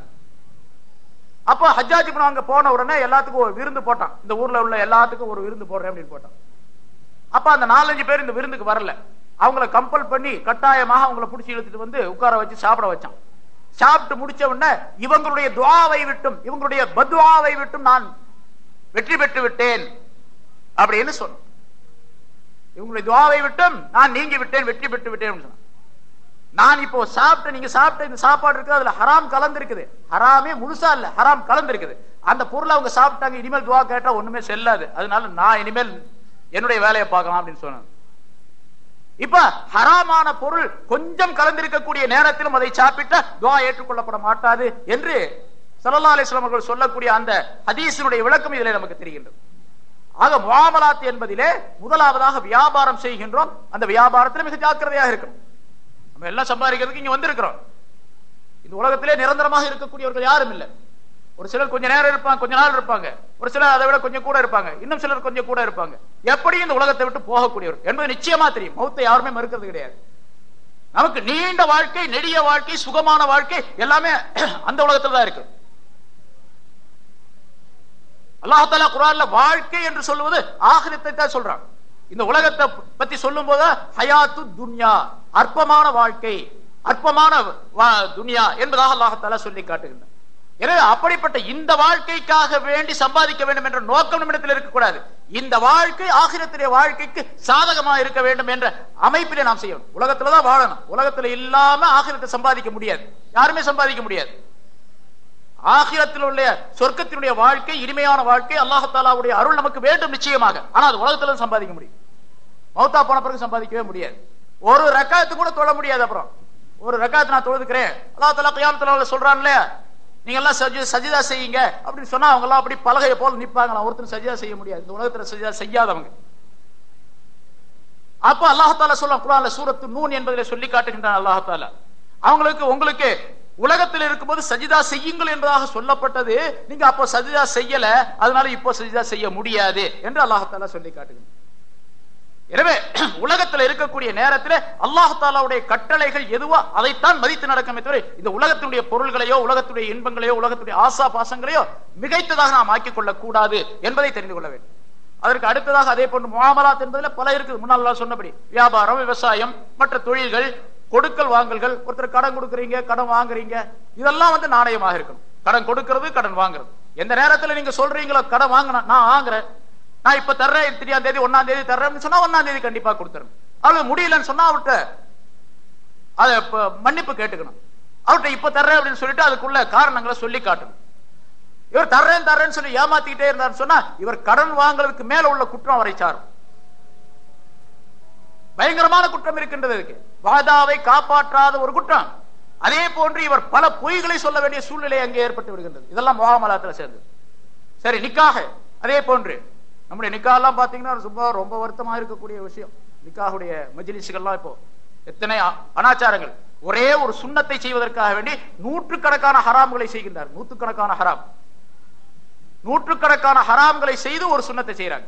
அப்போ ஹஜ்ஜாஜ் இப்னு அங்க போன உடனே எல்லாத்துக்கும் ஒரு விருந்து போட்டான், இந்த ஊர்ல உள்ள எல்லாத்துக்கும் ஒரு விருந்து போடுறேன் அப்படின்னு போட்டான். அப்ப அந்த நாலஞ்சு பேர் இந்த விருந்துக்கு வரல, அவங்கள கம்பல் பண்ணி கட்டாயமாக அவங்கள பிடிச்சி இழுத்துட்டு வந்து உட்கார வச்சு சாப்பிட வச்சான். சாப்பிட்டு முடிச்ச உடனே இவங்களுடைய துஆவை விட்டும் இவங்களுடைய பத்வாவை விட்டும் நான் வெற்றி பெற்று விட்டேன் அப்படின்னு சொன்னோம். இவங்களுடைய துவாவை விட்டும் நான் நீங்கி விட்டேன், வெற்றி பெற்று விட்டேன். நான் இப்போ சாப்பிட்டு நீங்க சாப்பிட்ட இந்த சாப்பாடு இருக்குது, அதுல ஹராம் கலந்து இருக்குது. ஹராமே முழுசா இல்ல, ஹராம் கலந்து இருக்குது. அந்த பொருளை அவங்க சாப்பிட்டாங்க, இனிமேல் துவா கேட்டா ஒண்ணுமே செல்லாது, அதனால நான் இனிமேல் என்னுடைய வேலையை பார்க்கலாம் அப்படின்னு சொன்னாங்க. இப்ப ஹராமான பொருள் கொஞ்சம் கலந்திருக்கக்கூடிய நேரத்திலும் அதை சாப்பிட்ட துவா ஏற்றுக்கொள்ளப்பட மாட்டாது என்று ஸல்லல்லாஹு அலைஹி வஸல்லம் அவர்கள் சொல்லக்கூடிய அந்த ஹதீஸினுடைய விளக்கம் இதிலே நமக்கு தெரிகின்றது. ஆக முஆமலாத் என்பதிலே முதலாவதாக வியாபாரம் செய்கின்றோம், அந்த வியாபாரத்தில் மிக ஜாக்கிரதையாக இருக்கணும். நம்ம எல்லாம் சம்பாதிக்கிறதுக்கு இங்க வந்திருக்கிறோம். இந்த உலகத்திலே நிரந்தரமாக இருக்கக்கூடியவர்கள் யாரும் இல்லை. ஒரு சிலர் கொஞ்ச நேரம் இருப்பாங்க, கொஞ்ச நாள் இருப்பாங்க, ஒரு சிலர் அதை விட கொஞ்சம் கூட இருப்பாங்க, இன்னும் சிலர் கொஞ்சம் கூட இருப்பாங்க. எப்படி இந்த உலகத்தை விட்டு போகக்கூடியவர் என்பது நிச்சயமா தெரியும். மௌத்தை யாருமே மறுக்கிறது கிடையாது. நமக்கு நீண்ட வாழ்க்கை, நெடிய வாழ்க்கை, சுகமான வாழ்க்கை எல்லாமே அந்த உலகத்தில் தான் இருக்கு. அல்லாஹ் தஆலா குர்ஆன்ல வாழ்க்கை என்று சொல்லுவது ஆகிரத்தை தான் சொல்றான். இந்த உலகத்தை பத்தி சொல்லும் போது ஹயாத்து துன்யா, அற்பமான வாழ்க்கை, அற்பமான துன்யா என்பதாக அல்லாஹ் தஆலா சொல்லி காட்டுகின்றான். எனவே அப்படிப்பட்ட இந்த வாழ்க்கைக்காக வேண்டி சம்பாதிக்க வேண்டும் என்ற நோக்கம் நம்மிடத்தில் இருக்கக்கூடாது. இந்த வாழ்க்கை ஆகிரத்திலே வாழ்க்கைக்கு சாதகமா இருக்க வேண்டும் என்ற அமைப்பிலே நாம் செய்யணும். உலகத்துலதான் வாழணும். உலகத்துல இல்லாம ஆகிரத்தை சம்பாதிக்க முடியாது, யாருமே சம்பாதிக்க முடியாது. ஆகிரத்தில் உள்ள சொர்க்கத்தினுடைய வாழ்க்கை, இனிமையான வாழ்க்கை, அல்லாஹ் தஆலாவுடைய அருள் நமக்கு வேண்டும் நிச்சயமாக. ஆனா அது உலகத்துல சம்பாதிக்க முடியும், மௌத்தா போன பிறகு சம்பாதிக்கவே முடியாது. ஒரு ரக்காத்து கூட தொழ முடியாது. அப்புறம் ஒரு ரக்காத்து நான் தொழுதுக்கிறேன், அல்லாஹ் தஆலா கியாமத்துல சொல்றான் இல்லையா, நீங்க எல்லாம் சஜிதா செய்யுங்க அப்படின்னு சொன்னா அவங்க எல்லாம் அப்படி பலகையை போல நிப்பாங்களா, ஒருத்தர் சஜிதா செய்ய முடியாது. இந்த உலகத்துல சஜிதா செய்யாதவங்க. அப்ப அல்லாஹ் தஆலா சொல்றான் குர்ஆன்ல சூரத்து நூன் என்பதிலே சொல்லி காட்டுகின்றான் அல்லாஹ் தஆலா, அவங்களுக்கு உங்களுக்கு உலகத்தில் இருக்கும்போது சஜிதா செய்யுங்கள் என்பதாக சொல்லப்பட்டது, நீங்க அப்போ சஜிதா செய்யல, அதனால இப்போ சஜிதா செய்ய முடியாது என்று அல்லாஹ் தஆலா சொல்லி காட்டுகின்றான். எனவே உலகத்தில் இருக்கக்கூடிய நேரத்தில் அல்லாஹ் தஆலாவுடைய கட்டளைகள் எதுவோ அதைத்தான் மதித்து நடக்கமே தவிர இந்த உலகத்தினுடைய பொருள்களையோ, உலகத்துடைய இன்பங்களையோ, உலகத்துடைய ஆசா பாசங்களையோ மிகைத்ததாக நாம் ஆக்கிக் கொள்ளக் கூடாது என்பதை தெரிந்து கொள்ள வேண்டும். அதற்கு அடுத்ததாக அதே போன்று முஆமலாத் என்பதில் பல இருக்குது. முன்னால் சொன்னபடி வியாபாரம், விவசாயம், மற்ற தொழில்கள், கொடுக்கல் வாங்கல்கள். ஒருத்தர் கடன் கொடுக்குறீங்க, கடன் வாங்குறீங்க, இதெல்லாம் வந்து நாணயமாக இருக்கணும். கடன் கொடுக்கிறது, கடன் வாங்குறது. எந்த நேரத்தில் நீங்க சொல்றீங்களோ கடன் வாங்கின நான் வாங்குறேன், நான் இப்ப தர்றேன், தெரியாத தேதி ஒன்னாம் தேதி தர்றேன்னு சொன்னா ஒன்னாம் தேதி கண்டிப்பா கொடுத்துறேன். அவளுக்கு முடியலன்னு சொன்னா அவர்கிட்ட அதை மன்னிப்பு கேட்டுக்கணும். அவர்கிட்ட இப்ப தர்றேன் அப்படின்னு சொல்லிட்டு அதுக்குள்ள காரணங்களை சொல்லி காட்டணும். இவர் தர்றேன் தர்றேன்னு சொல்லி ஏமாத்திக்கிட்டே இருந்தாருன்னு சொன்னா இவர் கடன் வாங்குறதுக்கு மேல உள்ள குற்றம் அவரை சாரும். பயங்கரமான குற்றம் இருக்கின்றது. இருக்கு வாதாவை காப்பாற்றாத ஒரு குற்றம். அதே போன்று இவர் பல பொய்களை சொல்ல வேண்டிய சூழ்நிலை அங்கே ஏற்பட்டு விடுகின்றது. இதெல்லாம் முஆமலாத்துல சேர்ந்து. சரி, நிக்காஹ் அதே போன்று நம்முடைய நிக்காஹ் எல்லாம் பாத்தீங்கன்னா ரொம்ப ரொம்ப வருத்தமா இருக்கக்கூடிய விஷயம். நிக்காஹுடைய மஜ்லிஸ்கள்லாம் இப்போ எத்தனை அனாச்சாரங்கள். ஒரே ஒரு சுன்னத்தை செய்வதற்காக வேண்டி நூற்றுக்கணக்கான ஹராம்களை செய்கின்றார். நூற்றுக்கணக்கான ஹராம் நூற்றுக்கணக்கான ஹராம்களை செய்து ஒரு சுன்னத்தை செய்யறாங்க.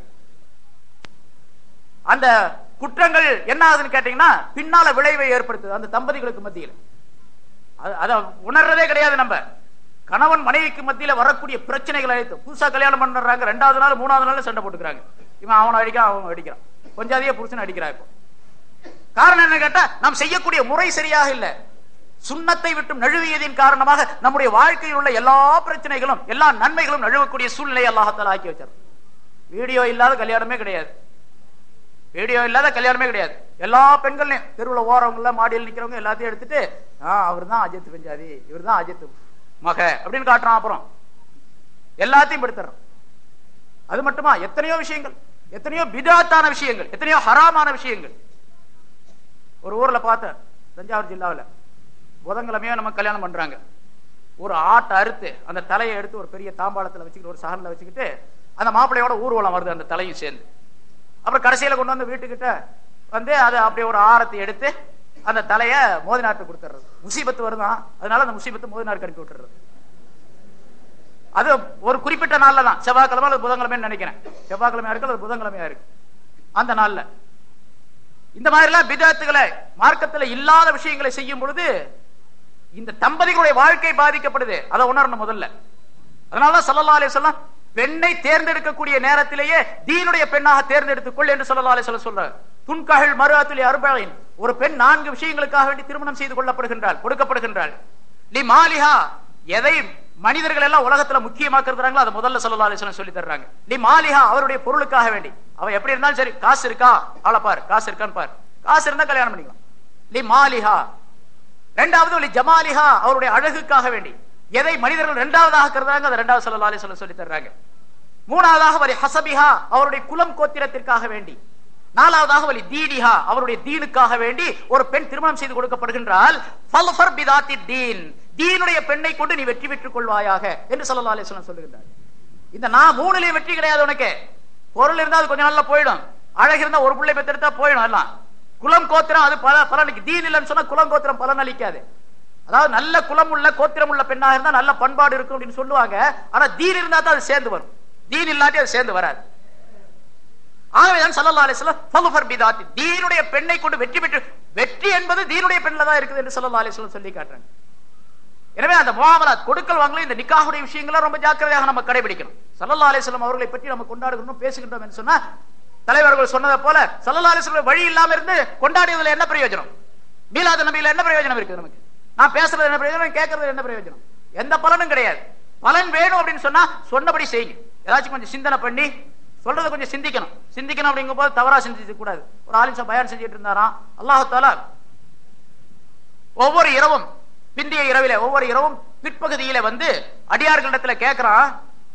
அந்த குற்றங்கள் என்ன ஆகுதுன்னு கேட்டீங்கன்னா பின்னால விளைவை ஏற்படுத்துது அந்த தம்பதிகளுக்கு மத்தியில். அத உணர்றதே கிடையாது. நம்ம கணவன் மனைவிக்கு மத்தியில வரக்கூடிய பிரச்சனைகள் அழைத்து புதுசா கல்யாணம் பண்றாங்க, ரெண்டாவது நாள் மூணாவது நாள் சண்டை போட்டுக்கிறாங்க. இவன் அவனை அடிக்கிறான், அவன் அடிக்கிறான், கொஞ்சம் அதிக புருஷன் அடிக்கிறான். இப்போ காரணம் என்ன கேட்டா நாம் செய்யக்கூடிய முறை சரியாக இல்லை. சுன்னத்தை விட்டு நழுவியதின் காரணமாக நம்முடைய வாழ்க்கையில் உள்ள எல்லா பிரச்சனைகளும் எல்லா நன்மைகளும் நழுவக்கூடிய சூழ்நிலை அல்லாஹ் தஆலா ஆக்கி வச்சார். வீடியோ இல்லாத கல்யாணமே கிடையாது. வீடியோ இல்லாத கல்யாணமே கிடையாது. எல்லா பெண்களையும் தெருவில் ஓரவங்கள மாடியில் நிக்கிறவங்க எல்லாத்தையும் எடுத்துட்டு ஆஹ் அவர் தான் அஜித் பெஞ்சாதி, இவர் தான் அஜித் மக அப்படின்னு காட்டுறான். அப்புறம் எல்லாத்தையும் படுத்துறான். அது மட்டுமா எத்தனையோ விஷயங்கள், எத்தனையோ பிதாத்தான விஷயங்கள், எத்தனையோ ஹராமான விஷயங்கள். ஒரு ஊர்ல பார்த்த தஞ்சாவூர் ஜில்லாவில் புதன்கிழமையோ நம்ம கல்யாணம் பண்றாங்க. ஒரு ஆட்டை அறுத்து அந்த தலையை எடுத்து ஒரு பெரிய தாம்பாளத்தில் வச்சுக்கிட்டு ஒரு சகனில் வச்சுக்கிட்டு அந்த மாப்பிள்ளையோட ஊர்வலம் வருது அந்த தலையும் சேர்ந்து. அப்புறம் கடைசியில கொண்டு வந்து வீட்டுக்கிட்ட வந்து அதை அப்படியே ஒரு ஆரத்தை எடுத்து அந்த தலைய மோதினாருக்கு கொடுத்துறது. முசீபத்து வருதான், அதனால அந்த முசீபத்து மோதினாருக்கு அனுப்பி விட்டுறது. அது ஒரு குறிப்பிட்ட நாள்ல தான், செவ்வாய்க்கிழமை அல்லது புதன்கிழமைன்னு நினைக்கிறேன். செவ்வாய்க்கிழமையா இருக்கு அல்லது புதன்கிழமையா இருக்கு. அந்த நாள்ல இந்த மாதிரி எல்லாம் பிதாத்துகளை மார்க்கத்துல இல்லாத விஷயங்களை செய்யும் பொழுது இந்த தம்பதிகளுடைய வாழ்க்கை பாதிக்கப்படுது. அதை உணரணும் முதல்ல. அதனாலதான் ஸல்லல்லாஹு அலைஹி வஸல்லம் பெண்ணை தேர்ந்தெடுக்கக்கூடிய நேரத்திலேயே தீனுடைய பெண்ணாக தேர்ந்தெடுத்துக்கொள் என்று ஸல்லல்லாஹு அலைஹி வஸல்லம் சொல்றார். துன்கஹில் மர்அத்துல் அர்பஈன், ஒரு பெண் நான்கு விஷயங்களுக்காக வேண்டி திருமணம் செய்து கொள்ளப்படுகின்றாள், கொடுக்கப்படுகின்றாள். லி மாலிஹா, எதை மனிதர்கள் எல்லாம் உலகத்துல முக்கியமா கருதுறாங்களோ அதை முதல்ல ஸல்லல்லாஹு அலைஹி வஸல்லம் சொல்லி தர்றாங்க. லி மாலிஹா, அவருடைய பொருளுக்காக வேண்டி. அவன் எப்படி இருந்தாலும் சரி, காசு இருக்கா ஆளை பார், காசு இருக்கான்னு பார், காசு இருந்தா கல்யாணம் பண்ணிக்கலாம். லி மாலிஹா. இரண்டாவது லி ஜமாலிஹா, அவருடைய அழகுக்காக வேண்டி. எதை மனிதர்கள் இரண்டாவதாக கருதுறாங்க அதை இரண்டாவது ஸல்லல்லாஹு அலைஹி வஸல்லம் சொல்லி தர்றாங்க. மூணாவதாக வலி ஹஸபிஹா, அவருடைய குலம் கோத்திரத்திற்காக வேண்டி. நாலாவதாக வலி தீனிஹா, அவருடைய தீனுக்காக வேண்டி ஒரு பெண் திருமணம் செய்து கொடுக்கப்படுகின்றால் ஃபல்ஃபர் பிதாத்தி தீன், தீனுடைய பெண்ணை கொண்டு நீ வெற்றி பெற்றுக் கொள்வாயாக என்று ஸல்லல்லாஹு அலைஹி வஸல்லம் சொல்லுகிறார். இந்த நான் மூணுலயே வெற்றி கிடையாது உனக்கு. பொருள் இருந்தா அது கொஞ்சம் நல்லா போயிடும், அழகு இருந்தா ஒரு பிள்ளை பெற்றெடுத்தா போயிடும் எல்லாம். குலம் கோத்திரம் அது பல பலனுக்கு. தீன் இல்லைன்னு சொன்னா குலம் கோத்திரம் பலன் அளிக்காது. அதாவது நல்ல குலம் உள்ள கோத்திரம் உள்ள பெண்ணாக இருந்தா நல்ல பண்பாடு இருக்கும் அப்படின்னு சொல்லுவாங்க. ஆனா தீன் இருந்தா தான் அது சேர்ந்து வரும், தீன் இல்லாட்டி அது சேர்ந்து வராது. ஆகவேதான் ஸல்லல்லாஹு அலைஹி வஸல்லம் ஃபல்ஃபர் பிதாத்தி, தீனுடைய பெண்ணை கொண்டு வெற்றி பெற்று, வெற்றி என்பது தீனுடைய பெண்ல தான் இருக்குது என்று ஸல்லல்லாஹு அலைஹி வஸல்லம் சொல்லி காட்டுறாங்க. எனவே அந்த முஆமலாத் கொடுக்கல் வாங்கல இந்த நிக்காஹுடைய விஷயங்களை ரொம்ப ஜாக்கிரதையாக நம்ம கடைபிடிக்கணும். ஸல்லல்லாஹு அலைஹி வஸல்லம் அவர்களை பற்றி நம்ம கொண்டாடுகிறோம் பேசுகின்றோம் என்று சொன்னா, தலைவர்கள் சொன்னதை போல ஸல்லல்லாஹு அலைஹி வஸல்லம் வழி இல்லாம இருந்து கொண்டாடியதுல என்ன பிரயோஜனம்? மீலாது நபியில என்ன பிரயோஜனம் இருக்குது நமக்கு? நான் பேசுறது என்ன பிரயோஜனம், கேட்கறது என்ன பிரயோஜனம்? எந்த பலனும் கிடையாது. பலன் வேணும் அப்படின்னு சொன்னா சொன்னபடி செய்யுங்க. ஏதாச்சும் கொஞ்சம் சிந்தனை பண்ணி சொல்றதை கொஞ்சம் சிந்திக்கணும். சிந்திக்கணும் அப்படிங்கும் போது தவறா சிந்திக்க கூடாது. ஒரு ஆலிம்சா பயான் செஞ்சுட்டு இருந்தாராம். அல்லாஹ் தஆலா ஒவ்வொரு இரவும், பிந்திய இரவில ஒவ்வொரு இரவும் பிற்பகுதியில வந்து அடியார்களிடத்துல கேட்கிறான்,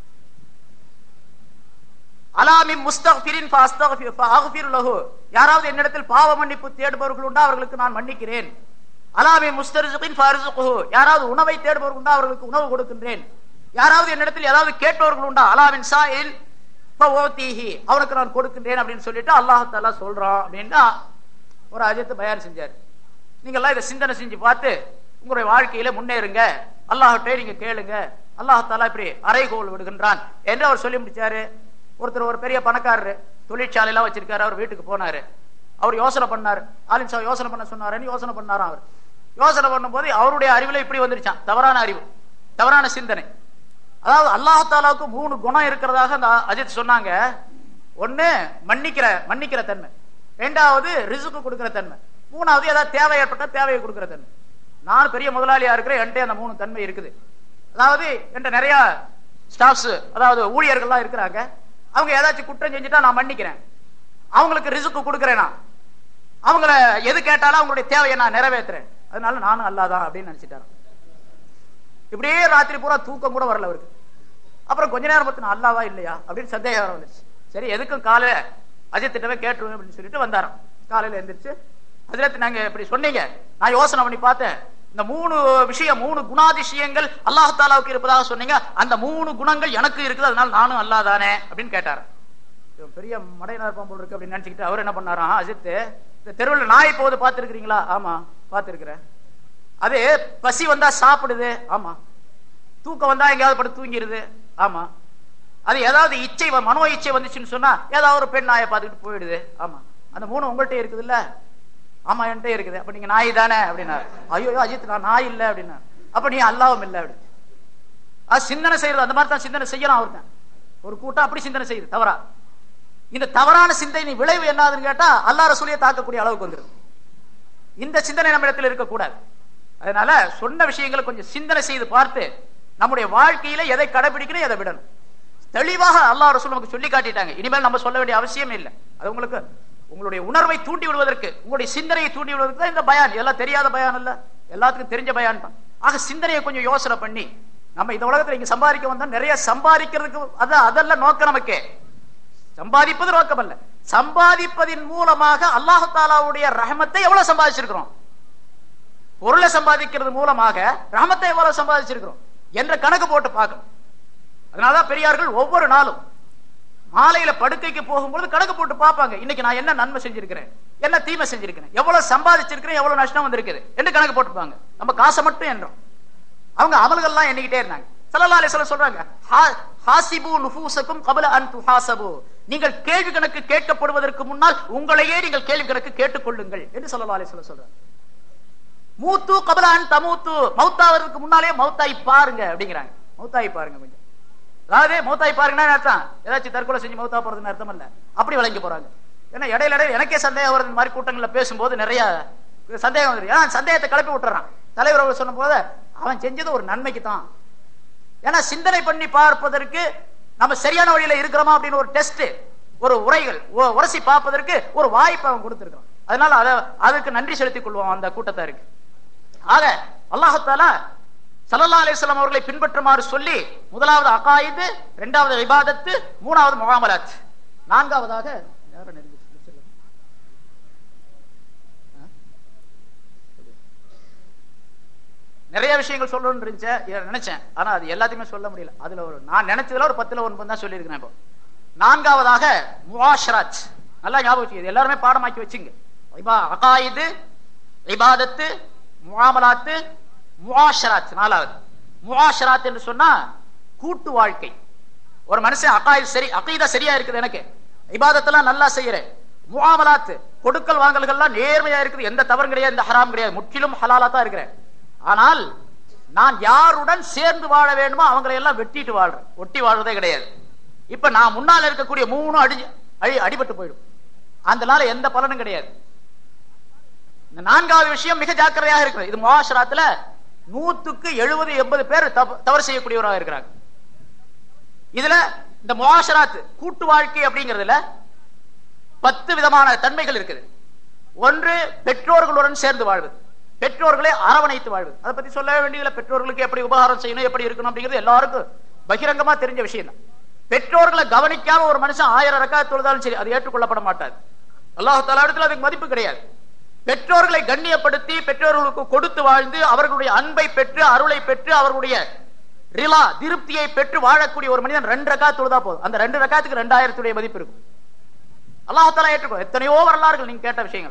அலாமி முஸ்தக்ஃபிரின் ஃபஅஸ்தக்ஃபிர் ஃபஅக்ஃபிர் லஹு, யாராவது என்னிடத்தில் பாவ மன்னிப்பு தேடுபவர்கள் உண்டா அவர்களுக்கு நான் மன்னிக்கிறேன். அலாமி முஸ்தர்ஸிகின் ஃபஅர்ஸுஹு, யாராவது உணவை தேடுபவர்கள் உண்டா அவர்களுக்கு உணவு கொடுக்கின்றேன். யாராவது என்னிடத்தில் ஏதாவது கேட்பவர்கள் உண்டா அலாமின் சாயில் ஃபஅதீஹி, அவனுக்கு நான் கொடுக்கின்றேன் அப்படின்னு சொல்லிட்டு அல்லாஹ் தஆலா சொல்றான் அப்படின்னா ஒரு அஜத் பயான் செஞ்சார். நீங்க எல்லாம் இதை சிந்தனை செஞ்சு பார்த்து உங்களுடைய வாழ்க்கையில முன்னேறுங்க, அல்லாஹ்ட்டே நீங்க கேளுங்க, அல்லாஹ் தஆலா இப்படி அறைகோல் விடுகின்றான் என்று அவர் சொல்லி முடிச்சாரு. ஒருத்தர் ஒரு பெரிய பணக்காரரு தொழிற்சாலை எல்லாம் வச்சிருக்காரு. அவர் வீட்டுக்கு போனாரு. அவர் யோசனை பண்ணாரு. ஆலிம் சாஹிப் யோசனை பண்ண சொன்னாருன்னு யோசனை பண்ணாராம். அவர் யோசனை பண்ணும் போது அவருடைய அறிவுல இப்படி வந்துருச்சான், தவறான அறிவு, தவறான சிந்தனை. அதாவது அல்லாஹ் தஆலாவுக்கு மூணு குணம் இருக்கிறதாக அந்த அஜித் சொன்னாங்க. ஒண்ணு மன்னிக்கிற மன்னிக்கிற தன்மை, ரெண்டாவது ரிசுக்கு கொடுக்கிற தன்மை, மூணாவது ஏதாவது தேவை ஏற்பட்ட தேவையை கொடுக்கிற தன்மை. நான் பெரிய முதலாளியா இருக்கிறேன், என்கிட்ட அந்த மூணு தன்மை இருக்குது. அதாவது என்கிட்ட நிறைய ஸ்டாஃப்ஸ், அதாவது ஊழியர்கள்லாம் இருக்கிறாங்க. அவங்க ஏதாச்சும் குற்றம் செஞ்சுட்டா நான் மன்னிக்கிறேன், அவங்களுக்கு ரிசுக்கு கொடுக்கிறேன், நான் அவங்கள எது கேட்டாலும் அவங்களுடைய தேவையை நான் நிறைவேற்றுறேன், அதனால நானும் அல்லாதான் அப்படின்னு நினைச்சிட்டாரு. இப்படியே ராத்திரி பூரா தூக்கம் கூட வரல அவருக்கு. அப்புறம் கொஞ்ச நேரம் பார்த்து நான் அல்லாவா இல்லையா அப்படின்னு சந்தேகம் வந்துச்சு. சரி எதுக்கும் காலையில அஜித்திட்டவே கேட்டுருவேன் அப்படின்னு சொல்லிட்டு வந்தாராம். காலையில எந்திரிச்சு, ஹஜ்ரத் நாங்க இப்படி சொன்னீங்க, நான் யோசனை பண்ணி பார்த்தேன், இந்த மூணு விஷயம், மூணு குணாதிசயங்கள் அல்லாஹ் தஆலாவுக்கு இருப்பதாக சொன்னீங்க, அந்த மூணு குணங்கள் எனக்கு இருக்குது, அதனால நானும் அல்லாஹ் தானே அப்படின்னு கேட்டார். பெரிய மடையனார் போல் இருக்கு அப்படின்னு நினைச்சுக்கிட்டு அவர் என்ன பண்ணாராம், அஜித் இந்த தெருவில் நாய் போது பார்த்துருக்கிறீங்களா? ஆமா பார்த்துருக்கிறேன். அது பசி வந்தா சாப்பிடுது, ஆமா. தூக்கம் வந்தா எங்கேயாவது படுத்து தூங்கிடுது, ஆமா. அது ஏதாவது இச்சை மனோ இச்சை வந்துச்சுன்னு சொன்னா ஏதாவது ஒரு பெண் நாயை பார்த்துக்கிட்டு போயிடுது, ஆமா. அந்த மூணு உங்கள்கிட்ட இருக்குது இல்ல? ஆமா என்கிட்ட இருக்குது. அப்ப நீங்க நாய் தானே அப்படின்னா, ஐயோ அஜித் நான் நாய் இல்லை அப்படின்னா, அப்ப நீ அல்லாவும் இல்லை அப்படி. அது சிந்தனை செய்யறது அந்த மாதிரி தான் சிந்தனை செய்யலாம். அவருதான் ஒரு கூட்டம் அப்படி சிந்தனை செய்யுது தவறா. இந்த தவறான சிந்தனை விளைவு என்னதுன்னு கேட்டா அல்லாஹ் ரசூலையே தாக்கக்கூடிய அளவுக்கு வந்துடும். இந்த சிந்தனை நம்ம இடத்துல இருக்கக்கூடாது. அதனால சொன்ன விஷயங்களை கொஞ்சம் சிந்தனை செய்து பார்த்து நம்முடைய வாழ்க்கையில எதை கடைபிடிக்கணும், எதை விடணும் தெளிவாக அல்லாஹ் ரசூல் நமக்கு சொல்லி காட்டிட்டாங்க. இனிமேல் நம்ம சொல்ல வேண்டிய அவசியம் இல்லை. அது உங்களுக்கு உங்களுடைய உணர்வை தூண்டி விடுவதற்கு, உங்களுடைய சிந்தனையை தூண்டி விடுவதற்கு தான் இந்த பயான். எல்லாம் தெரியாத பயான் இல்ல, எல்லாத்துக்கும் தெரிஞ்ச பயான் தான். ஆக சிந்தனையை கொஞ்சம் யோசனை பண்ணி நம்ம இந்த உலகத்துல இங்க சம்பாதிக்க வந்தா நிறைய சம்பாதிக்கிறதுக்கு அது அதெல்லாம் நோக்கம். நமக்கு சம்பாதிப்பது நோக்கம் அல்ல. சம்பாதிப்பதின் மூலமாக அல்லாஹ் தஆலாவுடைய ரஹமத்தை எவ்வளவு சம்பாதிச்சிருக்கிறோம், பொருளை சம்பாதிக்கிறது மூலமாக ரஹமத்தை எவ்வளவு சம்பாதிச்சிருக்கிறோம் என்ற கணக்கு போட்டு பார்க்கணும். அதனாலதான் பெரியார்கள் ஒவ்வொரு நாளும் மாலையில படுக்கைக்கு போகும்போது கணக்கு போட்டு பார்ப்பாங்க, இன்னைக்கு நான் என்ன நன்மை செஞ்சிருக்கிறேன், என்ன தீமை செஞ்சிருக்கிறேன், எவ்வளவு சம்பாதிச்சிருக்கிறேன், எவ்வளவு நஷ்டம் வந்திருக்குது என்று கணக்கு போட்டுப்பாங்க. நம்ம காசை மட்டும் என்றோம், அவங்க அமல்கள்லாம் எண்ணிக்கிட்டே இருந்தாங்க. ஸல்லல்லாஹு அலைஹி வஸல்லம் சொல்றாங்க, ஹாசிபு நுஃபூஸக்கும் கப்ல அன் துஹாசபு, நீங்கள் கேள்வி கணக்கு கேட்கப்படுவதற்கு முன்னால் உங்களையே நீங்கள் கேள்வி கணக்கு கேட்டுக்கொள்ளுங்கள் என்று ஸல்லல்லாஹு அலைஹி வஸல்லம் சொல்றாங்க. மூத்து கப்ல அன் தமூத்து, மௌத்தாவதற்கு முன்னாலே மௌத்தாய் பாருங்க அப்படிங்கிறாங்க. மௌத்தாய் பாருங்க கொஞ்சம். அதாவது மௌத்தாய் பாருங்கன்னா அர்த்தம் ஏதாச்சும் தற்கொலை செஞ்சு மௌத்தா போறதுன்னு அர்த்தம் இல்ல, அப்படி விளங்கி போறாங்க. ஏன்னா இடையில இடையில எனக்கே சந்தேகம் வருது, இந்த மாதிரி கூட்டங்கள்ல பேசும்போது நிறைய சந்தேகம் வருது. ஏன்னா சந்தேகத்தை கிளப்பி விட்டுறான் தலைவர். அவர் சொன்ன போது அவன் செஞ்சது ஒரு நன்மைக்கு தான், ஏன்னா சிந்தனை பண்ணி பார்ப்பதற்கு நம்ம சரியான வழியில இருக்கிறோமா அப்படின்னு ஒரு டெஸ்ட், ஒரு உரைகள் உரசி பார்ப்பதற்கு ஒரு வாய்ப்பு அவன் கொடுத்திருக்கான். அதனால அத அதுக்கு நன்றி செலுத்திக் கொள்வோம் அந்த கூட்டத்தாருக்கு. ஆக அல்லாஹ் தஆலா ஸல்லல்லாஹு அலைஹி வஸல்லம் அவர்களை பின்பற்றுமாறு சொல்லி, முதலாவது அகாயிது, இரண்டாவது இபாதத்து, மூணாவது முஆமலாத், நான்காவதாக நிறைய விஷயங்கள் சொல்லணும்னு இருந்துச்சு நினைச்சேன். ஆனா அது எல்லாத்தையுமே சொல்ல முடியல. அதுல ஒரு நான் நினைச்சதுல ஒரு பத்துல ஒன்பது தான் சொல்லியிருக்கிறேன். இப்போ நான்காவதாக முஆஷராத், நல்லா ஞாபகம் வச்சுக்க, எல்லாருமே பாடமாக்கி வச்சுங்க. அகாயிது, இபாதத்து, முஆமலாத்து, முஆஷராத். நாலாவது முஆஷராத் என்று சொன்னா கூட்டு வாழ்க்கை. ஒரு மனுஷன் அகாயிது சரி, அகீதா சரியா இருக்குது, எனக்கு இபாதத்தெல்லாம் நல்லா செய்யறேன், முஆமலாத் கொடுக்கல் வாங்கல்கள்லாம் நேர்மையா இருக்குது, எந்த தவறும் கிடையாது, எந்த ஹராம் கிடையாது, முற்றிலும் ஹலாலா தான் இருக்கிறேன். ஆனால் நான் யாருடன் சேர்ந்து வாழ வேண்டுமோ அவங்களை எல்லாம் வெட்டிட்டு வாழ்றேன், ஒட்டி வாழ்றதே கிடையாது. இப்ப நான் முன்னால் இருக்கக்கூடிய மூணு அடி அடி அடிபட்டு போயிடும், அதனால எந்த பலனும் கிடையாது. இந்த நான்காவது விஷயம் மிக ஜாக்கிரதையாக இருக்கிறது. இது முஆஷராத்துல நூத்துக்கு எழுபது எண்பது பேர் தவறு செய்யக்கூடியவராக இருக்கிறாங்க. இதுல இந்த முஆஷராத் கூட்டு வாழ்க்கை அப்படிங்கிறதுல பத்து விதமான தன்மைகள் இருக்குது. ஒன்று, பெற்றோர்களுடன் சேர்ந்து வாழ்வது, பெற்றோர்களை அரவணைத்து வாழ்வது. அதை பத்தி சொல்ல வேண்டியதுல, பெற்றோர்களுக்கு எப்படி உபகாரம் செய்யணும், எப்படி இருக்கணும் அப்படிங்கிறது எல்லாருக்கும் பகிரங்கமா தெரிஞ்ச விஷயம் தான். பெற்றோர்களை கவனிக்காம ஒரு மனுஷன் ஆயிரம் ரக்காத் தொழுதாலும் சரி, அது ஏற்றுக்கொள்ளப்பட மாட்டாது. அல்லாஹ் தஆலா இடத்துல அதுக்கு மதிப்பு கிடையாது. பெற்றோர்களை கண்ணியப்படுத்தி பெற்றோர்களுக்கு கொடுத்து வாழ்ந்து அவர்களுடைய அன்பை பெற்று அருளை பெற்று அவர்களுடைய ரிலா திருப்தியை பெற்று வாழக்கூடிய ஒரு மனிதன் ரெண்டு ரக்காத் தொழுதா போதும். அந்த ரெண்டு ரக்காத்துக்கு ரெண்டாயிரத்துடைய மதிப்பு இருக்கும். அல்லாஹ் தஆலா ஏற்றுக்கொள்ள எத்தனையோ வரலாறுகள் நீங்க கேட்ட விஷயங்கள்.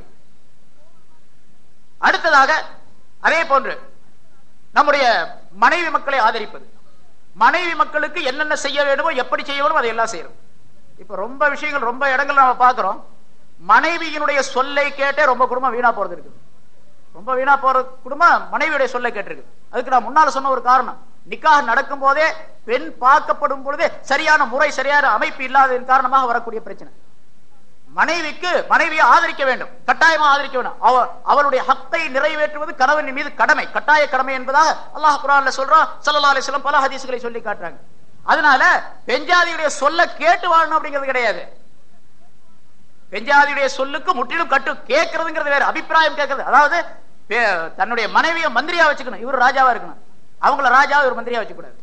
அடுத்ததாக அதே போன்று நம்முடைய மனைவி மக்களை ஆதரிப்பது, மனைவி மக்களுக்கு என்னென்ன செய்ய வேண்டுமோ எப்படி செய்ய வேண்டுமோ அதை எல்லாம் செய்யணும். இப்ப ரொம்ப விஷயங்கள் ரொம்ப இடங்கள் நம்ம பார்க்கிறோம், மனைவியினுடைய சொல்லை கேட்டே ரொம்ப குடும்பம் வீணா போறது இருக்கு. ரொம்ப வீணா போற குடும்பம் மனைவியுடைய சொல்லை கேட்டிருக்கு. அதுக்கு நான் முன்னால சொன்ன ஒரு காரணம், நிக்காஹ் நடக்கும் போதே பெண் பார்க்கப்படும் பொழுதே சரியான முறை சரியான அமைப்பு இல்லாததன் காரணமாக வரக்கூடிய பிரச்சனை. மனைவிக்கு மனைவியை ஆதரிக்க வேண்டும், கட்டாயமா ஆதரிக்க வேண்டும். அவளுடைய ஹக்கை நிறைவேற்றுவது கணவன் மீது கடமை, கட்டாய கடமை என்பதாக அல்லாஹ் குர்ஆன்ல சொல்றான். ஸல்லல்லாஹு அலைஹி வஸல்லம் பல ஹதீஸ்களை சொல்லி காட்டுறாங்க. அதனால பெஞ்சாதியுடைய சொல்ல கேட்டு வாழணும் அப்படிங்கிறது கிடையாது. பெஞ்சாதியுடைய சொல்லுக்கு முற்றிலும் கட்டு கேட்கறதுங்கிறது வேற, அபிப்பிராயம் கேட்கறது. அதாவது தன்னுடைய மனைவியை மந்திரியா வச்சுக்கணும், இவர் ராஜாவா இருக்கணும். அவங்கள ராஜாவா இவர் மந்திரியா வச்சுக்க கூடாது.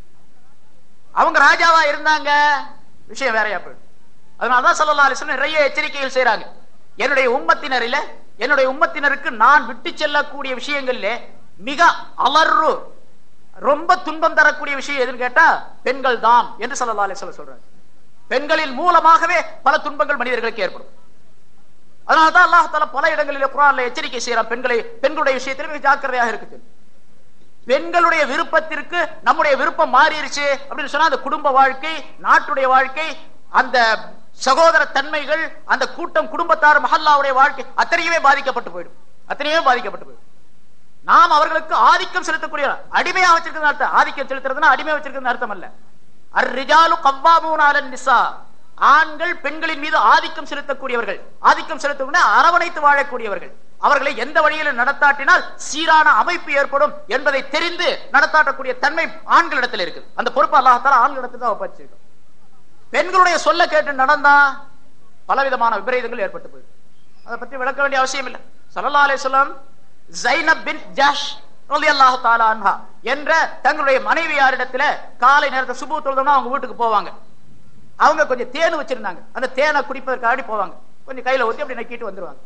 அவங்க ராஜாவா இருந்தாங்க விஷயம் வேறையா போயிடும். அதனாலதான் ஸல்லல்லாஹு அலைஹி வஸல்லம் நிறைய எச்சரிக்கைகள் செய்யறாங்க. என்னுடைய உம்மத்தினரில என்னுடைய உம்மத்தினருக்கு நான் விட்டு செல்லக்கூடிய விஷயங்கள்ல மிக அலர்ரு ரொம்ப துன்பம் தரக்கூடிய விஷயம் எதுன்னு கேட்டா பெண்கள் தான் என்று ஸல்லல்லாஹு அலைஹி வஸல்லம் சொல்றாங்க. பெண்களின் மூலமாகவே பல துன்பங்கள் மனிதர்களுக்கு ஏற்படும். அதனாலதான் அல்லாஹ் தஆலா பல இடங்களில் குர்ஆன்ல எச்சரிக்கை செய்யறான், பெண்களை பெண்களுடைய விஷயத்தில் மிக ஜாக்கிரதையாக இருக்குது. பெண்களுடைய விருப்பத்திற்கு நம்முடைய விருப்பம் மாறிடுச்சு அப்படின்னு சொன்னா அந்த குடும்ப வாழ்க்கை, நாட்டுடைய வாழ்க்கை, அந்த சகோதர தன்மைகள், அந்த கூட்டம் குடும்பத்தார் மஹல்லாவுடைய வாழ்க்கை அத்தனையுமே பாதிக்கப்பட்டு போயிடும், அத்தனையுமே பாதிக்கப்பட்டு போயிடும். நாம் அவர்களுக்கு ஆதிக்கம் செலுத்தக்கூடிய அடிமையா வச்சிருக்கிறது அர்த்தம். ஆதிக்கம் செலுத்துறதுன்னா அடிமை வச்சிருக்கிறது அர்த்தம் அல்ல. அர்-ரிஜாலு கவ்வாமூன அலன் நிஸா, ஆண்கள் பெண்களின் மீது ஆதிக்கம் செலுத்தக்கூடியவர்கள், ஆதிக்கம் செலுத்தக்கூடிய அரவணைத்து வாழக்கூடியவர்கள். அவர்களை எந்த வழியில் நடத்தாட்டினால் சீரான அமைப்பு ஏற்படும் என்பதை தெரிந்து நடத்தாட்டக்கூடிய தன்மை ஆண்களிடத்தில் இருக்குது. அந்த பொறுப்பு அல்லாஹ் தஆலா ஆண்களிடத்தில் தான் ஒப்படைச்சிருக்கான். பெண்களுடைய சொல்ல கேட்டு நடந்தா பலவிதமான விபரீதங்கள் ஏற்பட்டு போயிடும். அதை பற்றி விளக்க வேண்டிய அவசியம் இல்லை. ஸல்லல்லாஹு அலைஹி வஸல்லம் ஸைனப் பின் ஜஹ்ஷ் ரலியல்லாஹு தஆலா அன்ஹா என்ற தங்களுடைய மனைவியாரிடத்துல காலை நேரத்தை சுபு தொழுதோம்னா அவங்க வீட்டுக்கு போவாங்க. அவங்க கொஞ்சம் தேன் வச்சிருந்தாங்க, அந்த தேனை குடிப்பதற்காக போவாங்க, கொஞ்சம் கையில ஊத்தி அப்படி நக்கிட்டு வந்துருவாங்க.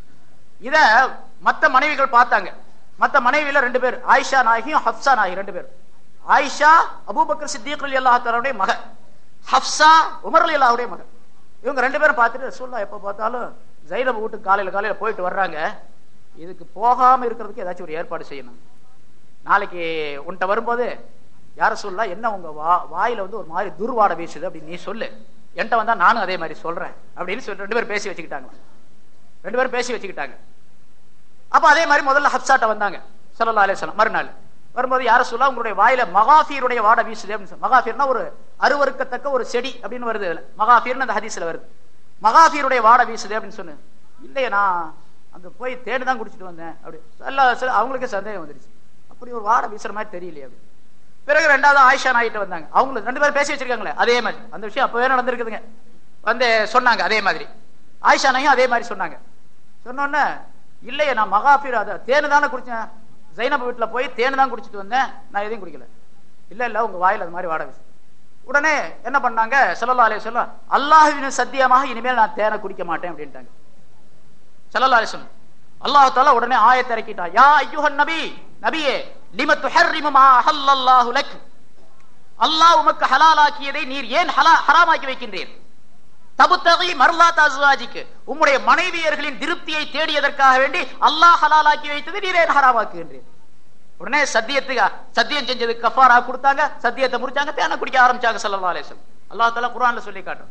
இத மத்த மனைவிகள் பார்த்தாங்க. மத்த மனைவியில ரெண்டு பேர், ஆயிஷா நாயகியும் ஹப்சா நாயகி ரெண்டு பேர். ஆயிஷா அபூபக்கர் சித்திக் ரலியல்லாஹு தஆலாவுடைய மகன், ஹப்சா உமர் ரலியல்லாஹுடைய மகன். இவங்க ரெண்டு பேரும் பார்த்துட்டு ரசூலுல்லாஹ் எப்ப பார்த்தாலும் ஸைனப் வீட்டுக்கு காலையில காலையில போயிட்டு வர்றாங்க, இதுக்கு போகாம இருக்கிறதுக்கு ஏதாச்சும் ஒரு ஏற்பாடு செய்யணும். நாளைக்கு உன்கிட்ட வரும்போது யார சொல்லலாம், என்ன உங்க வா வாயில வந்து ஒரு மாதிரி துர்வாட வீசுது அப்படின்னு நீ சொல்லு, என்கிட்ட வந்தா நானும் அதே மாதிரி சொல்றேன் அப்படின்னு சொல்லி ரெண்டு பேரும் பேசி வச்சுக்கிட்டாங்க. ரெண்டு பேரும் பேசி வச்சுக்கிட்டாங்க. அப்ப அதே மாதிரி முதல்ல ஹப்சாட்ட வந்தாங்க ஸல்லல்லாஹு அலைஹி வஸல்லம். மறுநாள் வரும்போது யார சொல்லலாம், உங்களுடைய வாயில மகாஃபீருடைய வாட வீசுது அப்படின்னு. மகாஃபீர்னா ஒரு அருவருக்கத்தக்க ஒரு செடி அப்படின்னு வருது. மகாஃபீர்னு அந்த ஹதீஸ்ல வருது. மகாஃபீருடைய வாட வீசுது அப்படின்னு சொன்னேன். இல்லையே, நான் அங்க போய் தேடி தான் குடிச்சிட்டு வந்தேன் அப்படி. எல்லா அவங்களுக்கே சந்தேகம் வந்துருச்சு, அப்படி ஒரு வாட வீசுற மாதிரி தெரியலையே அப்படி. பிறகு ரெண்டாவது ஆயிஷா நாயிட்டு வந்தாங்க. அவங்களுக்கு ரெண்டு பேரும் பேசி வச்சிருக்காங்களே அதே மாதிரி அந்த விஷயம் அப்பவே நடந்திருக்குதுங்க. வந்து சொன்னாங்க அதே மாதிரி ஆயிஷா நாயும் அதே மாதிரி சொன்னாங்க. சொன்னோன்னே இல்லையே நான் மகாபீர் அதை தேனு தானே குடிச்சேன், ஜைனப் வீட்டுல போய் தேனு தான் குடிச்சிட்டு வந்தேன், நான் எதையும் குடிக்கல. இல்ல இல்ல உங்க வாயில அது மாதிரி வாடகை. உடனே என்ன பண்ணாங்க ஸல்லல்லாஹு அலைஹி வஸல்லம், அல்லாஹ்வின் சத்தியமாக இனிமேல் நான் தேனை குடிக்க மாட்டேன் அப்படின்ட்டாங்க ஸல்லல்லாஹு அலைஹி வஸல்லம். அல்லாஹ் தஆலா உடனே ஆயத்தை இறக்கிட்டான், யா அய்யுஹன் நபி, நபியே லிம துஹர்ரிமு மா அஹல்லல்லாஹு லக், அல்லாஹ் உமக்கு ஹலாலாக்கியதை நீர் ஏன் ஹராமாக்கி வைக்கின்றீர்? தபுத்தகி மர்லாத் அஸ்வாஜிக்கு, உம்முடைய மனைவியர்களின் திருப்தியை தேடியதற்காக வேண்டி அல்லாஹ் ஹலாலாக்கி வைத்தது நீர் ஏன் ஹராமாக்குகின்றீர்? உடனே சத்தியத்துக்கு சத்தியம் செஞ்சதுக்கு கஃபாரா கொடுத்தாங்க, சத்தியத்தை முடிச்சாங்க, தேனை குடிக்க ஆரம்பிச்சாங்க ஸல்லல்லாஹு அலைஹி வஸல்லம். அல்லாஹ் தஆலா குர்ஆன்ல சொல்லி காட்டும்.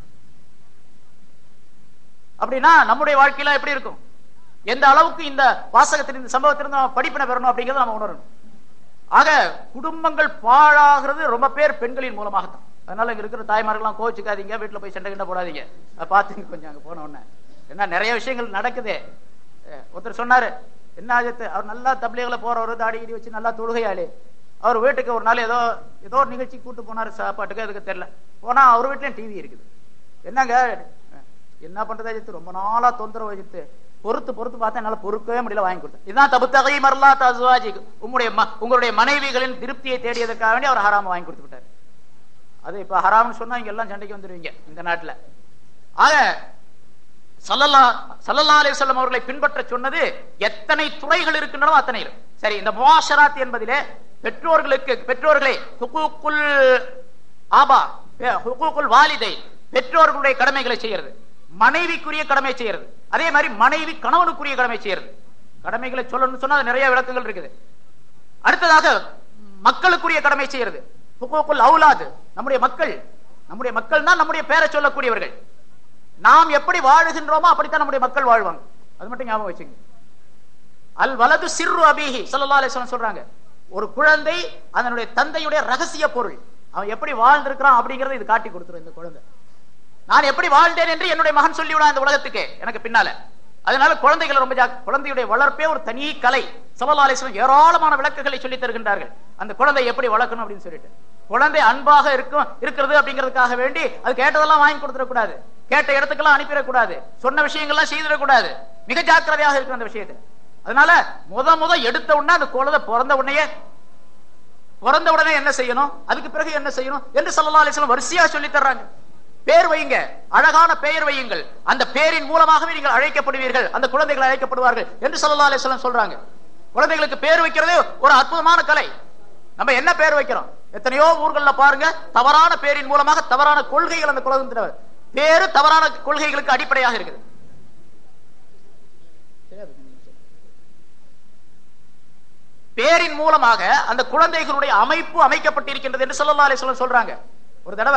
அப்படின்னா நம்முடைய வாழ்க்கையில எப்படி இருக்கும், எந்த அளவுக்கு இந்த வாசகத்தின் இந்த சம்பவத்திலிருந்து நம்ம படிப்பினை பெறணும் அப்படிங்கறத நம்ம உணரணும். ஆக குடும்பங்கள் பாழாகிறது ரொம்ப பேர் பெண்களின் மூலமாகத்தான். அதனால இங்க இருக்கிற தாய்மார்கள்லாம் கோச்சுக்காதீங்க, வீட்டுல போய் சண்டை கிண்ட போடாதீங்க, பாத்துங்க கொஞ்சம் அங்க போன உடனே. ஏன்னா நிறைய விஷயங்கள் நடக்குது. ஒருத்தர் சொன்னாரு, என்ன ஆஜத்து, அவர் நல்லா தப்லீக்ல போறவர், தாடி கிடி வச்சு நல்லா தொழுகையாளு, அவர் வீட்டுக்கு ஒரு நாள் ஏதோ ஏதோ ஒரு நிகழ்ச்சி கூட்டு போனாரு, சாப்பாட்டுக்கு அதுக்கு தெரியல, போனா அவர் வீட்லயும் டிவி இருக்குது. என்னங்க என்ன பண்றது அஜித்து, ரொம்ப நாளா தொந்தரவு அஜித்து, பொறுத்து பொறுத்து பார்த்தா என்னால பொறுக்கவே முடியல, வாங்கி கொடுத்தேன். இதுதான் தபுத்தகை மர்லாத் அஸ்வாஜிக், உங்களுடைய உங்களுடைய மனைவிகளின் திருப்தியை தேடியதற்காக வேண்டி அவர் ஹராம வாங்கி கொடுத்து விட்டார். அது இப்ப ஹராம்னு சொன்னா இங்க எல்லாம் சண்டைக்கு வந்துருவீங்க இந்த நாட்டுல. ஆக ஸல்லல்லாஹு ஸல்லல்லாஹு அலைஹி வஸல்லம் அவர்களை பின்பற்ற சொன்னது எத்தனை துறைகள் இருக்கின்றனோ அத்தனை. சரி, இந்த முஆஷராத் என்பதிலே பெற்றோர்களுக்கு பெற்றோர்களை ஹுகூக்குல் ஆபா ஹுகூக்குல் வாலிதை, பெற்றோர்களுடைய கடமைகளை செய்யறது, மனைவிக்குரிய கடமை செய்யறது, அதே மாதிரி மனைவி கணவனுக்குரிய கடமை செய்யறது. கடமைகளை சொல்லணும்னு சொன்னா நிறைய விளக்கங்கள் இருக்குது. அடுத்ததாக மக்களுக்குரிய கடமை செய்யறது, ஹுகூக்குல் அவுலாத், நம்முடைய மக்கள், நம்முடைய மக்கள் தான் நம்முடைய பேரை சொல்லக்கூடியவர்கள். நாம் எப்படி வாழுகின்றோமோ அப்படித்தான் நம்முடைய மக்கள் வாழ்வாங்க. அது மட்டும் ஞாபகம் வச்சுங்க. அல் வலது சிர்ரு அபீஹி ஸல்லல்லாஹு அலைஹி வஸல்லம் சொல்றாங்க, ஒரு குழந்தை அதனுடைய தந்தையுடைய ரகசிய பொருள். அவன் எப்படி வாழ்ந்திருக்கிறான் அப்படிங்கறத இது காட்டி கொடுத்துரும். இந்த குழந்தை நான் எப்படி வாழ்ந்தேன் என்று என்னுடைய மகன் சொல்லிவிடான் இந்த உலகத்துக்கு எனக்கு பின்னால. அதனால குழந்தைகள் ரொம்ப குழந்தையுடைய வளர்ப்பே ஒரு தனி கலை. ஸல்லல்லாஹு அலைஹி வஸல்லம் ஏராளமான விளக்குகளை சொல்லி தருகின்றார்கள் அந்த குழந்தை எப்படி வளர்க்கணும் அப்படின்னு சொல்லிட்டு. குழந்தை அன்பாக இருக்கும் இருக்கிறது அப்படிங்கிறதுக்காக வேண்டி அது கேட்டதெல்லாம் வாங்கி கொடுத்துடக்கூடாது, கேட்ட இடத்துக்கெல்லாம் அனுப்பிடக்கூடாது, சொன்ன விஷயங்கள்லாம் செய்திடக்கூடாது, மிக ஜாக்கிரதையாக இருக்கிற அந்த விஷயத்துல. அதனால முத முத எடுத்த உடனே அந்த குழந்தை பிறந்த உடனே பிறந்த உடனே என்ன செய்யணும், அதுக்கு பிறகு என்ன செய்யணும் என்று ஸல்லல்லாஹு அலைஹி வஸல்லம் வரிசையா சொல்லி தர்றாங்க. பேர் வையுங்க, அழகான பெயர் வையுங்கள், அந்த பேரின் மூலமாகவே நீங்கள் அழைக்கப்படுவீர்கள், அந்த குழந்தைகள் அழைக்கப்படுவார்கள் என்று ஸல்லல்லாஹு அலைஹி வஸல்லம் சொல்றாங்க. குழந்தைகளுக்கு பேர் வைக்கிறதே ஒரு அற்புதமான கலை. நம்ம என்ன பேர் வைக்கிறோம், எத்தனையோ ஊர்கள்ல பாருங்க, தவறான பேரின் மூலமாக தவறான கொள்கைகள் அந்த குழந்தை பேரு தவறான கொள்கைகளுக்கு அடிப்படையாக இருக்குது. பேரின் மூலமாக அந்த குழந்தைகளுடைய அமைப்பு அமைக்கப்பட்டிருக்கின்றது என்று ஸல்லல்லாஹு அலைஹி வஸல்லம் சொல்றாங்க. ஒரு தடவை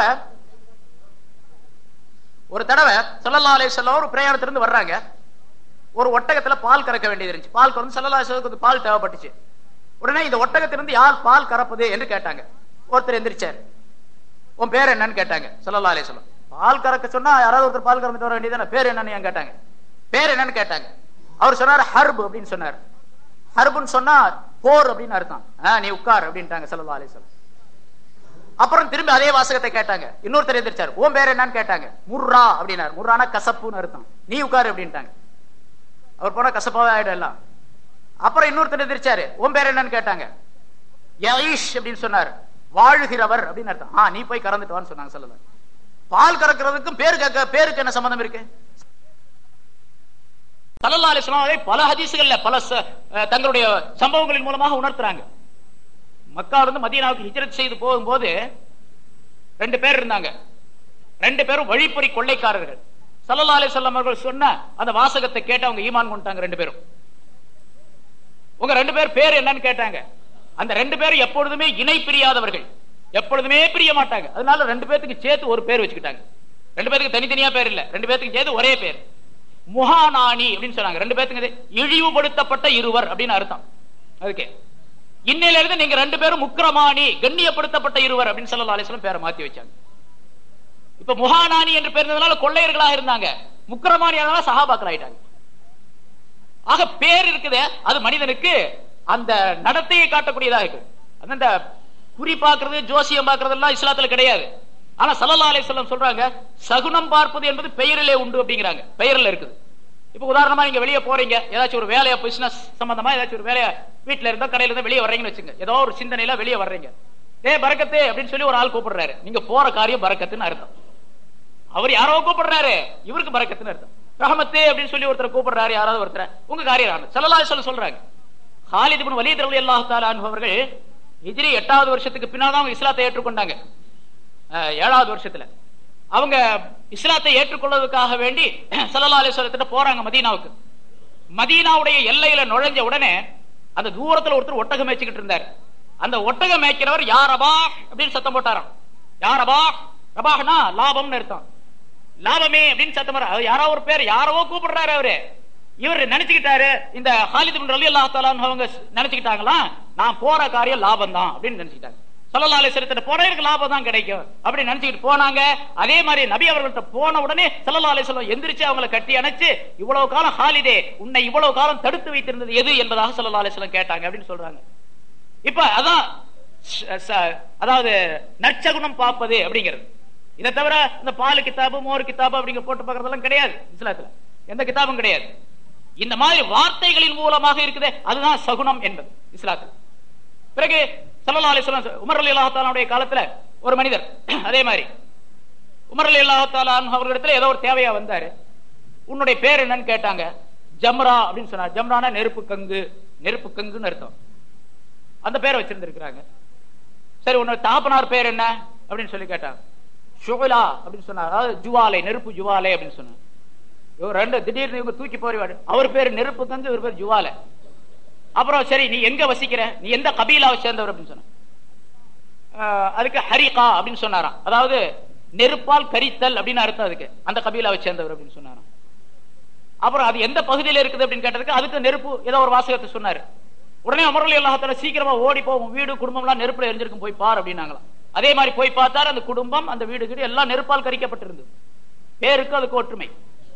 ஒரு தடவை ஸல்லல்லாஹு அலைஹி வஸல்லம் ஒரு பிரயாணத்திலிருந்து வர்றாங்க. ஒரு ஒட்டகத்துல பால் கறக்க வேண்டியது இருந்துச்சு. பால் கறந்து ஸல்லல்லாஹு அலைஹி வஸல்லம் பால் தேவைப்பட்டுச்சு. உடனே இந்த ஒட்டகத்திலிருந்து யார் பால் கறப்பது என்று கேட்டாங்க. ஒருத்தர் எந்திரிச்சார். உன் பேர் என்னன்னு கேட்டாங்க ஸல்லல்லாஹு அலைஹி வஸல்லம். பால் கறக்க சொன்னா யாராவது ஒருத்தர் பால் கறந்துட்டு வர வேண்டியதானே, பேர் என்னன்னு கேட்டாங்க. பேர் என்னன்னு கேட்டாங்க. அவர் சொன்னார் ஹர்ப் அப்படின்னு சொன்னார். ஹர்புன்னு சொன்னா போர் அப்படின்னு அர்த்தம். நீ உட்கார் அப்படின்ட்டாங்க ஸல்லல்லாஹு அலைஹி வஸல்லம். அப்புறம் திரும்பி அதே வாசகத்தை கேட்டாங்க. இன்னொருத்தர் எந்திரிச்சார். உன் பேர் என்னன்னு கேட்டாங்க. முர்ரா அப்படின்னாரு. முர்ரானா கசப்புன்னு அர்த்தம். நீ உட்காரு அப்படின்ட்டாங்க. அவர் போனா கசப்பாவே ஆயிடும் எல்லாம். அப்புறம் இன்னொருத்தர் எந்திரிச்சாரு. உன் பேர் என்னன்னு கேட்டாங்க. யஈஷ் அப்படின்னு சொன்னார். வாழுகிறவர் அப்படின்னு அர்த்தம். ஆ நீ போய் கறந்துட்டு வான்னு சொன்னாங்க ஸல்லல்லாஹு. பால் கறக்கிறதுக்கும் பேரு பேருக்கு என்ன சம்பந்தம் இருக்கு? ஸல்லல்லாஹு அலைஹி வஸல்லம் பல ஹதீஸ்கள்ல பல தங்களுடைய சம்பவங்களின் மூலமாக உணர்த்துறாங்க. மக்காவிலிருந்து இருந்து மதீனாவுக்கு ஹிஜ்ரத் செய்து போகும்போது ரெண்டு பேர் இருந்தாங்க. ரெண்டு பேரும் வழிப்பறி கொள்ளைக்காரர்கள். ஸல்லல்லாஹு அலைஹி வஸல்லம் அவர்கள் சொன்ன அந்த வாசகத்தை கேட்டு அவங்க ஈமான் கொண்டாங்க. ரெண்டு பேரும் உங்க ரெண்டு பேர் பேர் என்னன்னு கேட்டாங்க. அந்த ரெண்டு பேரும் எப்பொழுதுமே இணை பிரியாதவர்கள், எப்பொழுதுமே பிரிய மாட்டாங்க. அதனால ரெண்டு பேருக்கு சேர்த்து ஒரு பேர் வச்சுக்கிட்டாங்க. ரெண்டு பேருக்கு தனித்தனியா பேர் இல்ல, ரெண்டு பேருக்கு சேர்த்து ஒரே பேர் முஹானானி அப்படின்னு சொன்னாங்க. ரெண்டு பேருக்கு இழிவுபடுத்தப்பட்ட இருவர் அப்படின்னு அர்த்தம். அதுக்கு இன்னையில இருந்து நீங்க ரெண்டு பேரும் முக்ரமானி, கண்ணியப்படுத்தப்பட்ட இருவர் அப்படின்னு ஸல்லல்லாஹு அலைஹி வஸல்லம் பேரை மாத்தி வச்சாங்க. இப்ப முஹானானி என்று பேர் இருந்ததுனால கொள்ளையர்களாக இருந்தாங்க, முக்ரமானி ஆனால சஹாபாக்கள் ஆயிட்டாங்க. ஆக பேர் இருக்குது, அது மனிதனுக்கு அந்த நடத்தையை காட்டக்கூடியதாக இருக்கு. அந்த குறி பார்க்கிறது ஜோசியம் பார்க்கிறது எல்லாம் இஸ்லாத்துல கிடையாது. ஆனா ஸல்லல்லாஹு அலைஹி வஸல்லம் சொல்றாங்க சகுனம் பார்ப்பது என்பது பெயரிலே உண்டு அப்படிங்கிறாங்க. பெயர்ல இருக்குது. இப்ப உதாரணமா நீங்க வெளியே போறீங்க, ஏதாச்சும் ஒரு வேலையா பிசினஸ் சம்பந்தமா ஏதாச்சும் ஒரு வேலையா வீட்டுல இருந்தா கடையில இருந்தா வெளியே வர்றீங்கன்னு வச்சுங்க, ஏதோ ஒரு சிந்தனையில வெளியே வர்றீங்க, ஏ பரக்கத்து அப்படின்னு சொல்லி ஒரு ஆள் கூப்பிடுறாரு, நீங்க போற காரியம் பரக்கத்துன்னு அர்த்தம். அவர் யாரோ கூப்பிடுறாரு, இவருக்கு பரக்கத்துன்னு அர்த்தம். ரஹமத்து அப்படின்னு சொல்லி ஒருத்தர் கூப்பிடுறாரு, யாராவது ஒருத்தர், உங்க காரியம் ஸல்லல்லாஹு அலைஹி வஸல்லம் சொல்றாங்க. காலித் இப்னு வலீத் ரலியல்லாஹு தஆலா அன்ஹு அவர்கள் ஹிஜ்ரி எட்டாவது வருஷத்துக்கு பின்னால் தான் அவங்க இஸ்லாத்தை ஏற்றுக்கொண்டாங்க. ஏழாவது வருஷத்துல அவங்க இஸ்லாத்தை ஏற்றுக்கொள்வதற்காக வேண்டி ஸல்லல்லாஹு அலைஹி வஸல்லம் போறாங்க மதீனாவுக்கு. மதீனாவுடைய எல்லையில நுழைஞ்ச உடனே அந்த தூரத்துல ஒருத்தர் ஒட்டகம் மேய்ச்சிக்கிட்டு இருந்தார். அந்த ஒட்டகம் மேய்க்கிறவர் யார் ரபா அப்படின்னு சத்தம் போட்டாராம். யார் ரபா, ரபாஹ்னா லாபம்னு அர்த்தம். லாபமே அப்படின்னு சத்தம் போறாரு. யாரோ ஒரு பேர் யாரோ கூப்பிடுறாரு. அவரு இவர் நினைச்சுக்கிட்டாரு, இந்த காலித் இப்னு ரலியல்லாஹு தஆலா அவங்க நினைச்சுக்கிட்டாங்களா நான் போற காரியம் லாபம் தான் அப்படின்னு நினைச்சுக்கிட்டாங்க. ஸல்லல்லாஹு அலைஹி வஸல்லம் போறதுக்கு லாபம் தான் கிடைக்கும் அப்படி நினைச்சுக்கிட்டு போனாங்க. அதே மாதிரி நபி அவர்கள்ட்ட போன உடனே ஸல்லல்லாஹு அலைஹி வஸல்லம் எந்திரிச்சு அவங்களை கட்டி அணைச்சு, இவ்வளவு காலம் ஹாலிதே உன்னை இவ்வளவு காலம் தடுத்து வைத்திருந்தது எது என்பதாக ஸல்லல்லாஹு அலைஹி வஸல்லம் கேட்டாங்க அப்படின்னு சொல்றாங்க. இப்ப அதான் அதாவது நற்சகுனம் பார்ப்பது அப்படிங்கிறது. இதை தவிர இந்த பால் கிதாபு மோர் கிதாபு அப்படிங்கிற போட்டு பார்க்கறதெல்லாம் கிடையாது இஸ்லாத்துல, எந்த கிதாபும் கிடையாது. இந்த மாதிரி வார்த்தைகளின் மூலமாக இருக்குது, அதுதான் சகுனம் என்பது இஸ்லாத்துல. பிறகு ஸல்லல்லாஹு அலைஹி வஸல்லம் உமர் ரலியல்லாஹு தஆலாவுடைய காலத்துல ஒரு மனிதர் அதே மாதிரி உமர் ரலியல்லாஹு தஆலா அவர்களிடத்துல ஏதோ ஒரு தேவையா வந்தாரு. உன்னுடைய பேர் என்னன்னு கேட்டாங்க. ஜம்ரா அப்படின்னு சொன்னார். ஜம்ரானா நெருப்பு கங்கு, நெருப்பு கங்குன்னு அர்த்தம். அந்த பேரை வச்சிருந்திருக்கிறாங்க. சரி உன்னோட தாப்பனார் பேர் என்ன அப்படின்னு சொல்லி கேட்டாங்க. ஷுகலா அப்படின்னு சொன்னார். அதாவது ஜுவாலை, நெருப்பு ஜுவாலை அப்படின்னு சொன்னார். இவர் ரெண்டு திடீர்னு இவங்க தூக்கி போறிவாரு. அவர் பேர் நெருப்பு கங்கு, இவர் பேர் ஜுவாலை. அப்புறம் சரி நீ எங்க வசிக்கிற, நீ எந்த கபீலாவை சேர்ந்தவர் அப்படின்னு சொன்ன. அதுக்கு ஹரிகா அப்படின்னு சொன்னாராம். அதாவது நெருப்பால் கரித்தல் அப்படின்னு அர்த்தம். அதுக்கு அந்த கபீலாவை சேர்ந்தவர் அப்படின்னு சொன்னாராம். அப்புறம் அது எந்த பகுதியில் இருக்குது அப்படின்னு கேட்டதுக்கு அதுக்கு நெருப்பு ஏதோ ஒரு வாசகத்தை சொன்னாரு. உடனே உமர் ரலியல்லாஹு தஆலா சீக்கிரமா ஓடி போவோம், வீடு குடும்பம் எல்லாம் நெருப்புல எரிஞ்சிருக்கும், போய் பார் அப்படின்னாங்களாம். அதே மாதிரி போய் பார்த்தாரு, அந்த குடும்பம் அந்த வீடு வீடு எல்லாம் நெருப்பால் கரிக்கப்பட்டிருந்தது. பேருக்கு அதுக்கு ஒற்றுமை.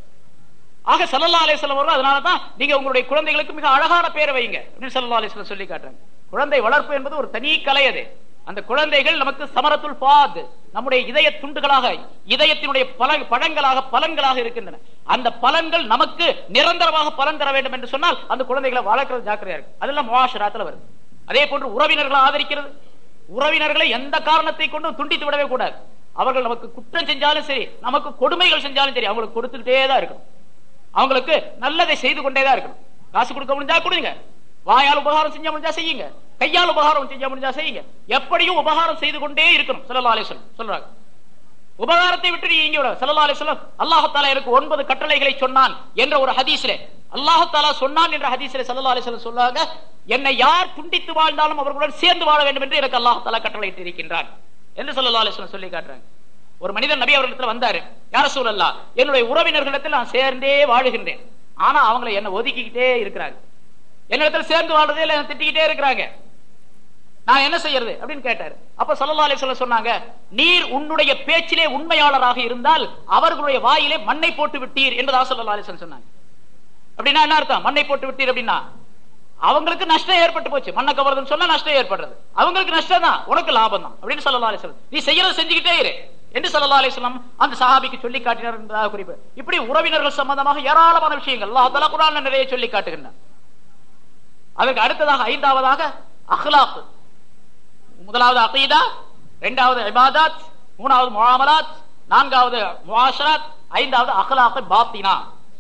ஆக ஸல்லல்லாஹு அலைஹி வஸல்லம் அவர்கள் அதனாலதான் நீங்க உங்களுடைய குழந்தைகளுக்கு மிக அழகான பேரை வைங்க அப்படின்னு ஸல்லல்லாஹு அலைஹி வஸல்லம் சொல்லி காட்டுறாங்க. குழந்தை வளர்ப்பு என்பது ஒரு தனி கலை. அது அந்த குழந்தைகள் நமக்கு சமரத்துல் ஃபாத், நம்முடைய இதய துண்டுகளாக, இதயத்தினுடைய பல பழங்களாக பலன்களாக இருக்கின்றன. அந்த பலன்கள் நமக்கு நிரந்தரமாக பலன் தர வேண்டும் என்று சொன்னால் அந்த குழந்தைகளை வளர்க்கிறது ஜாக்கிரதையா இருக்கு. அதெல்லாம் முஆஷராத்துல வருது. அதே போன்று உறவினர்களை ஆதரிக்கிறது. உறவினர்களை எந்த காரணத்தை கொண்டு துண்டித்து விடவே கூடாது. அவர்கள் நமக்கு குற்றம் செஞ்சாலும் சரி, நமக்கு கொடுமைகள் செஞ்சாலும் சரி, அவங்களுக்கு கொடுத்துக்கிட்டே தான் இருக்கணும். அவங்களுக்கு நல்லதை செய்து கொண்டேதான் இருக்கணும். காசு கொடுக்க முடிஞ்சா கொடுங்க, வாயால் உபகாரம் செஞ்ச முடிஞ்சா செய்யுங்க, கையால் உபகாரம் செஞ்ச முடிஞ்சா செய்யுங்க. எப்படியும் உபகாரம் செய்து கொண்டே இருக்கணும். ஸல்லல்லாஹு அலைஹி வஸல்லம் சொல்றாங்க. உபகாரத்தை விட்டு நீங்க ஸல்லல்லாஹு அலைஹி வஸல்லம் அல்லாஹ் தஆலா எனக்கு ஒன்பது கட்டளைகளை சொன்னான் என்ற ஒரு ஹதீஸ்ல, அல்லாஹ் தஆலா சொன்னான் என்ற ஹதீஸ்ல ஸல்லல்லாஹு அலைஹி வஸல்லம் சொல்றாங்க, என்னை யார் துண்டித்து வாழ்ந்தாலும் அவர்களுடன் சேர்ந்து வாழ வேண்டும் என்று எனக்கு அல்லாஹ் தஆலா கட்டளையிட்டு இருக்கின்றான் என்று ஸல்லல்லாஹு அலைஹி வஸல்லம் சொல்லி காட்டுறாங்க. ஒரு மனிதன் நபி அவர்களிடத்தில் வந்தாரு. யா ரசூலல்லாஹ், என்னுடைய உறவினர்களிடத்தில் நான் சேர்ந்தே வாழுகின்றேன், ஆனா அவங்களை என்ன ஒதுக்கிக்கிட்டே இருக்கிறாங்க, என்னிடத்தில் சேர்ந்து வாழ்றதே இல்லை, திட்டிக்கிட்டே இருக்கிறாங்க, நான் என்ன செய்யறது அப்படின்னு கேட்டாரு. அப்ப ஸல்லல்லாஹு அலைஹி வஸல்லம் சொன்னாங்க, நீர் உன்னுடைய பேச்சிலே உண்மையாளராக இருந்தால் அவர்களுடைய வாயிலே மண்ணை போட்டு விட்டீர் என்பதாக ஸல்லல்லாஹு அலைஹி வஸல்லம் சொன்னாங்க. அப்படின்னா என்ன அர்த்தம்? மண்ணை போட்டு விட்டீர் அப்படின்னா அவங்களுக்கு நஷ்டம் ஏற்பட்டு போச்சு. மண்ணை கவர்றதுன்னு சொன்னா நஷ்டம் ஏற்படுறது, அவங்களுக்கு நஷ்டம் தான், உனக்கு லாபம் தான் அப்படின்னு ஸல்லல்லாஹு அலைஹி வஸல்லம், நீ செய்யறது செஞ்சுக்கிட்டே இரு என்று ஸல்லல்லாஹு அலைஹி வஸல்லம் அந்த சஹாபிக்கு சொல்லி காட்டினார் என்பதாக குறிப்பு. இப்படி உறவினர்கள் சம்பந்தமாக ஏராளமான விஷயங்கள் அல்லாஹ் தஆலா குர்ஆன்ல நிறைய சொல்லி காட்டுகின்றார். அதற்கு அடுத்ததாக ஐந்தாவதாக அக்லாக். முதலாவது அகீதா, இரண்டாவது இபாதத், மூணாவது முஆமலாத், நான்காவது முஆஷராத், ஐந்தாவது அக்லாக் பாத்தினா,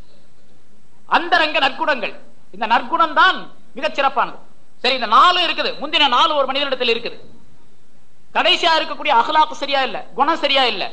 அந்தரங்க நற்குணங்கள். இந்த நற்குணம் தான் மிகச் சிறப்பானது. சரி, இந்த நாலு இருக்குது, முந்தின நாலு ஒரு மனிதனிடத்தில் இருக்குது. கடைசியா இருக்கக்கூடிய அக்லாக் சரியா இல்ல, குணம் சரியா இல்ல,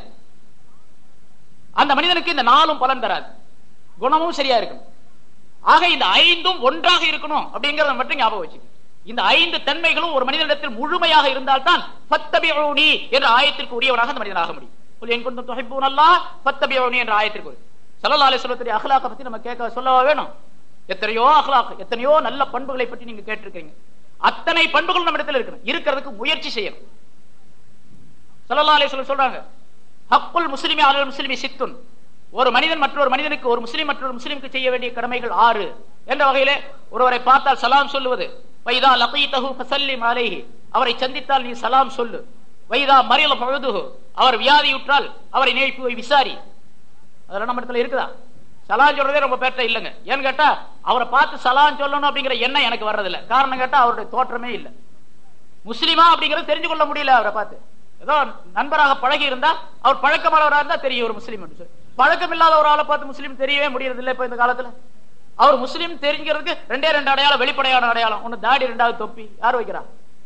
அந்த மனிதனுக்கு இந்த நாலும் பலன் தராது. குணமும் சரியா இருக்கும். ஆக இந்த ஐந்தும் ஒன்றாக இருக்கணும் அப்படிங்கறத மட்டும் ஞாபகம் வச்சு, இந்த ஐந்து தன்மைகளும் ஒரு மனிதனிடத்தில் முழுமையாக இருந்தால்தான் ஃபத்தபிஊனி என்ற ஆயத்திற்கு உரியவனாக அந்த மனிதனாக முடியும். குல் இன் குன்தும் துஹிப்பூனல்லாஹ் ஃபத்தபிஊனி என்ற ஆயத்திற்கு உரிய ஸல்லல்லாஹு அலைஹி வஸல்லம் அக்லாக பத்தி நம்ம கேட்க சொல்லவா வேணும்? எத்தனையோ அக்லாக், எத்தனையோ நல்ல பண்புகளை பற்றி நீங்க கேட்டிருக்கீங்க. அத்தனை பண்புகள் நம்ம இடத்துல இருக்கணும், இருக்கிறதுக்கு முயற்சி செய்யணும். ஸல்லல்லாஹு அலைஹி வஸல்லம் சொல்றாங்க, ஹக்குல் முஸ்லிமி அலல் முஸ்லிமி சித்துன், ஒரு மனிதன் மற்றொரு மனிதனுக்கு, ஒரு முஸ்லிம் மற்றொரு முஸ்லிமுக்கு செய்ய வேண்டிய கடமைகள் ஆறு என்ற வகையிலே ஒருவரை பார்த்தால் சலாம் சொல்லுவது, ஃபைதா லகீதஹு ஃபஸல்லிம் அலைஹி, அவரை சந்தித்தால் நீ சலாம் சொல்லு. வைதா மறியல பழுதுகு, அவர் வியாதியுற்றால் அவரை நேய்ப்பு போய் விசாரி. அதெல்லாம் நம்ம இடத்துல இருக்குதா? சலாம் சொல்றதே ரொம்ப பேர்ட்ட இல்லைங்க. ஏன்னு கேட்டா அவரை பார்த்து சலாம் சொல்லணும் அப்படிங்கிற எண்ணம் எனக்கு வர்றதில்லை. காரணம் கேட்டா அவருடைய தோற்றமே இல்லை. முஸ்லிமா அப்படிங்கறது தெரிஞ்சு கொள்ள முடியல. அவரை பார்த்து ஏதோ நண்பராக பழகி இருந்தா, அவர் பழக்கமானவராக இருந்தா தெரியும் ஒரு முஸ்லீம் என்று சொல்லி. பழக்கம் இல்லாத ஒரு ஆளை பார்த்து முஸ்லீம் தெரியவே முடியறது இல்லை இப்ப இந்த காலத்துல. அவர் முஸ்லீம் தெரிஞ்சுக்கிறதுக்கு ரெண்டே ரெண்டு அடையாளம், வெளிப்படையான அடையாளம். ஒன்னு தாடி, ரெண்டாவது தொப்பி. யார் வைக்கிறா?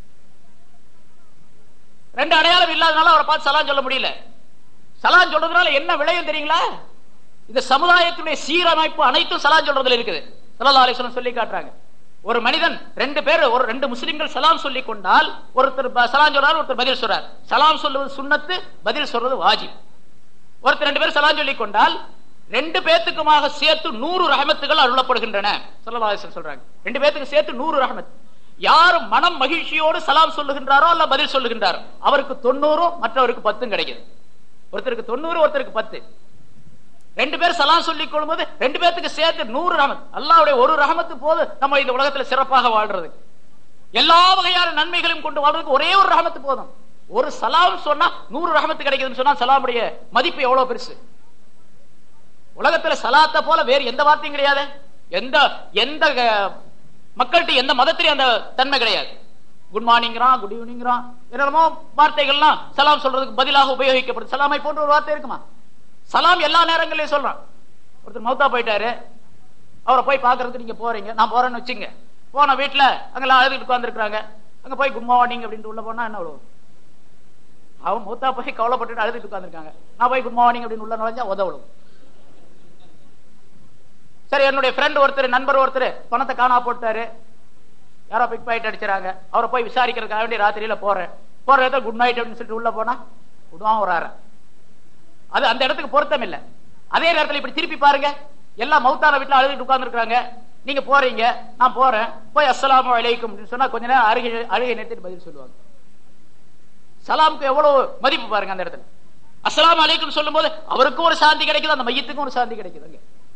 ரெண்டு அடையாளம் இல்லாதனால அவரை பார்த்து சலாம் சொல்ல முடியல. சலாம் சொல்றதுனால என்ன விளையும் தெரியுங்களா? இந்த சமுதாயத்துடைய சீரமைப்பு அனைத்தும் சலாம் சொல்றதுல இருக்குது. ஸல்லல்லாஹு அலைஹி வஸல்லம் சொல்லி காட்டுறாங்க. ஒரு மனிதன் ரெண்டு பேர், ஒரு ரெண்டு முஸ்லிம்கள் சலாம் சொல்லி கொண்டால், ஒருத்தர் சலாம் சொல்றாரு, ஒருத்தர் பதில் சொல்றார். சலாம் சொல்வது சுன்னத்து, பதில் சொல்றது வாஜிப். ஒருத்தர் ரெண்டு பேர் சலாம் சொல்லி கொண்டால் ரெண்டு பேத்துக்குமாக சேர்த்து நூறு ரஹமத்துகள் அருளப்படுகின்றன. ஸல்லல்லாஹு அலைஹி வஸல்லம் சொல்றாங்க. ரெண்டு பேத்துக்கு சேர்த்து நூறு ரஹமத். யார் மனம் மகிழ்ச்சியோடு சலாம் சொல்லுகின்றாரோ அல்ல பதில் சொல்லுகின்றாரோ அவருக்கு தொண்ணூறும் மற்றவருக்கு பத்தும் கிடைக்குது. ஒருத்தருக்கு தொண்ணூறு, ஒருத்தருக்கு பத்து. ரெண்டு பேர் சலாம் சொல்லிக் கொள்ளும்போது ரெண்டு பேருக்கு சேர்த்து நூறு ரஹமத். அல்லாஹ்வுடைய ஒரு ரஹமத்து போது நம்ம இந்த உலகத்தில் சிறப்பாக வாழ்றதுக்கு, எல்லா வகையான நன்மைகளையும் கொண்டு வாழ்றதுக்கு ஒரே ஒரு ரஹமத்து போதும். ஒரு சலாம் சொன்னா நூறு ரஹமத்து கிடைக்குதுன்னு சொன்னா சலாமுடைய மதிப்பு எவ்வளவு பெருசு. உலகத்துல சலாத்தை போல வேறு எந்த வார்த்தையும் கிடையாது. எந்த எந்த மக்கள்கிட்ட எந்த மதத்திலையும் அந்த தன்மை கிடையாது. குட் மார்னிங்கிறான், குட் ஈவினிங்கிறான், என்னமோ வார்த்தைகள்லாம் சலாம் சொல்றதுக்கு பதிலாக உபயோகிக்கப்படுது. சலாமை போன்ற ஒரு வார்த்தை இருக்குமா? சலாம் எல்லா நேரங்களையும் சொல்றான். ஒருத்தர் மௌத்தா போயிட்டாரு, அவரை போய் பாக்குறதுக்கு நீங்க போறீங்க, நான் போறேன்னு வச்சுங்க. போன வீட்டுல அங்கெல்லாம் அழுதுட்டு உட்கார்ந்துருக்காங்க. அங்க போய் குட் மார்னிங் அப்படின்ட்டு உள்ள போனா என்ன உழவு? அவன் மௌத்தா போய் கவலைப்பட்டு அழுதுட்டு உட்கார்ந்துருக்காங்க. நான் போய் குட் மார்னிங் அப்படின்னு உள்ள நுழைஞ்சா உதவும். சரி, என்னுடைய ஃப்ரெண்ட் ஒருத்தர், நண்பர் ஒருத்தர் பணத்தை காணா போட்டாரு, யாரோ பிக் பாக்கெட் அடிச்சாங்க. அவரை போய் விசாரிக்கிறதுக்காக வேண்டிய ராத்திரியில போறேன். போற இடத்துல குட் நைட் அப்படின்னு சொல்லிட்டு உள்ள போனா விடுவான் ஒரு ஆற. அது அந்த இடத்துக்கு பொருத்தம் இல்லை. அதே நேரத்தில் இப்படி திருப்பி பாருங்க, எல்லாம் மௌத்தான வீட்டுல அழுதுட்டு உட்கார்ந்து இருக்காங்க. நீங்க போறீங்க, நான் போறேன், போய் அஸ்ஸலாமு அலைக்கும் அப்படின்னு சொன்னா கொஞ்ச நேரம் அருகே அழுகை நிறுத்திட்டு பதில் சொல்லுவாங்க. சலாமுக்கு எவ்வளவு மதிப்பு பாருங்க அந்த இடத்துல. அஸ்ஸலாமு அலைக்கும் சொல்லும் போது அவருக்கும் ஒரு சாந்தி கிடைக்குது, அந்த மையத்துக்கும் ஒரு சாந்தி கிடைக்குது.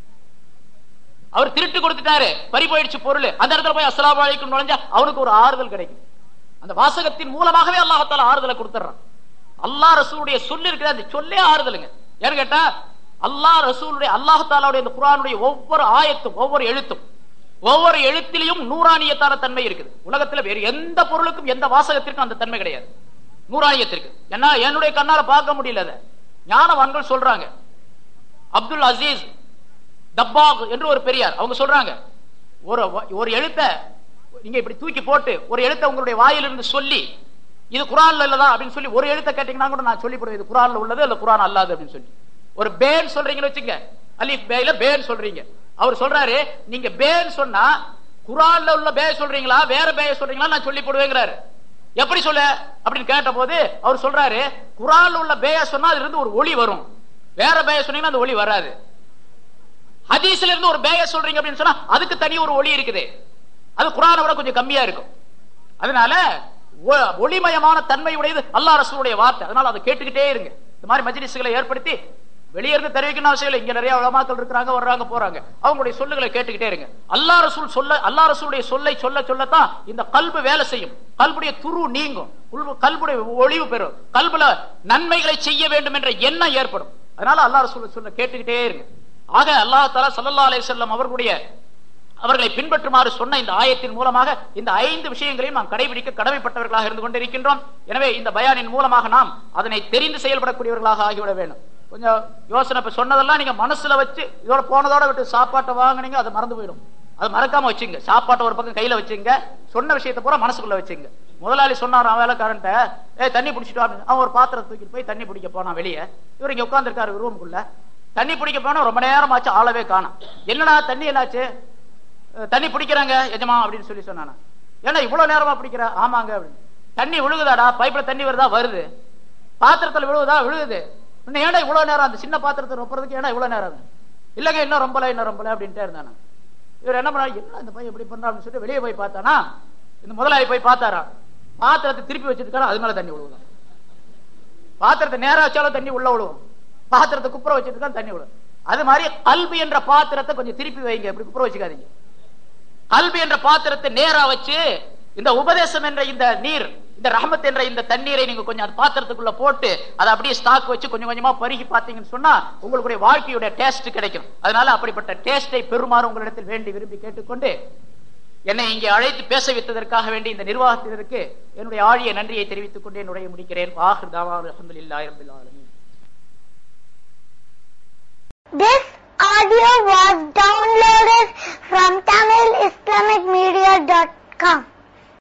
அவர் திருட்டு கொடுத்துட்டாரு, பறி போயிடுச்சு பொருள், அந்த இடத்துல போய் அஸ்ஸலாமு அலைக்கும் நுழைஞ்சா அவனுக்கு ஒரு ஆறுதல் கிடைக்கும். அந்த வாசகத்தின் மூலமாகவே அல்லாஹ் தஆலா ஆறுதலை கொடுத்துறான். அல்லாஹ் ரசூலுடைய சொல்லு இருக்கிற அந்த சொல்லே ஆறுதலுங்க. ஏன்னு கேட்டா அல்லாஹ் ரசூலுடைய, அல்லாஹ் தஆலாவுடைய இந்த குர்ஆனுடைய ஒவ்வொரு ஆயத்தும், ஒவ்வொரு எழுத்தும், ஒவ்வொரு எழுத்திலையும் நூறானியத்தான தன்மை இருக்குது. உலகத்துல வேறு எந்த பொருளுக்கும் எந்த வாசகத்திற்கும் அந்த தன்மை கிடையாது, நூறானியத்திற்கு. ஏன்னா என்னுடைய கண்ணால பார்க்க முடியல. ஞானவான்கள் சொல்றாங்க. அப்துல் அசீஸ் தப்பாக் என்று ஒரு பெரியார், அவங்க சொல்றாங்க, ஒரு ஒரு எழுத்த நீங்க இப்படி தூக்கி போட்டு ஒரு எழுத்த உங்களுடைய வாயிலிருந்து சொல்லி இது குர்ஆன்ல இல்லதா அப்படின்னு சொல்லி ஒரு எழுத்த கேட்டீங்கன்னா கூட நான் சொல்லி போடுவேன் இது குர்ஆன்ல உள்ளது இல்ல குர்ஆன் அல்லாது அப்படின்னு சொல்லி. ஒரு பேன் சொல்றீங்கன்னு வச்சுங்க, அலிஃப் பேல பேன் சொல்றீங்க. அவர் சொல்றாரு, நீங்க பேன் சொன்னா குர்ஆன்ல உள்ள பே சொல்றீங்களா வேற பே சொல்றீங்களா நான் சொல்லி போடுவேங்கிறாரு. எப்படி சொல்ல அப்படின்னு கேட்ட போது அவர் சொல்றாரு, குர்ஆன்ல உள்ள பே சொன்னா அதுல இருந்து ஒரு ஒளி வரும், வேற பே சொன்னீங்கன்னா அந்த ஒளி வராது. ஹதீஸ்ல இருந்து ஒரு பேய சொல்றீங்க அப்படின்னு சொன்னா அதுக்கு தனி ஒரு ஒளி இருக்குது, அது குர்ஆனை விட கொஞ்சம் கம்மியா இருக்கும். அதனால ஒளிமயமான தன்மை உடையது அல்லாஹ் ரசூலுடைய வார்த்தை. அதனால அதை கேட்டுக்கிட்டே இருங்க. இந்த மாதிரி மஜ்லிஸ்களை ஏற்படுத்தி வெளியே இருந்து தெரிவிக்கணும் அவசியம் இல்லை. இங்க நிறைய உலமாக்கள் இருக்கிறாங்க, வர்றாங்க போறாங்க, அவங்களுடைய சொல்லுகளை கேட்டுக்கிட்டே இருங்க. அல்லாஹ் ரசூல் சொல்ல, அல்லாஹ் ரசூலுடைய சொல்லை சொல்ல சொல்லத்தான் இந்த கல்பு வேலை செய்யும், கல்புடைய துரு நீங்கும், கல்புடைய ஒளிவு பெறும், கல்புல நன்மைகளை செய்ய வேண்டும் என்ற எண்ணம் ஏற்படும். அதனால அல்லாஹ் ரசூல் சொல்ல கேட்டுக்கிட்டே இருங்க. ஆக அல்லாஹ் தஆலா ஸல்லல்லாஹு அலைஹி வஸல்லம் அவர்களுடைய அவர்களை பின்பற்றுமாறு சொன்ன இந்த ஆயத்தின் மூலமாக இந்த ஐந்து விஷயங்களையும் நாம் கடைபிடிக்க கடமைப்பட்டவர்களாக இருந்து கொண்டிருக்கின்றோம். எனவே இந்த பயானின் மூலமாக நாம் அதனை தெரிந்து செயல்படக்கூடியவர்களாக ஆகிவிட வேண்டும். கொஞ்சம் யோசனை, இப்ப சொன்னதெல்லாம் நீங்க மனசுல வச்சு இதோட போனதோட விட்டு சாப்பாட்டை வாங்கினீங்க, அது மறந்து போயிடும். அது மறக்காம வச்சுங்க. சாப்பாட்டை ஒரு பக்கம் கையில வச்சுங்க, சொன்ன விஷயத்தை பூரா மனசுக்குள்ள வச்சுங்க. முதலாளி சொன்னார் அவன் வேலைக்காரன்ட்ட, ஏ தண்ணி பிடிச்சிட்டு வா, அவன் ஒரு பாத்திரத்தை தூக்கிட்டு போய் தண்ணி பிடிக்க போனான் வெளியே. இவர் இங்க உட்கார்ந்துருக்காரு ரூமுக்குள்ள, தண்ணி பிடிக்க போனா ரொம்ப நேரம் ஆச்சு, ஆளவே காணோம். என்னடா தண்ணி என்னாச்சு? தண்ணி பிடிக்கிறாங்க எஜமா அப்படின்னு சொல்லி சொன்னானா. ஏன்னா இவ்வளவு நேரமா பிடிக்கிற? ஆமாங்க அப்படின்னு. தண்ணி விழுகுதாடா? பைப்ல தண்ணி வருதா? வருது. பாத்திரத்துல விழுகுதா? விழுகுது. இன்னும் ஏன்னா இவ்வளவு நேரம் அந்த சின்ன பாத்திரத்தை ரொப்புறதுக்கு ஏன்னா இவ்வளவு நேரம்? இல்லங்க இன்னும் ரொம்பல இன்னும் ரொம்பல அப்படின்ட்டே இருந்தானா. இவர் என்ன பண்ணா, என்ன இந்த பையன் எப்படி பண்றா அப்படின்னு சொல்லிட்டு வெளியே போய் பார்த்தானா, இந்த முதலாளி போய் பார்த்தாரா, பாத்திரத்தை திருப்பி வச்சிருக்காரு, அது மேல தண்ணி விழுவுதான். பாத்திரத்தை நேரா வச்சாலும் தண்ணி உள்ள விழுவும், பாத்திரத்தை குப்புற வச்சிருக்காரு தண்ணி விழுவும். அது மாதிரி கல்பு என்ற பாத்திரத்தை கொஞ்சம் திருப்பி வைங்க, இப்படி குப்புற வச்சுக்காதீங்க. கல்பு என்ற பாத்திரத்தை நேரா வச்சு இந்த உபதேசம் என்ற இந்த நீர் இந்த ரஹமத் என்ற இந்த தண்ணீரை நீங்க கொஞ்சம் பாத்திரத்துக்குள்ள போட்டு அதை அப்படியே ஸ்டாக் வச்சு கொஞ்சம் கொஞ்சமா பருகி பார்த்தீங்கன்னு சொன்னா உங்களுடைய வாழ்க்கையுடைய டேஸ்ட் கிடைக்கும். அதனால அப்படிப்பட்ட டேஸ்டை பெறுமாறு உங்களிடத்தில் வேண்டி விரும்பி கேட்டுக்கொண்டு என்னை இங்கே அழைத்து பேச வைத்ததற்காக வேண்டி இந்த நிர்வாகத்தினருக்கு என்னுடைய ஆழிய நன்றியை தெரிவித்துக் கொண்டு என்னுடைய முடிக்கிறேன். ஆஹிர் தஅவானா அல்ஹம்துலில்லாஹி ரப்பில் ஆலமீன். This audio was downloaded from Tamil Islamic Media dot com.